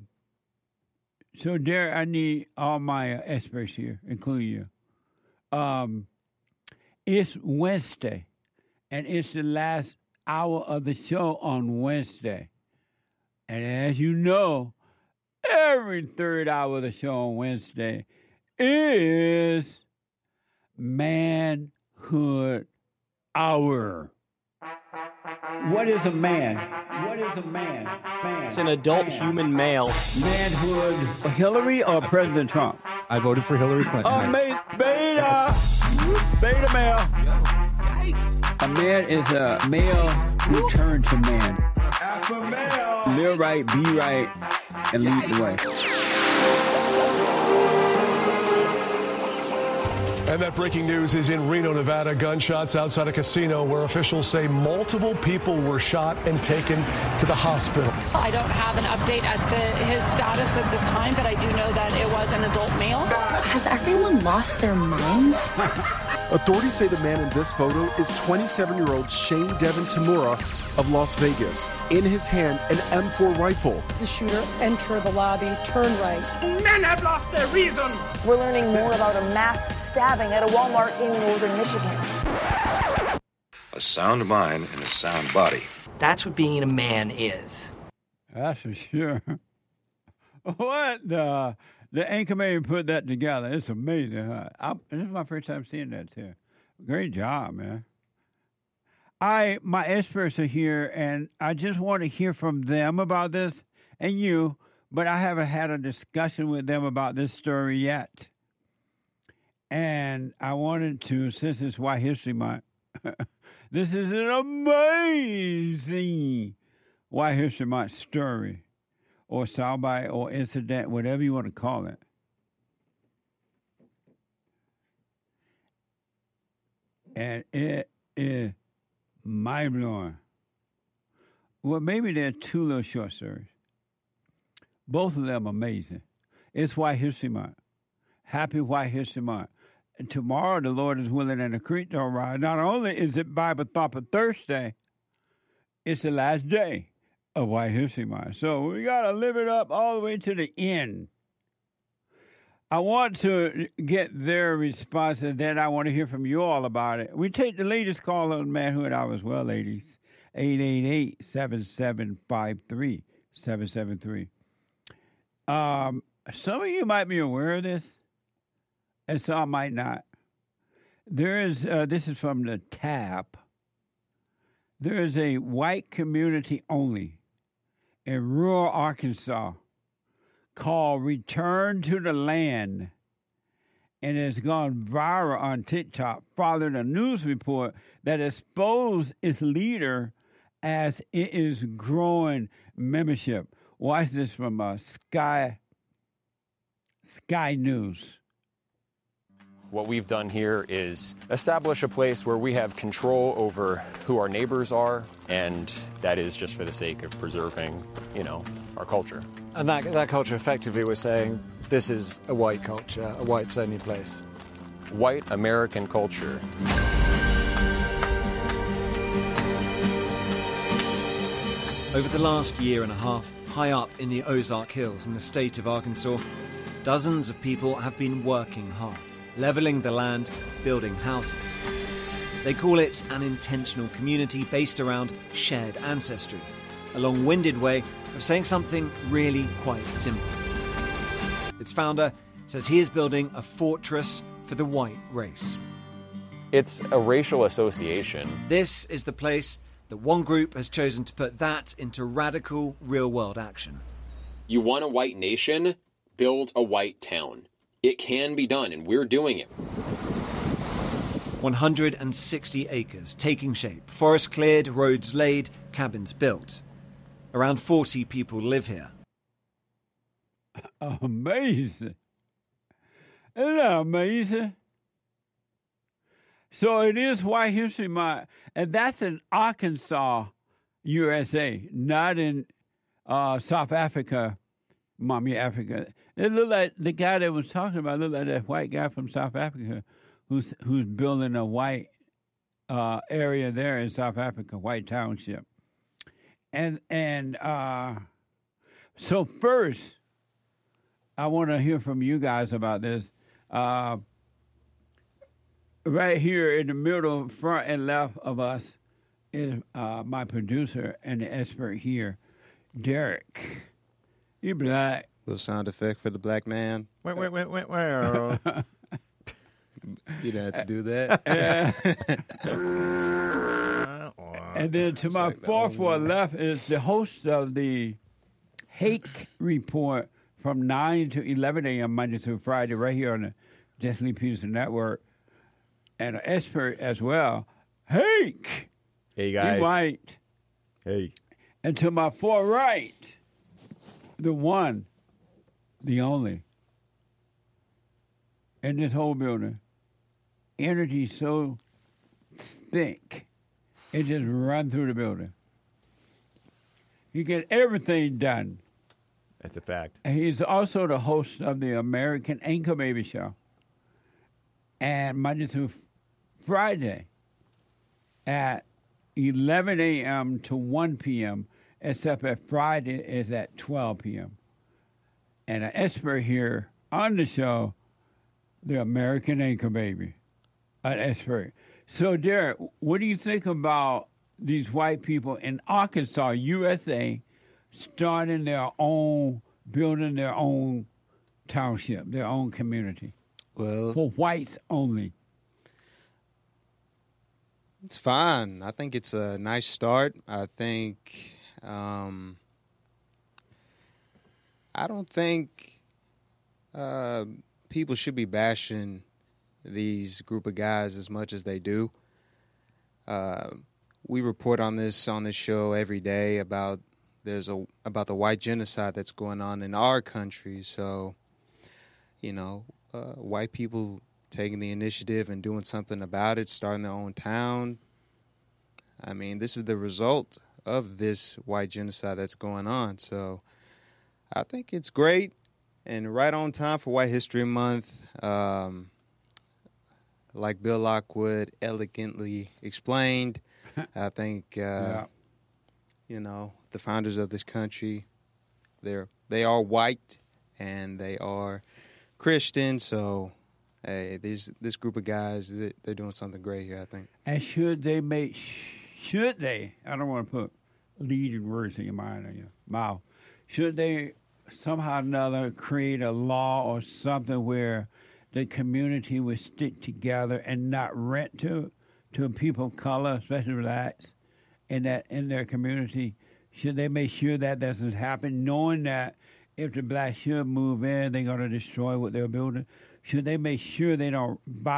so there, I need all my experts here, including you. It's Wednesday, and it's the last hour of the show on Wednesday. And as you know, every third hour of the show on Wednesday is Manhood Hour. What is a man? What is a man? It's an adult human male. Manhood. Hillary or President Trump? I voted for Hillary Clinton. Beta male. A man is a male who turned to man. Alpha male. Live right, be right, and lead the way. And that breaking news is in Reno, Nevada. Gunshots outside a casino where officials say multiple people were shot and taken to the hospital. I don't have an update as to his status at this time, but I do know that it was an adult male. Has everyone lost their minds? Authorities say the man in this photo is 27-year-old Shane Devin Tamura of Las Vegas. In his hand, an M4 rifle. The shooter entered the lobby, turned right. Men have lost their reason. We're learning more about a mass stabbing at a Walmart in northern Michigan. A sound mind and a sound body. That's what being a man is. That's for sure. What the anchorman put that together. It's amazing. Huh? This is my first time seeing that too. Great job, man. My experts are here, and I just want to hear from them about this and you, but I haven't had a discussion with them about this story yet. And I wanted to, since it's White History Month, this is an amazing White History Month story, or soundbite, or incident, whatever you want to call it. And it is mind-blowing. Well, maybe there are two little short stories. Both of them amazing. It's White History Month. Happy White History Month. And tomorrow, the Lord is willing, and the creek don't rise. Not only is it Bible Thumper Thursday, it's the last day of White History Month. So we got to live it up all the way to the end. I want to get their response, and then I want to hear from you all about it. We take the latest call on Manhood Hour as well, ladies. 888-7753-773. Some of you might be aware of this, and some might not. There is, this is from the TAP. There is a white community only in rural Arkansas called Return to the Land, and it's gone viral on TikTok following a news report that exposed its leader as it is growing membership. Watch this from Sky News. What we've done here is establish a place where we have control over who our neighbors are, and that is just for the sake of preserving, our culture. And that culture, effectively, we're saying this is a white culture, a whites-only place. White American culture. Over the last year and a half, high up in the Ozark Hills in the state of Arkansas, dozens of people have been working hard, leveling the land, building houses. They call it an intentional community based around shared ancestry, a long-winded way of saying something really quite simple. Its founder says he is building a fortress for the white race. It's a racial association. This is the place that one group has chosen to put that into radical, real-world action. You want a white nation? Build a white town. It can be done, and we're doing it. 160 acres taking shape, forest cleared, roads laid, cabins built. Around 40 people live here. Amazing. Isn't that amazing? So it is White History Month, and that's in Arkansas, USA, not in South Africa, Mommy Africa. It looked like the guy that was talking about looked like that white guy from South Africa who's building a white area there in South Africa, White Township. And so first, I want to hear from you guys about this. Right here in the middle, front and left of us is my producer and the expert here, Derek. You black. Little sound effect for the black man. Wait. You don't have to do that. And then to my fourth or left is the host of the Hake Report from 9 to 11 a.m. Monday through Friday right here on the Jesse Lee Peterson Network. And an expert as well, Hake. Hey, guys. He white. Hey. And to my far right, the one, the only, in this whole building, energy so thick, it just run through the building. He get everything done. That's a fact. And he's also the host of the American Anchor Baby Show. And Monday through Friday at 11 a.m. to 1 p.m., except that Friday is at 12 p.m. And an expert here on the show, the American Anchor Baby, an expert. So, Derek, what do you think about these white people in Arkansas, USA, starting their own, building their own township, their own community? Well, for whites only. It's fine. I think it's a nice start. I think I don't think people should be bashing these group of guys as much as they do. We report on this show every day about the white genocide that's going on in our country. So, white people taking the initiative and doing something about it, starting their own town. I mean, this is the result of this white genocide that's going on. So I think it's great and right on time for White History Month. Like Bill Lockwood elegantly explained, I think, the founders of this country, they are white and they are Christian, so hey, this group of guys, they're doing something great here, I think. And should they, I don't want to put leading words in your mind or your mouth, should they somehow or another create a law or something where the community would stick together and not rent to people of color, especially blacks, in their community? Should they make sure that doesn't happen, knowing that if the blacks should move in, they're going to destroy what they're building? Should they make sure they don't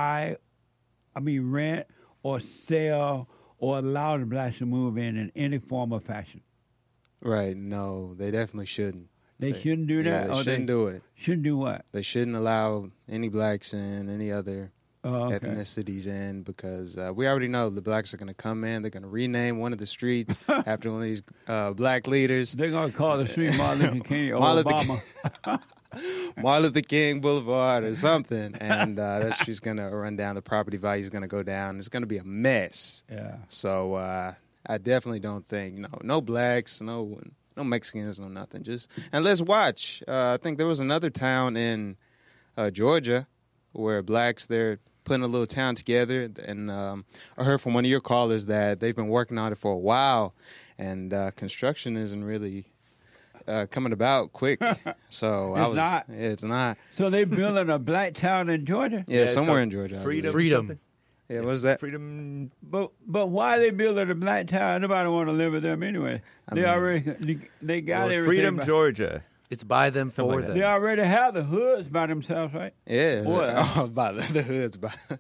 rent or sell or allow the blacks to move in any form or fashion? Right. No, they definitely shouldn't. They shouldn't do that? Yeah, they shouldn't do it. Shouldn't do what? They shouldn't allow any blacks in, any other ethnicities in, because we already know the blacks are going to come in. They're going to rename one of the streets after one of these black leaders. They're going to call the street Martin Luther King or Obama. Martin Luther King Boulevard or something, and that street's going to run down. The property value is going to go down. It's going to be a mess. Yeah. So I definitely don't think no blacks, no Mexicans, no nothing. And let's watch. I think there was another town in Georgia where blacks, they're putting a little town together, and I heard from one of your callers that they've been working on it for a while, and construction isn't really coming about quick. So it's not. So they building a black town in Georgia? Yeah, somewhere in Georgia. Freedom. Yeah, what is that? Freedom. But why they building a black town? Nobody want to live with them anyway. They got everything. Freedom, Georgia. It's by them, for them. They already have the hoods by themselves, right? Yeah. By the hoods.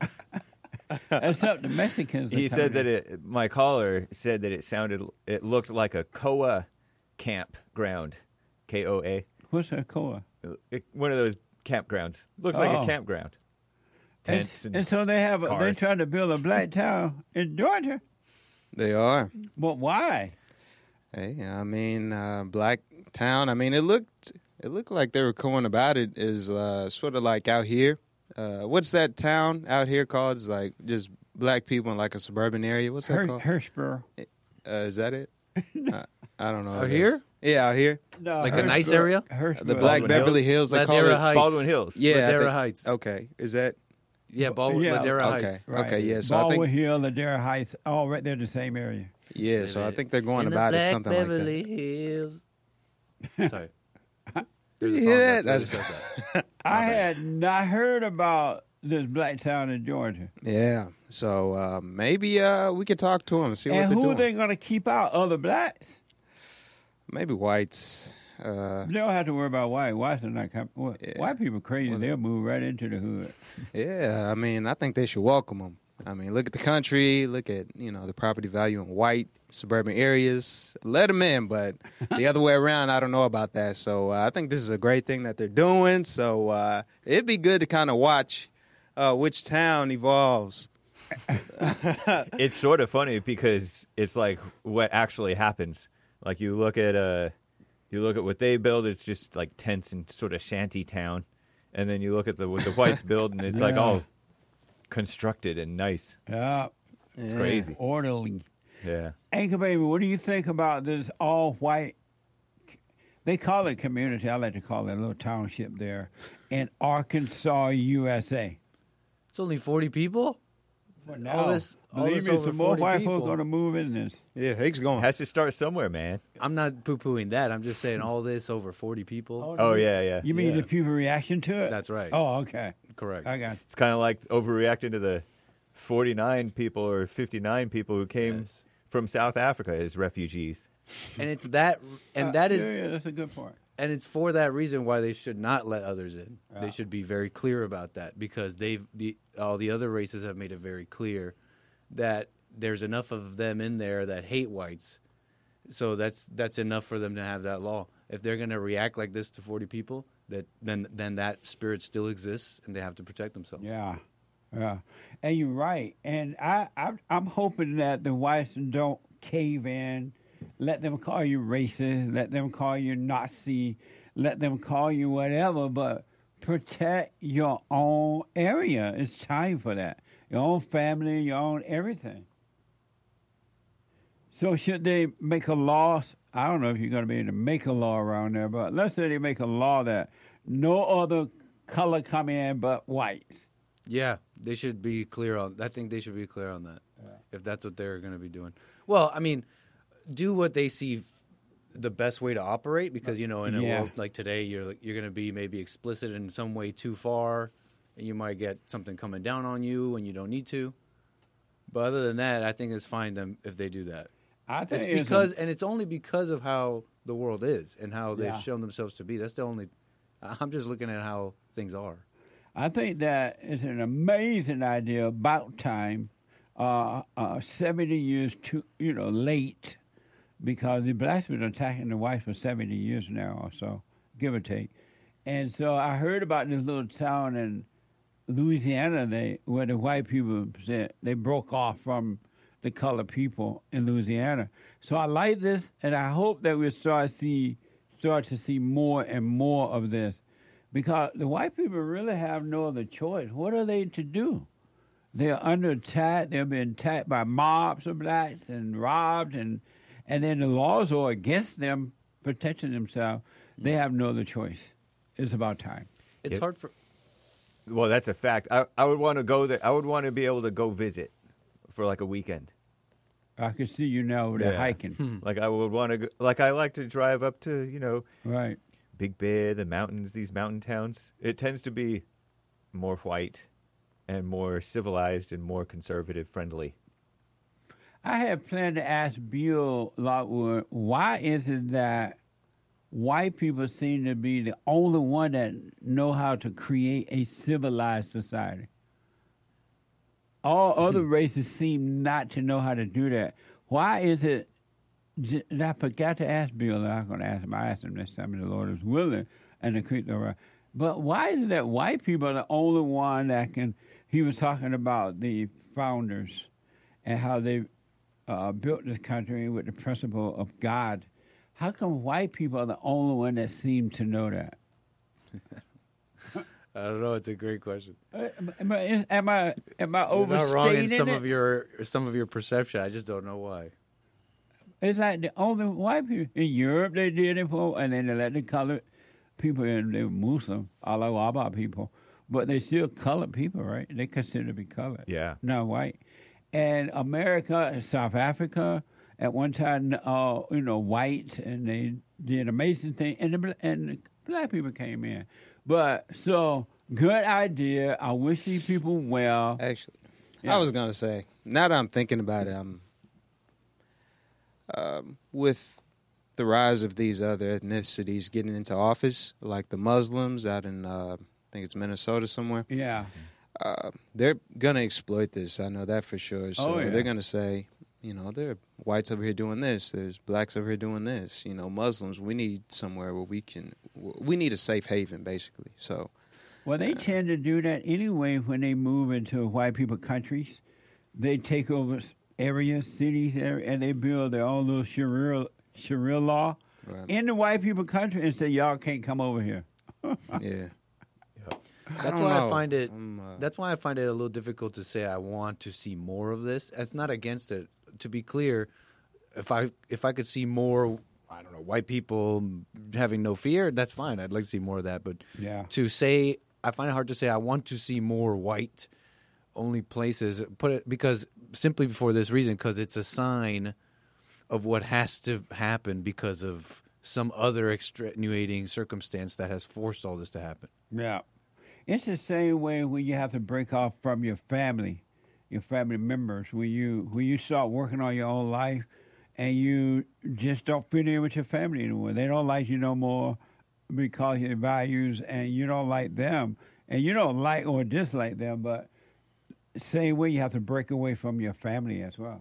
Except the Mexicans. He said that my caller said that it looked like a COA campground. KOA. What's a COA? One of those campgrounds. Looks like a campground. Tents and so they're trying to build a black town in Georgia. They are. But why? Hey, black town. It looked like they were going about it is sort of like out here. What's that town out here called? It's like just black people in like a suburban area. What's that called? Hillsborough. Is that it? I don't know. Out here? Yeah, out here. No, like a nice area? The Black Baldwin Beverly Hills. They call it Heights. Baldwin Hills. Yeah, Ladera Heights. Okay, is that? Yeah, Ladera Heights. Right. Okay, yeah. So Baldwin I think Hill, Ladera Heights, all right there, the same area. Yeah, so I think they're going about it something Beverly like that. Hills. Sorry. Yeah, I had not heard about this black town in Georgia. Yeah. So maybe we could talk to them and see what And they're who doing. they going to keep out? Other blacks? Maybe whites. They don't have to worry about white. Whites are not coming. White people crazy. They'll move right into the hood. Yeah, I mean, I think they should welcome them. I mean, look at the country, look at, the property value in white suburban areas. Let them in, but the other way around, I don't know about that. So I think this is a great thing that they're doing. So it'd be good to kind of watch which town evolves. It's sort of funny because it's like what actually happens. Like you look at what they build, it's just like tents and sort of shanty town. And then you look at what the whites build, and it's like all constructed and nice. Yeah. It's crazy. Orderly. Yeah. Anchor Baby, what do you think about this all-white, they call it community, I like to call it a little township there, in Arkansas, USA? It's only 40 people? All this over some more 40 white people. folks going to move in this. Yeah, Hake's going. Has to start somewhere, man. I'm not poo-pooing that. I'm just saying all this over 40 people. Oh, yeah. You mean the people reaction to it? That's right. Oh, okay. Correct. I got it. It's kind of like overreacting to the 49 people or 59 people who came from South Africa as refugees. And it's that, and that is... Yeah, that's a good point. And it's for that reason why they should not let others in. Yeah. They should be very clear about that because all the other races have made it very clear that there's enough of them in there that hate whites. So that's enough for them to have that law. If they're going to react like this to 40 people, then that spirit still exists and they have to protect themselves. Yeah. And you're right. And I'm hoping that the whites don't cave in. Let them call you racist. Let them call you Nazi. Let them call you whatever. But protect your own area. It's time for that. Your own family, your own everything. So should they make a law? I don't know if you're going to be able to make a law around there, but let's say they make a law that no other color come in but whites. Yeah, they should be clear on. I think they should be clear on that. If that's what they're going to be doing. Well, I mean, do what they see the best way to operate because in a world like today, you're going to be maybe explicit in some way too far, and you might get something coming down on you when you don't need to. But other than that, I think it's fine if they do that. I think it's only because of how the world is and how they've Yeah. shown themselves to be. That's the only. I'm just looking at how things are. I think that it's an amazing idea. About time, 70 years too, late, because the blacks have been attacking the whites for 70 years now or so, give or take. And so I heard about this little town in Louisiana where the white people said they broke off from the colored people in Louisiana. So I like this, and I hope that we'll start to see more and more of this, because the white people really have no other choice. What are they to do? They're under attack. They're being attacked by mobs of blacks and robbed, and then the laws are against them protecting themselves. They have no other choice. It's about time. It's hard for. Well, that's a fact. I would want to go there. I would want to be able to go visit for like a weekend. I can see you now over there hiking. Like I would want to go, like I like to drive up to, right, Big Bear, the mountains, these mountain towns. It tends to be more white and more civilized and more conservative friendly. I had planned to ask Bill Lockwood, why is it that white people seem to be the only one that know how to create a civilized society? All other races seem not to know how to do that. Why is it? And I forgot to ask Bill, and I'm going to ask him. I asked him this time, if the Lord is willing, and the creek the right. But why is it that white people are the only one that can? He was talking about the founders and how they built this country with the principle of God. How come white people are the only one that seem to know that? I don't know. It's a great question. Am I You're not overstating wrong in it? some of your perception. I just don't know why. It's like the only white people in Europe they did it for, and then they let the colored people in. They were Muslim, Allah people, but they still colored people, right? They consider to be colored, not white. And America, South Africa, at one time, white, and they did amazing things, and the black people came in. But so Good idea. I wish these people well. Actually, I was going to say, now that I'm thinking about it, with the rise of these other ethnicities getting into office, like the Muslims out in, I think it's Minnesota somewhere. Yeah. They're going to exploit this. I know that for sure. So they're going to say, there are whites over here doing this. There's blacks over here doing this. Muslims, we need somewhere where we need a safe haven, basically. So, well, they tend to do that anyway when they move into white people countries. They take over areas, cities, and they build their own little Sharia law in the white people country and say, y'all can't come over here. Yeah. That's why I find it. That's why I find it a little difficult to say I want to see more of this. It's not against it. To be clear, if I could see more, I don't know, white people having no fear, that's fine. I'd like to see more of that. But to say, I find it hard to say I want to see more white only places. Because simply for this reason, because it's a sign of what has to happen because of some other extenuating circumstance that has forced all this to happen. Yeah. It's the same way when you have to break off from your family members. When you start working on your own life and you just don't fit in with your family anymore. They don't like you no more because of your values, and you don't like them. And you don't like or dislike them, but same way you have to break away from your family as well.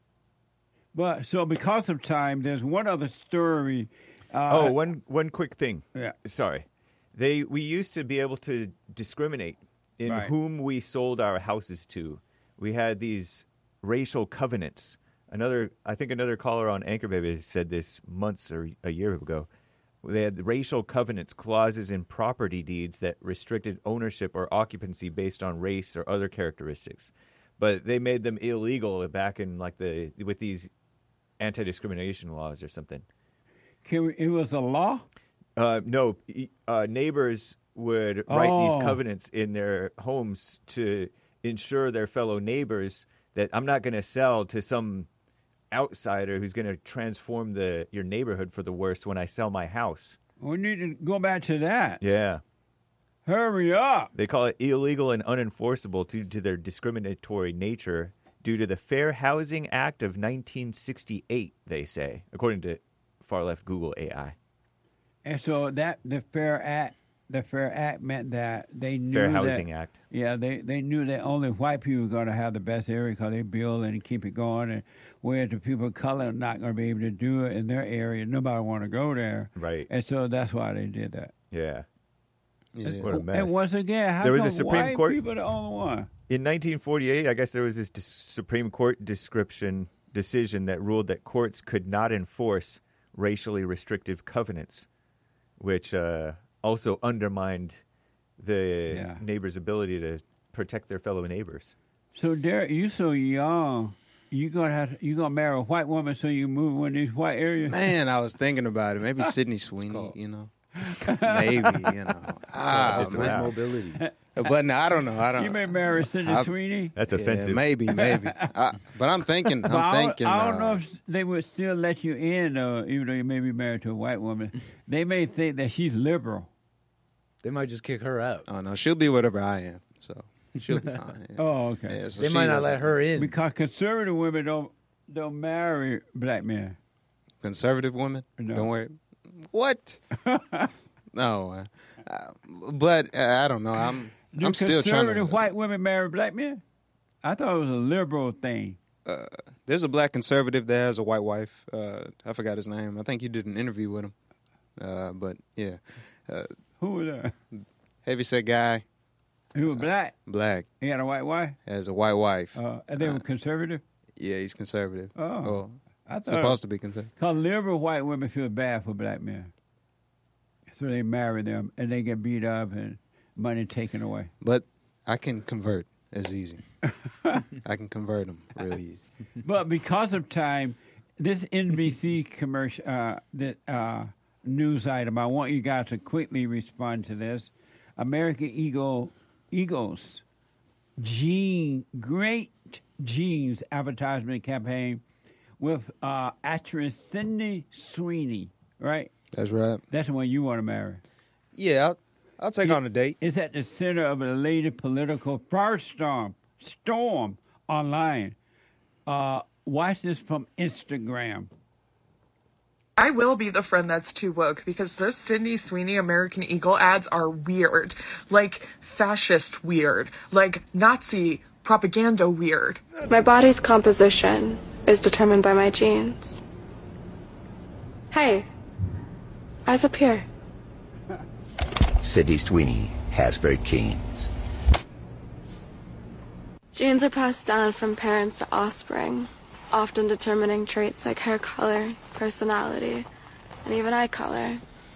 But so because of time, there's one other story. One quick thing. Yeah. Sorry. We used to be able to discriminate in whom we sold our houses to. We had these racial covenants. I think another caller on Anchor Baby said this months or a year ago. They had racial covenants, clauses in property deeds that restricted ownership or occupancy based on race or other characteristics. But they made them illegal back in with these anti-discrimination laws or something. It was a law? No, neighbors would write these covenants in their homes to ensure their fellow neighbors that I'm not going to sell to some outsider who's going to transform your neighborhood for the worse when I sell my house. We need to go back to that. Yeah. Hurry up. They call it illegal and unenforceable due to their discriminatory nature due to the Fair Housing Act of 1968, they say, according to far-left Google AI. And so the Fair Act meant that they knew Fair Housing Act. Yeah, they knew that only white people were going to have the best area because they build and keep it going, and whereas the people of color are not going to be able to do it in their area. Nobody want to go there. Right. And so that's why they did that. Yeah. What a mess. And once again, how there was come a Supreme white Court, people are the only one? In 1948, I guess there was this Supreme Court decision that ruled that courts could not enforce racially restrictive covenants, which also undermined the neighbor's ability to protect their fellow neighbors. So, Derek, you so young, you gonna marry a white woman so you move in these white areas? Man, I was thinking about it. Maybe Sydney Sweeney, Maybe, man. Mobility. But no, I don't know. You may marry Sydney Sweeney. That's offensive. Maybe. But I'm thinking. I don't know if they would still let you in, even though you may be married to a white woman. They may think that she's liberal. They might just kick her out. Oh no, she'll be whatever I am, so she'll be fine. Yeah. Oh, okay. Yeah, so they might not let her in because conservative women don't marry black men. Conservative women? No. Don't worry. What? No, but I don't know. I'm still trying to. Conservative white women marry black men? I thought it was a liberal thing. There's a black conservative that has a white wife. I forgot his name. I think you did an interview with him. But yeah. Who was that? Heavyset guy. He was black? Black. He had a white wife? Has a white wife. And they were conservative? Yeah, he's conservative. Oh. Well, I thought supposed to be conservative. Because liberal white women feel bad for black men. So they marry them, and they get beat up and money taken away. But I can convert as easy. I can convert them real easy. But because of time, this NBC commercial, news item, I want you guys to quickly respond to this. American Eagles great jeans advertisement campaign with actress Sydney Sweeney, right? That's right. That's the one you want to marry. Yeah, I'll take on a date. It's at the center of a latest political firestorm online. Watch this from Instagram. I will be the friend that's too woke because those Sydney Sweeney American Eagle ads are weird. Like fascist weird. Like Nazi propaganda weird. My body's composition is determined by my genes. Hey, eyes up here. Sydney Sweeney has very genes. Genes are passed down from parents to offspring, often determining traits like hair color, personality, and even eye color.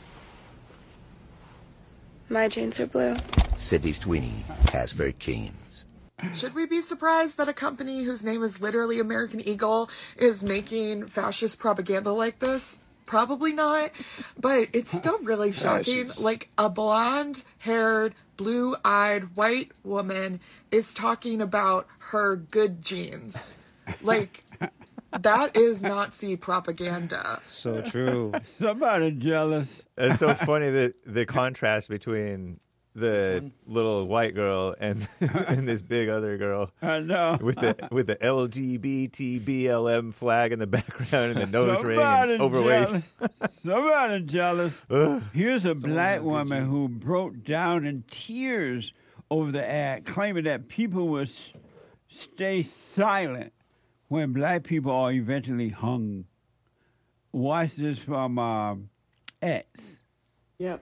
My genes are blue. Sydney Sweeney has very genes. Should we be surprised that a company whose name is literally American Eagle is making fascist propaganda like this? Probably not, but it's still really shocking. Like, a blonde-haired, blue-eyed white woman is talking about her good genes. Like, that is Nazi propaganda. So true. Somebody jealous. It's so funny that the contrast between the little white girl and this big other girl. I know. With the LGBT BLM flag in the background and the nose ring and overweight. Somebody jealous. Here's a black woman who broke down in tears over the ad, claiming that people would stay silent when black people are eventually hung. Watch this from X. Yep.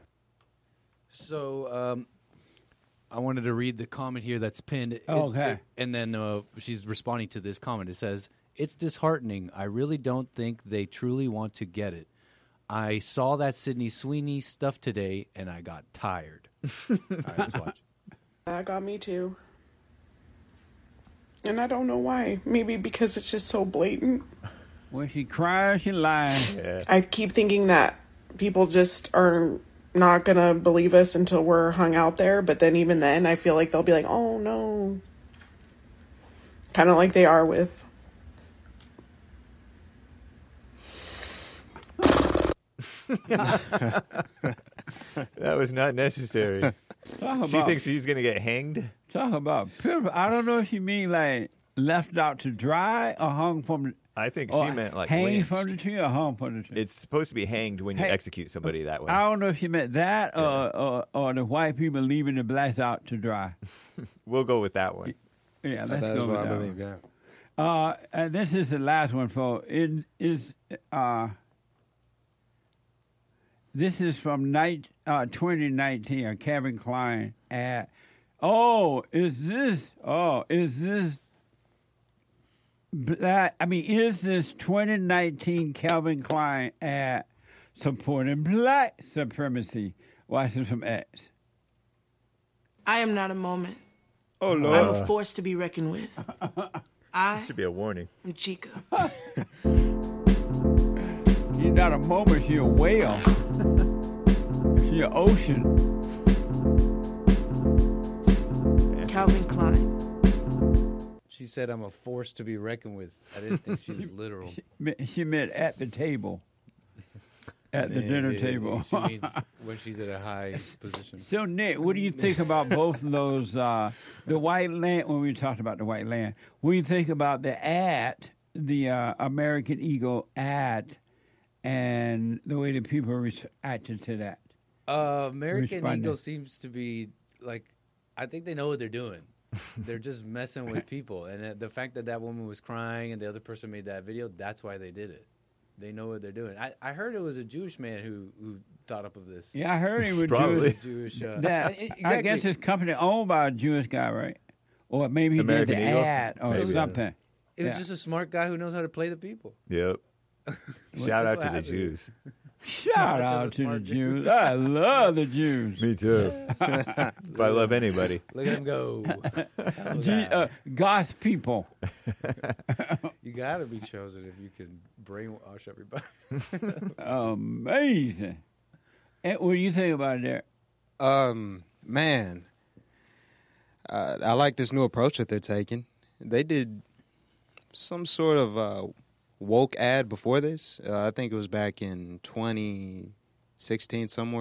So I wanted to read the comment here that's pinned. Okay. And then she's responding to this comment. It says, "It's disheartening. I really don't think they truly want to get it. I saw that Sydney Sweeney stuff today, and I got tired." All right, let's watch. That got me too. And I don't know why. Maybe because it's just so blatant. When she cries, she lies. Yeah. I keep thinking that people just are not going to believe us until we're hung out there. But then even then, I feel like they'll be like, oh, no. Kind of like they are with... That was not necessary. She thinks she's going to get hanged? Talk about I don't know if you mean like left out to dry or hung from... I think she meant like hanged lynched. from the tree or hung from the tree. It's supposed to be hanged when you execute somebody that way. I don't know if you meant that or the white people leaving the blacks out to dry. We'll go with that one. Yeah, let's That's go with what I that believe, one. yeah. And this is the last one, folks. This is from 2019, a Calvin Klein ad. Is this black? I mean, is this 2019 Calvin Klein ad supporting black supremacy? Watch this from X. I am not a moment. Oh, Lord. I'm a force to be reckoned with. I should be a warning. am Chica. She's not a moment, she's a whale. She's an ocean. Calvin Klein. She said, I'm a force to be reckoned with. I didn't think she was literal. She meant at the table. At the dinner table. She means when she's at a high position. So, Nick, what do you think about both of those? The white land, when we talked about the white land, what do you think about the ad, the American Eagle ad, and the way that people reacted to that? American Eagle seems to be like, I think they know what they're doing. They're just messing with people. And the fact that woman was crying and the other person made that video, that's why they did it. They know what they're doing. I heard it was a Jewish man who thought up of this. Yeah, I heard he was Probably. Jewish. Exactly. I guess his company owned by a Jewish guy, right? Or maybe he American did the Eagle? ad or Maybe. something. It was just a smart guy who knows how to play the people. Yep. Shout out what to the happened. Jews. Shout out to the Jews. I love the Jews. Me too. If I love anybody. Look at him go. God's people. You got to be chosen if you can brainwash everybody. Amazing. And what do you think about it, Derek? Man, I like this new approach that they're taking. They did some sort of woke ad before this. I think it was back in 2016 somewhere.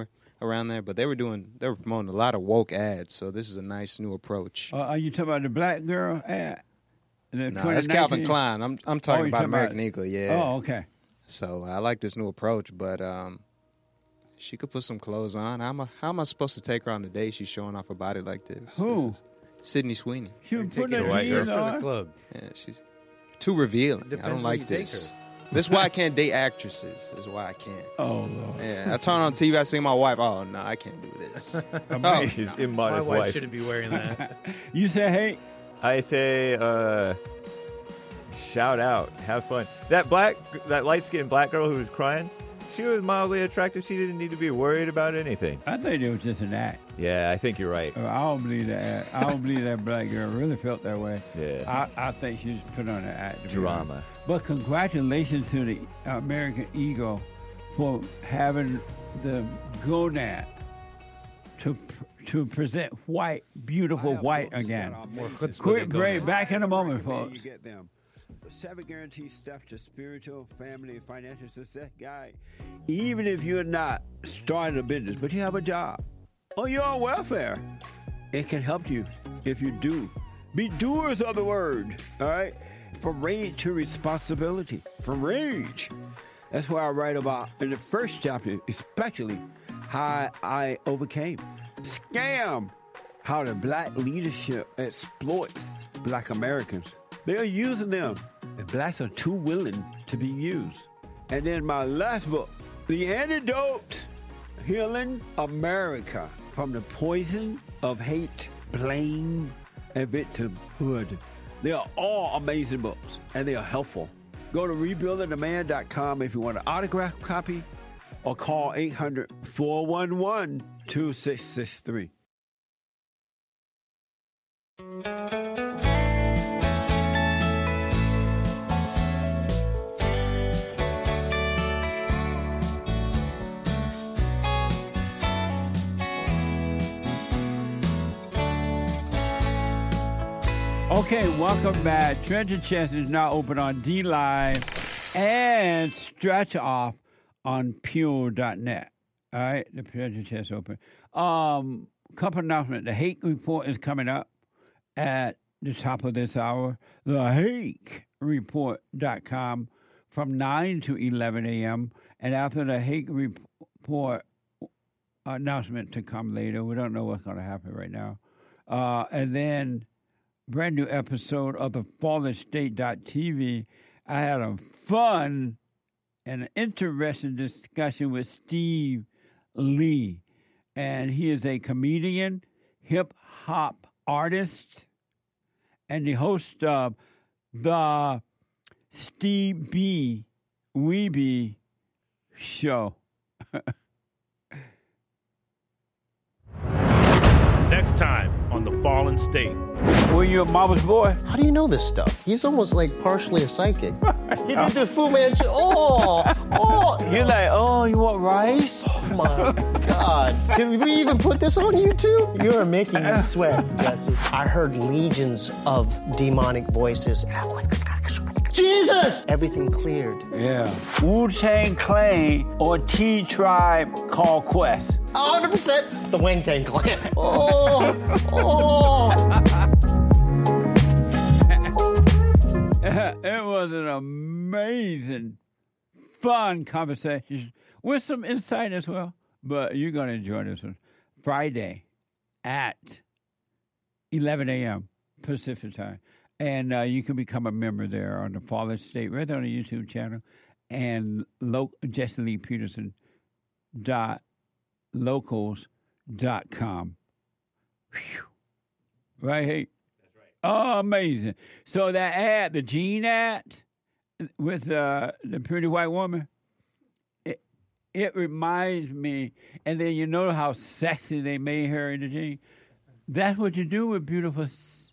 around there, but they were promoting a lot of woke ads. So this is a nice new approach. Are you talking about the black girl ad? No, that's Calvin Klein. I'm talking about American Eagle. Yeah. Oh, okay. So I like this new approach, but she could put some clothes on. How am I supposed to take her on a date? She's showing off her body like this. Who? Sydney Sweeney. She was putting her to on the club. Yeah, she's too revealing. I don't like this. This is why I can't date actresses. This is why I can't. Oh, Lord. Yeah, I turn on TV, I see my wife. Oh, no, I can't do this. His immodest My wife shouldn't be wearing that. You say hey? I say, shout out, have fun. That light-skinned black girl who was crying, she was mildly attractive. She didn't need to be worried about anything. I think it was just an act. Yeah, I think you're right. I don't believe that. I don't believe that black girl really felt that way. Yeah. I think she was put on an act. Drama. But congratulations to the American Eagle for having the gonad to present beautiful white again. Quick break. Back in a moment, folks. 7 guaranteed steps to spiritual, family, and financial success guide. Even if you're not starting a business, but you have a job or you're on welfare, it can help you if you do. Be doers of the word, all right? From rage to responsibility. From rage. That's what I write about in the first chapter, especially how I overcame. Scam. How the black leadership exploits black Americans. They're using them, and blacks are too willing to be used. And then my last book, The Antidote, Healing America from the Poison of Hate, Blame, and Victimhood. They are all amazing books, and they are helpful. Go to rebuildingtheman.com if you want an autographed copy, or call 800-411-2663. Okay, welcome back. Treasure Chest is now open on DLive and Stretch Off on Pure.net. All right, the Treasure Chest open. Couple announcement. The Hake Report is coming up at the top of this hour. TheHakeReport.com from 9 to 11 a.m. And after the Hake Report announcement to come later, we don't know what's going to happen right now. And then brand new episode of the FallenState.tv. I had a fun and an interesting discussion with Steve Lee. And he is a comedian, hip-hop artist, and the host of the Steve B. Weeby Show. Next time on The Fallen State. Were you a mama's boy? How do you know this stuff? He's almost like partially a psychic. He did the Fu Manchu. Oh! You're like, oh, you want rice? Oh, my God. Can we even put this on YouTube? You're making me sweat, Jesse. I heard legions of demonic voices. Jesus! Everything cleared. Yeah. Wu-Tang Clan or T-Tribe Called Quest. 100% the Wang-Tang Clan. It was an amazing, fun conversation with some insight as well. But you're going to enjoy this one. Friday at 11 a.m. Pacific time. And you can become a member there on the Fallen State, right there on the YouTube channel. And JesseLeePeterson.locals.com. Right, hey? That's right. Oh, amazing. So that ad, the Gene ad with the pretty white woman, it reminds me, and then you know how sexy they made her in the Gene. That's what you do with beautiful,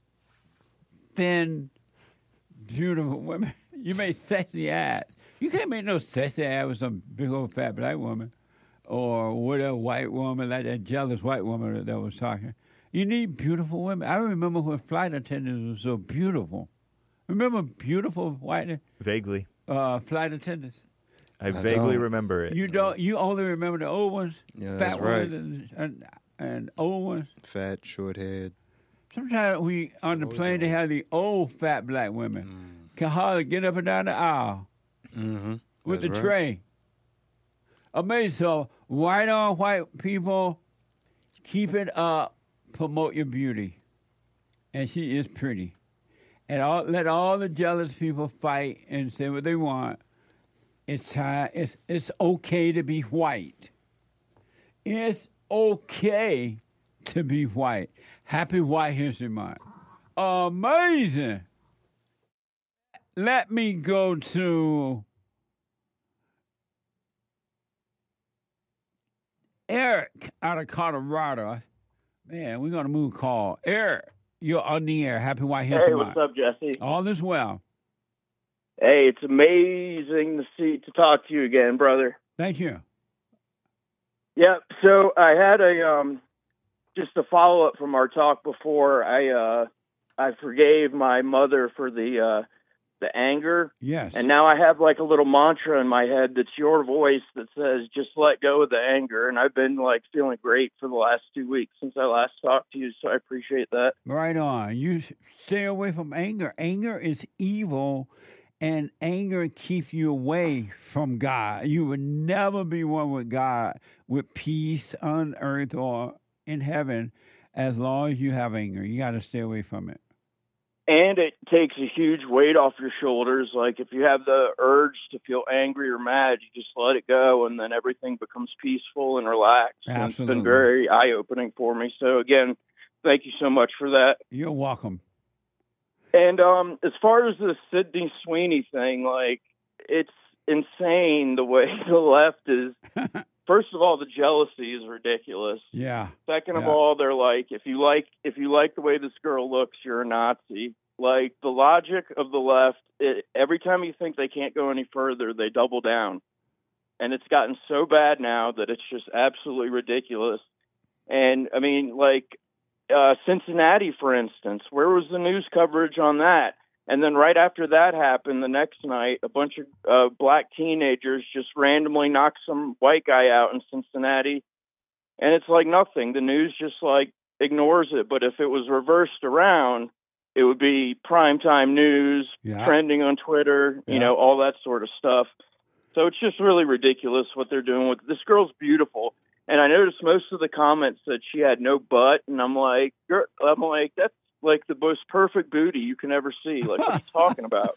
thin, beautiful women. You make sexy ads. You can't make no sexy ad with some big old fat black woman or whatever white woman, like that jealous white woman that was talking. You need beautiful women. I remember when flight attendants were so beautiful. Remember beautiful white? Vaguely. Flight attendants. I vaguely don't. remember it. You don't. You only remember the old ones, Yeah, fat that's right. ones, and old ones. Fat, short head. Sometimes we on the plane they have the old fat black women can hardly get up and down the aisle Mm-hmm. with the That's right. tray. Amazing. So white on white people, keep it up, promote your beauty, and she is pretty. And let all the jealous people fight and say what they want. It's time. It's okay to be white. It's okay to be white. Happy White History Month. Amazing. Let me go to Eric out of Colorado. Man, we're going to move call. Eric, you're on the air. Happy White History Hey, Month. what's up, Jesse? All is well. Hey, it's amazing to talk to you again, brother. Thank you. Yep. So I had just a follow up from our talk before. I forgave my mother for the anger. Yes. And now I have like a little mantra in my head that's your voice that says, just let go of the anger. And I've been like feeling great for the last 2 weeks since I last talked to you. So I appreciate that. Right on. You stay away from anger. Anger is evil, and anger keeps you away from God. You would never be one with God, with peace on earth or in heaven, as long as you have anger. You got to stay away from it. And it takes a huge weight off your shoulders. Like if you have the urge to feel angry or mad, you just let it go, and then everything becomes peaceful and relaxed. Absolutely. And it's been very eye-opening for me. So again, thank you so much for that. You're welcome. And as far as the Sydney Sweeney thing, like it's insane the way the left is. First of all, the jealousy is ridiculous. Yeah. Second of all, they're like, if you like the way this girl looks, you're a Nazi. Like the logic of the left, every time you think they can't go any further, they double down. And it's gotten so bad now that it's just absolutely ridiculous. And I mean, like Cincinnati, for instance, where was the news coverage on that? And then right after that happened, the next night, a bunch of black teenagers just randomly knocked some white guy out in Cincinnati. And it's like nothing. The news just like ignores it. But if it was reversed around, it would be primetime news, trending on Twitter, you know, all that sort of stuff. So it's just really ridiculous what they're doing with this girl's beautiful. And I noticed most of the comments said she had no butt. And I'm like, that's like the most perfect booty you can ever see. Like, what are you talking about?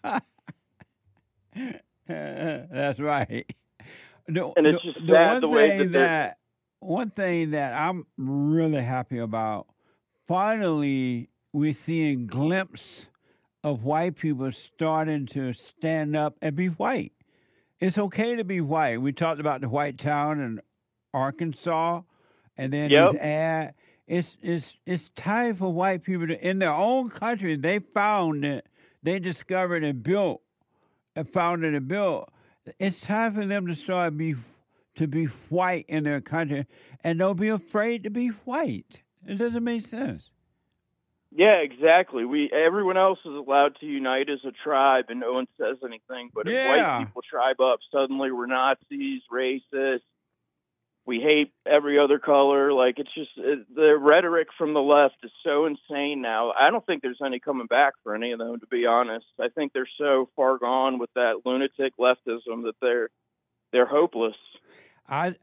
That's right. And it's just sad the way that one thing that I'm really happy about, finally we're seeing glimpse of white people starting to stand up and be white. It's okay to be white. We talked about the white town in Arkansas, and then this ad. It's time for white people to, in their own country, they found it, they discovered and built, and founded and built. It's time for them to start to be white in their country, and don't be afraid to be white. It doesn't make sense. Yeah, exactly. Everyone else is allowed to unite as a tribe, and no one says anything. But if white people tribe up, suddenly we're Nazis, racist. We hate every other color. Like, it's just the rhetoric from the left is so insane now. I don't think there's any coming back for any of them, to be honest. I think they're so far gone with that lunatic leftism that they're hopeless. And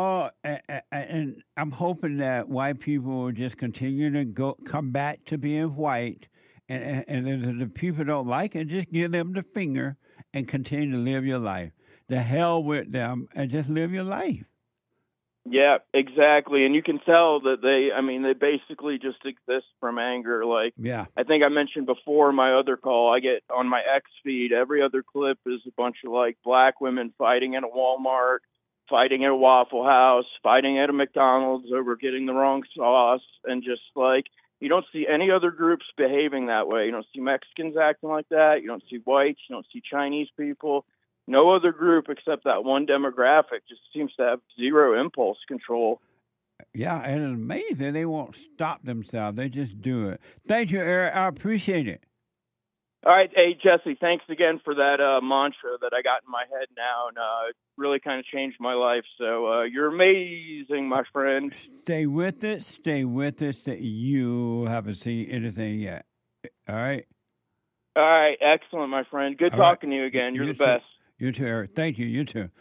I'm hoping that white people will just continue to come back to being white, and if the people don't like it, just give them the finger and continue to live your life. The hell with them, and just live your life. Yeah, exactly. And you can tell that they basically just exist from anger. Like, I think I mentioned before in my other call, I get on my X feed, every other clip is a bunch of like black women fighting at a Walmart, fighting at a Waffle House, fighting at a McDonald's over getting the wrong sauce. And just like, you don't see any other groups behaving that way. You don't see Mexicans acting like that. You don't see whites. You don't see Chinese people. No other group except that one demographic just seems to have zero impulse control. Yeah, and it's amazing. They won't stop themselves. They just do it. Thank you, Eric. I appreciate it. All right, hey Jesse, thanks again for that mantra that I got in my head now, and it really kind of changed my life. So you're amazing, my friend. Stay with it. Stay with us. That you haven't seen anything yet. All right. All right, excellent, my friend. Good talking to you again. You're the best. You too, Eric. Thank you. You too.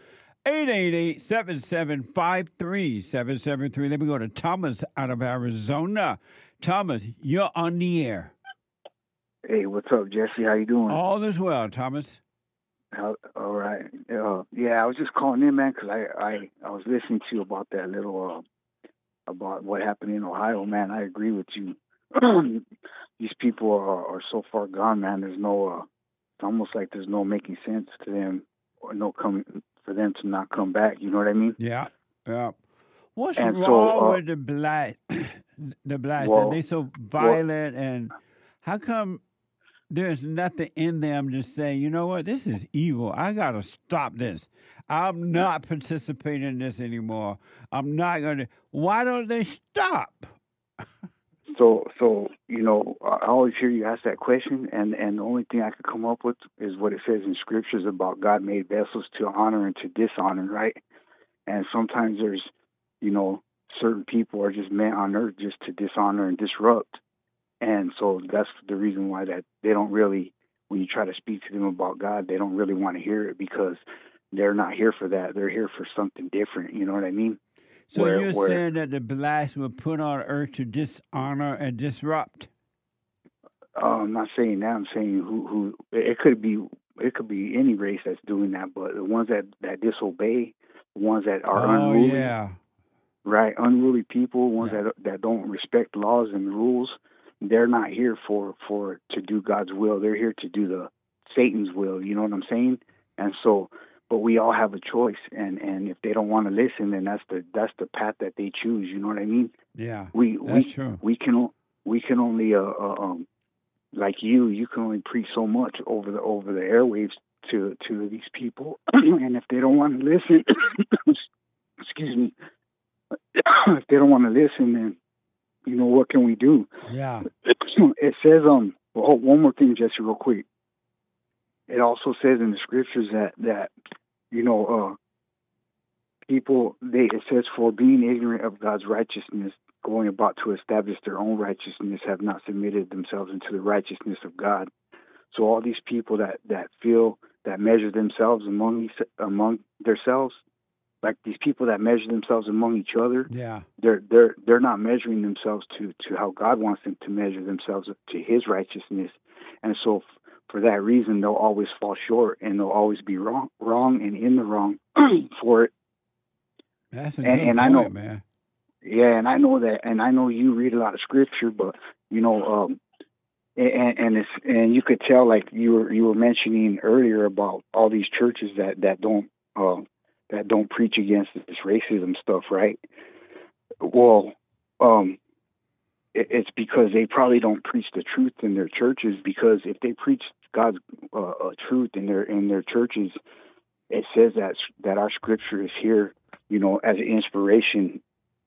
888-775-3773. Let me go to Thomas out of Arizona. Thomas, you're on the air. Hey, what's up, Jesse? How you doing? All is well, Thomas. All right. Yeah, I was just calling in, man, because I was listening to you about that little about what happened in Ohio, man. I agree with you. These people are so far gone, man. There's no. It's almost like there's no making sense to them, or no coming for them to not come back. You know what I mean? Yeah. Yeah. What's And wrong with the black? The blacks, Well, are they so violent, and how come there's nothing in them to say, you know what, this is evil. I got to stop this. I'm not participating in this anymore. I'm not going to. Why don't they stop? So you know, I always hear you ask that question, and the only thing I could come up with is what it says in scriptures about God made vessels to honor and to dishonor, right? And sometimes there's, you know, certain people are just meant on earth just to dishonor and disrupt. And so that's the reason why that they don't really, when you try to speak to them about God, they don't really want to hear it because they're not here for that. They're here for something different. You know what I mean? So you're saying that the blacks were put on earth to dishonor and disrupt? I'm not saying that. I'm saying who it could be any race that's doing that, but the ones that disobey, the ones that are unruly, yeah. Right, unruly people, ones that don't respect laws and rules, they're not here for to do God's will. They're here to do the Satan's will. You know what I'm saying? And so, but we all have a choice, and if they don't want to listen, then that's the path that they choose. You know what I mean? Yeah, that's true. We can only like you can only preach so much over the airwaves to these people, and if they don't want to listen, excuse me. If they don't want to listen, then, you know, what can we do? Yeah. It says, one more thing, Jesse, real quick. It also says in the scriptures that you know, people, it says, for being ignorant of God's righteousness, going about to establish their own righteousness, have not submitted themselves into the righteousness of God. So all these people that measure themselves among themselves, like these people that measure themselves among each other, yeah, they're not measuring themselves to how God wants them to measure themselves to His righteousness, and so for that reason they'll always fall short and they'll always be wrong and in the wrong for it. That's a good point, I know, man. Yeah, and I know that, and I know you read a lot of scripture, but you know, and you could tell, like you were mentioning earlier about all these churches that don't preach against this racism stuff, right? Well, it's because they probably don't preach the truth in their churches. Because if they preach God's truth in their churches, it says that our scripture is here, you know, as an inspiration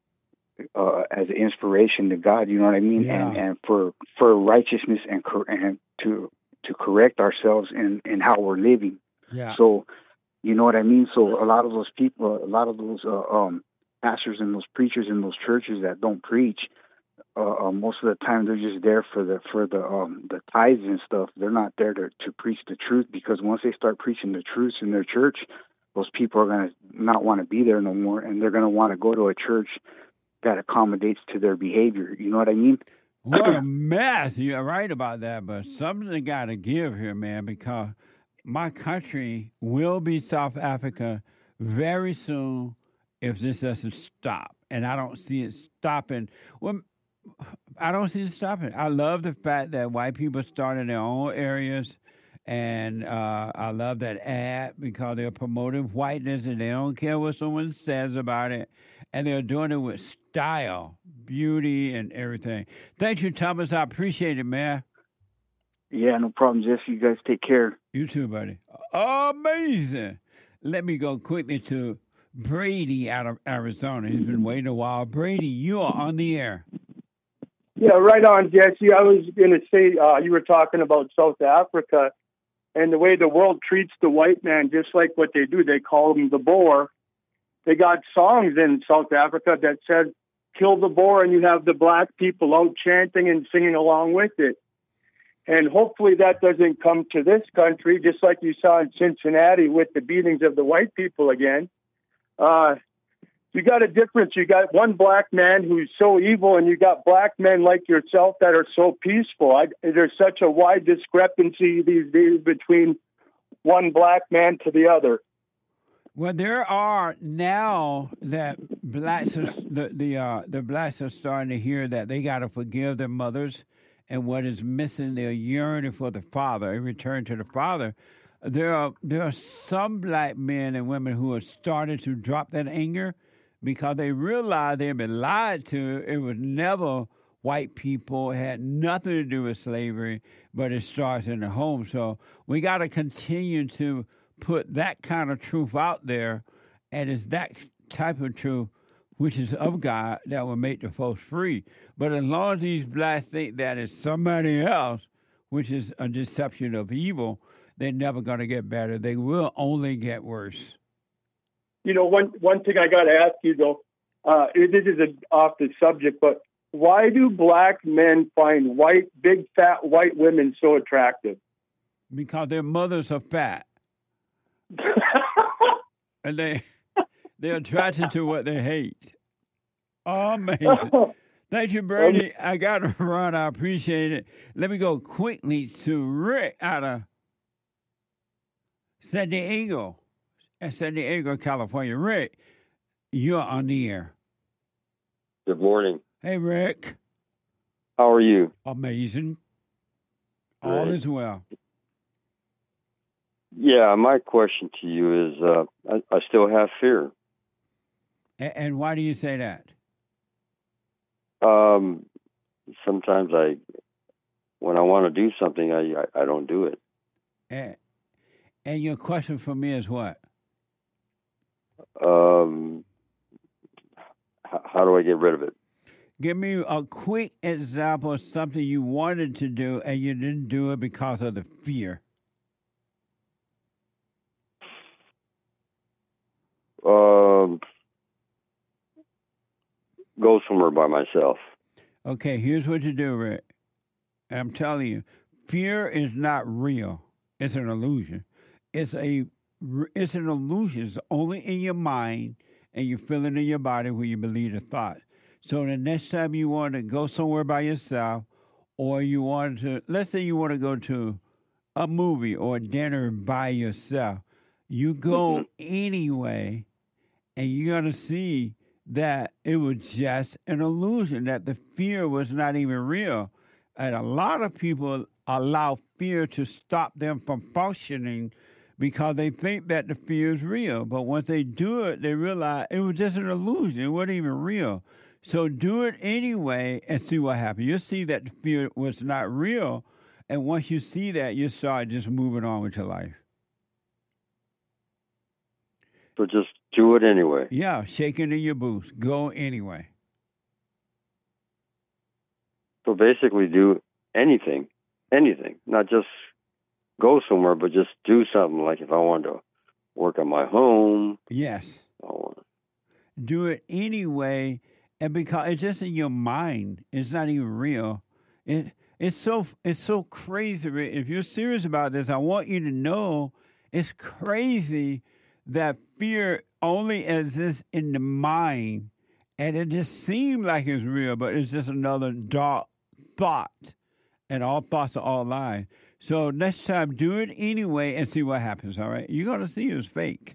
to God. You know what I mean? Yeah. And for righteousness and to correct ourselves in how we're living. Yeah. So. You know what I mean? So a lot of those people, a lot of those pastors and those preachers in those churches that don't preach, most of the time they're just there for the tithes and stuff. They're not there to preach the truth, because once they start preaching the truth in their church, those people are going to not want to be there no more, and they're going to want to go to a church that accommodates to their behavior. You know what I mean? What a mess. You're right about that, but something got to give here, man, because my country will be South Africa very soon if this doesn't stop. And I don't see it stopping. Well, I don't see it stopping. I love the fact that white people start in their own areas. And I love that ad because they're promoting whiteness and they don't care what someone says about it. And they're doing it with style, beauty, and everything. Thank you, Thomas. I appreciate it, man. Yeah, no problem, Jesse. You guys take care. You too, buddy. Amazing. Let me go quickly to Brady out of Arizona. He's been waiting a while. Brady, you are on the air. Yeah, right on, Jesse. I was going to say, you were talking about South Africa and the way the world treats the white man, just like what they do. They call him the Boer. They got songs in South Africa that said, kill the Boer, and you have the black people out chanting and singing along with it. And hopefully that doesn't come to this country, just like you saw in Cincinnati with the beatings of the white people again. You got a difference. You got one black man who's so evil, and you got black men like yourself that are so peaceful. There's such a wide discrepancy these days between one black man to the other. Well, there are now that blacks are, the blacks are starting to hear that they got to forgive their mothers, and what is missing, they're yearning for the father, a return to the father. There are some black men and women who are starting to drop that anger because they realize they've been lied to. It was never white people. It had nothing to do with slavery, but it starts in the home. So we got to continue to put that kind of truth out there, and it's that type of truth which is of God that will make the folks free. But as long as these blacks think that it's somebody else, which is a deception of evil, they're never going to get better. They will only get worse. You know, one thing I got to ask you, though, this is off the subject, but why do black men find big, fat white women so attractive? Because their mothers are fat. And they're attracted to what they hate. Amazing. Thank you, Brady. I got to run. I appreciate it. Let me go quickly to Rick out of San Diego, California. Rick, you're on the air. Good morning. Hey, Rick. How are you? Amazing. Great. All is well. Yeah, my question to you is, I still have fear. And why do you say that? Sometimes when I want to do something, I don't do it. And your question for me is what? How do I get rid of it? Give me a quick example of something you wanted to do and you didn't do it because of the fear. Go somewhere by myself. Okay, here's what you do, Rick. I'm telling you, fear is not real. It's an illusion. It's an illusion. It's only in your mind, and you feel it in your body where you believe the thought. So the next time you want to go somewhere by yourself, or you want to, let's say you want to go to a movie or a dinner by yourself, you go anyway, and you're going to see that it was just an illusion, that the fear was not even real. And a lot of people allow fear to stop them from functioning because they think that the fear is real. But once they do it, they realize it was just an illusion. It wasn't even real. So do it anyway and see what happens. You'll see that the fear was not real. And once you see that, you start just moving on with your life. So just do it anyway. Yeah, shaking in your boots. Go anyway. So basically do anything, not just go somewhere, but just do something. Like if I want to work on my home. Yes. Do it anyway, and because it's just in your mind. It's not even real. It's so crazy. If you're serious about this, I want you to know it's crazy that fear only exists in the mind, and it just seems like it's real, but it's just another dark thought, and all thoughts are all lies. So next time, do it anyway and see what happens, all right? You're going to see it's fake.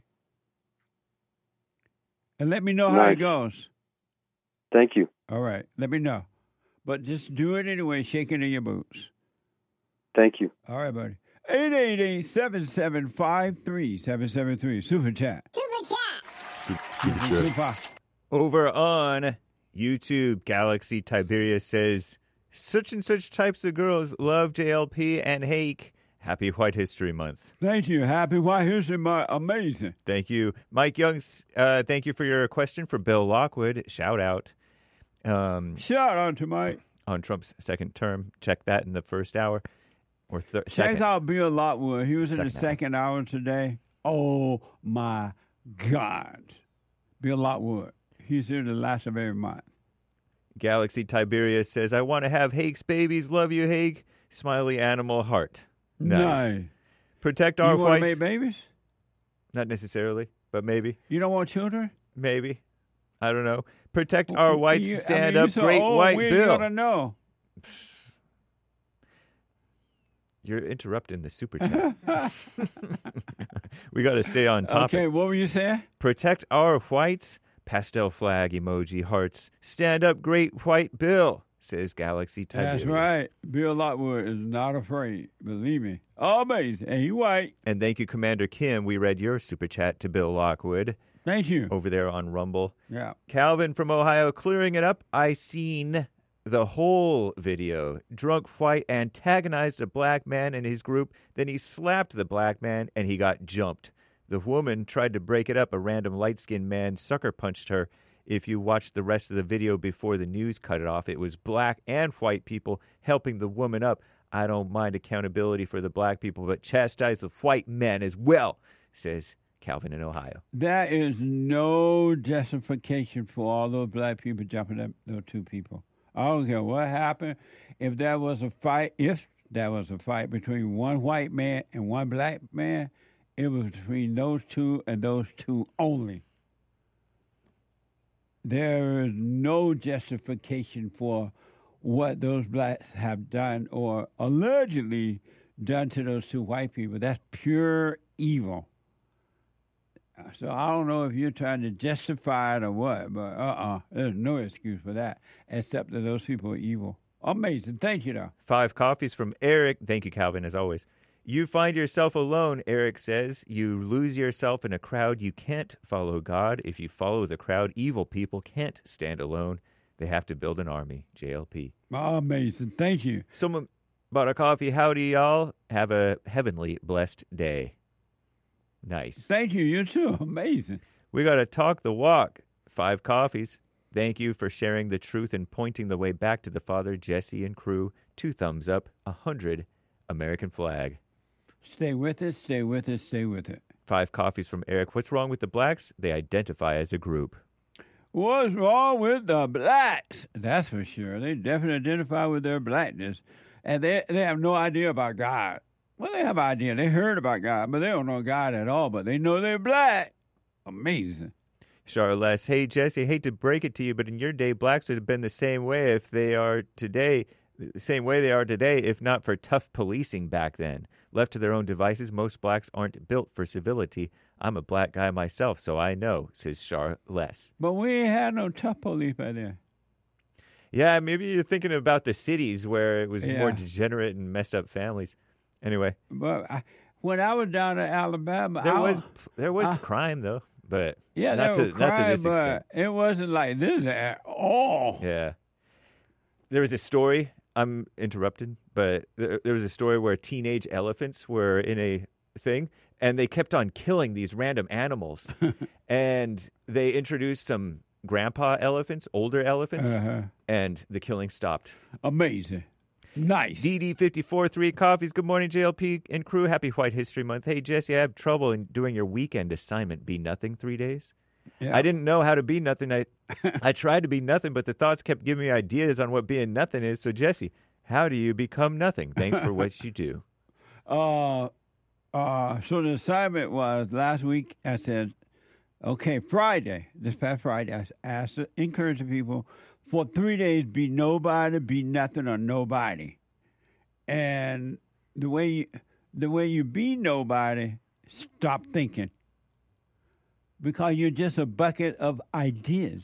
And let me know how it goes. Thank you. All right, let me know. But just do it anyway, shaking in your boots. Thank you. All right, buddy. 888-775-3773. Super Chat. Super Chat. Over on YouTube, Galaxy Tiberius says, such and such types of girls love JLP and Hake. Happy White History Month. Thank you. Happy White History Month. Amazing. Thank you. Mike Youngs, thank you for your question for Bill Lockwood. Shout out. Shout out to Mike. on Trump's second term. Check that in the first hour. Or check out Bill Lockwood. He was in the second hour today. Oh, my God. Bill Lockwood. He's here the last of every month. Galaxy Tiberius says, I want to have Hake's babies. Love you, Hake. Smiley animal heart. Nice. Protect our whites. You want to whites. make babies? Not necessarily, but maybe. You don't want children? Maybe. I don't know. Protect our whites. Stand up, so great white we're Bill. Gonna know. You're interrupting the super chat. We got to stay on topic. Okay, what were you saying? Protect our whites. Pastel flag emoji hearts. Stand up, great white Bill, says Galaxy Tiberius. That's right. Bill Lockwood is not afraid. Believe me. Oh, amazing. And he white. And thank you, Commander Kim. We read your super chat to Bill Lockwood. Thank you. Over there on Rumble. Yeah. Calvin from Ohio clearing it up. I seen the whole video. Drunk white antagonized a black man and his group. Then he slapped the black man and he got jumped. The woman tried to break it up. A random light-skinned man sucker punched her. If you watched the rest of the video before the news cut it off, it was black and white people helping the woman up. I don't mind accountability for the black people, but chastise the white men as well, says Calvin in Ohio. That is no justification for all those black people jumping up those two people. I don't care what happened. If there was a fight between one white man and one black man, it was between those two and those two only. There is no justification for what those blacks have done or allegedly done to those two white people. That's pure evil. So I don't know if you're trying to justify it or what, but there's no excuse for that, except that those people are evil. Amazing. Thank you, though. 5 coffees from Eric. Thank you, Calvin, as always. You find yourself alone, Eric says. You lose yourself in a crowd. You can't follow God. If you follow the crowd, evil people can't stand alone. They have to build an army. JLP. Amazing. Thank you. Someone bought a coffee. Howdy, y'all. Have a heavenly blessed day. Nice. Thank you. You too. Amazing. We got to talk the walk. 5 coffees. Thank you for sharing the truth and pointing the way back to the Father, Jesse and crew. 2 thumbs up. 100 American flag. Stay with it, stay with it, stay with it. 5 coffees from Eric. What's wrong with the blacks? They identify as a group. What's wrong with the blacks? That's for sure. They definitely identify with their blackness. And they have no idea about God. Well, they have an idea. They heard about God, but they don't know God at all. But they know they're black. Amazing. Charles, hey, Jesse, hate to break it to you, but in your day, blacks would have been the same way if they are today. The same way they are today, if not for tough policing back then. Left to their own devices, most blacks aren't built for civility. I'm a black guy myself, so I know, says Charles. But we ain't had no tough police back then. Yeah, maybe you're thinking about the cities where it was more degenerate and messed up families. Anyway. But when I was down in Alabama, there was crime, though. But not to this extent. It wasn't like this at all. Yeah. There was a story. I'm interrupted, but there was a story where teenage elephants were in a thing, and they kept on killing these random animals. And they introduced some grandpa elephants, older elephants, and the killing stopped. Amazing. Nice. DD54, 3 coffees. Good morning, JLP and crew. Happy White History Month. Hey, Jesse, I have trouble in doing your weekend assignment. Be nothing 3 days. Yeah. I didn't know how to be nothing. I tried to be nothing, but the thoughts kept giving me ideas on what being nothing is. So, Jesse, how do you become nothing? Thanks for what you do. So the assignment was last week. I said, okay, this past Friday, I asked, encouraging people for 3 days, be nobody, be nothing, or nobody. And the way you be nobody, stop thinking. Because you're just a bucket of ideas,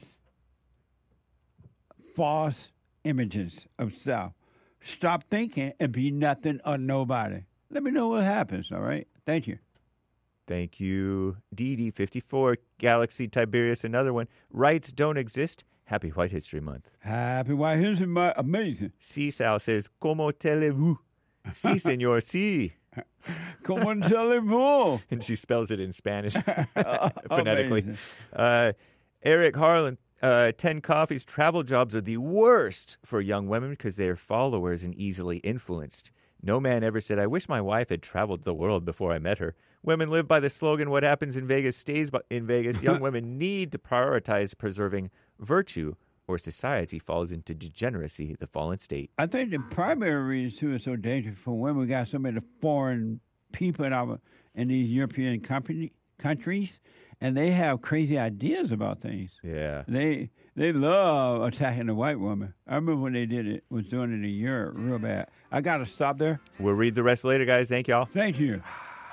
false images of self. Stop thinking and be nothing or nobody. Let me know what happens, all right? Thank you. Thank you. DD54, Galaxy Tiberius, another one. Rights don't exist. Happy White History Month. Happy White History Month. Amazing. C-Sal says, ¿Cómo televú? Sí, señor, sí. ¿Cómo televú? And she spells it in Spanish phonetically. Eric Harlan, 10 Coffee's travel jobs are the worst for young women because they are followers and easily influenced. No man ever said, I wish my wife had traveled the world before I met her. Women live by the slogan, what happens in Vegas stays in Vegas. Young women need to prioritize preserving virtue or society falls into degeneracy, the fallen state. I think the primary reason, too, is so dangerous for women. We got so many foreign people in these European countries, and they have crazy ideas about things. Yeah. They love attacking the white woman. I remember when they was doing it in Europe real bad. I got to stop there. We'll read the rest later, guys. Thank y'all. Thank you.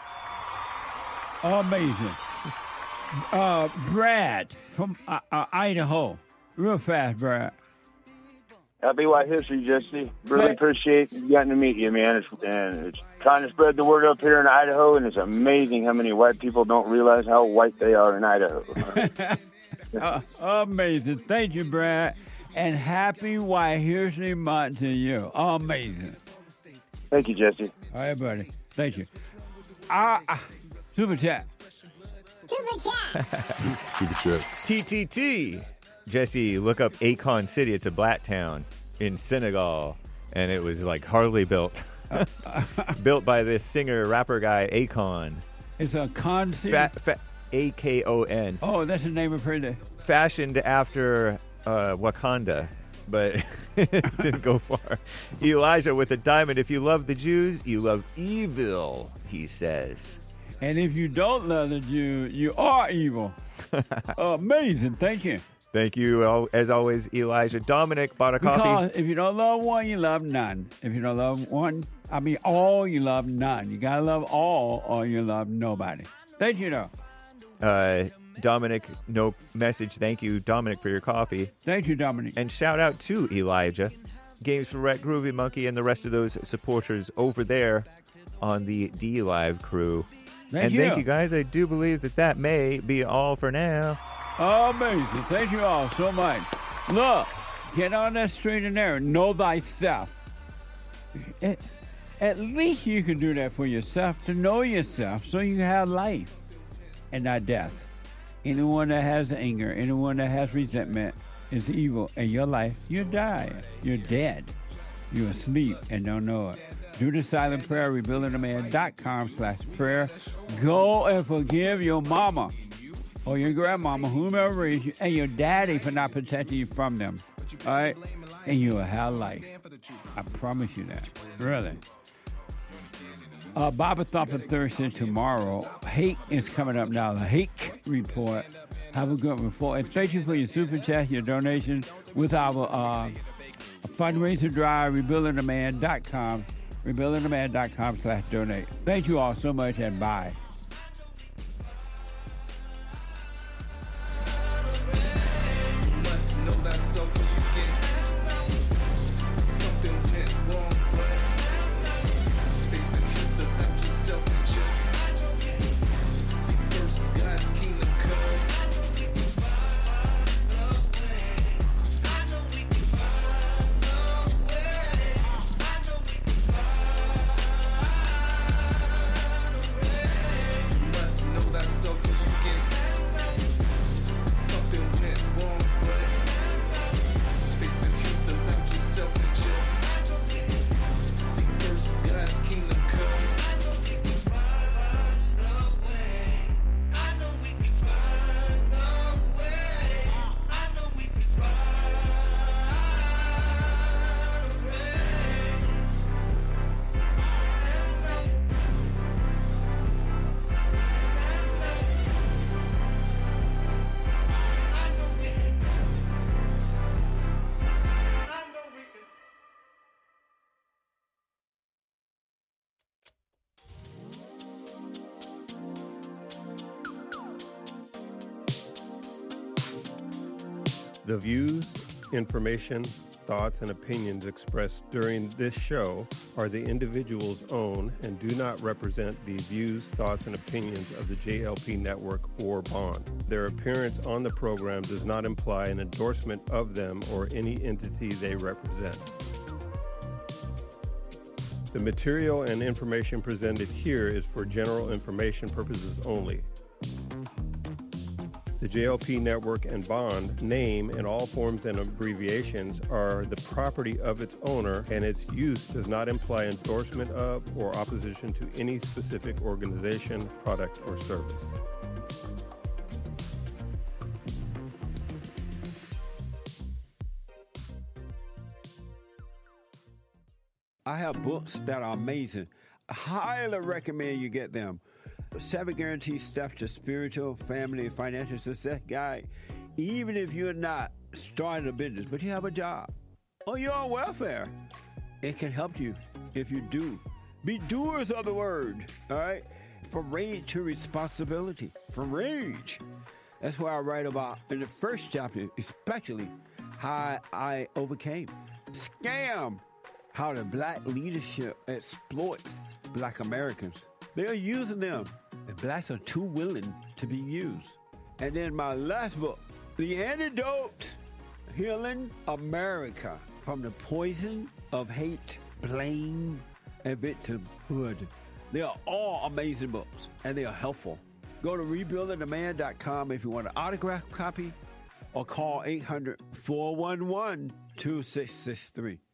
Amazing. Brad from Idaho. Real fast, Brad. Happy White History, Jesse. Really appreciate getting to meet you, man. It's trying to spread the word up here in Idaho, and it's amazing how many white people don't realize how white they are in Idaho. Amazing. Thank you, Brad. And happy White History Month to you. Amazing. Thank you, Jesse. All right, buddy. Thank you. Super chat. Super chat. TTT. Jesse, look up Akon City. It's a black town in Senegal, and it was like hardly built. Built by this singer, rapper guy, Akon. It's a con city? A-K-O-N. Oh, that's the name of her. Fashioned after Wakanda, but it didn't go far. Elijah with a diamond. If you love the Jews, you love evil, he says. And if you don't love the Jews, you are evil. Amazing. Thank you. Thank you, as always, Elijah. Dominic bought a coffee. Because if you don't love one, you love none. If you don't love all, you love none. You got to love all, or you love nobody. Thank you, though. Dominic, no message. Thank you, Dominic, for your coffee. Thank you, Dominic. And shout out to Elijah, Games for Rec, Groovy Monkey, and the rest of those supporters over there on the D-Live crew. Thank you, guys. I do believe that may be all for now. Amazing. Thank you all so much. Look, get on that straight and narrow. Know thyself. At least you can do that for yourself, to know yourself so you can have life and not death. Anyone that has anger, anyone that has resentment is evil. In your life, you die. You're dead. You're asleep and don't know it. Do the silent prayer, rebuildingaman.com/prayer. Go and forgive your mama or your grandmama, whomever raised you, and your daddy for not protecting you from them. All right? And you will have life. I promise you that. Really. Baba Thumper Thursday tomorrow. Hake is coming up now. The Hake Report. Have a good report. And thank you for your super chat, your donation with our fundraiser drive, rebuildingaman.com. rebuildingaman.com/donate. Thank you all so much, and bye. The views, information, thoughts, and opinions expressed during this show are the individual's own and do not represent the views, thoughts, and opinions of the JLP Network or Bond. Their appearance on the program does not imply an endorsement of them or any entity they represent. The material and information presented here is for general information purposes only. The JLP Network and Bond name and all forms and abbreviations are the property of its owner, and its use does not imply endorsement of or opposition to any specific organization, product, or service. I have books that are amazing. I highly recommend you get them. 7 Guaranteed Steps to Spiritual, Family, and Financial Success Guide. Even if you're not starting a business, but you have a job, or you're on welfare, it can help you if you do. Be doers of the word, all right? From rage to responsibility. From rage. That's what I write about in the first chapter, especially how I overcame. Scam. How the black leadership exploits black Americans. They are using them, and blacks are too willing to be used. And then my last book, The Antidote, Healing America from the Poison of Hate, Blame, and Victimhood. They are all amazing books, and they are helpful. Go to rebuildingtheman.com if you want an autographed copy, or call 800-411-2663.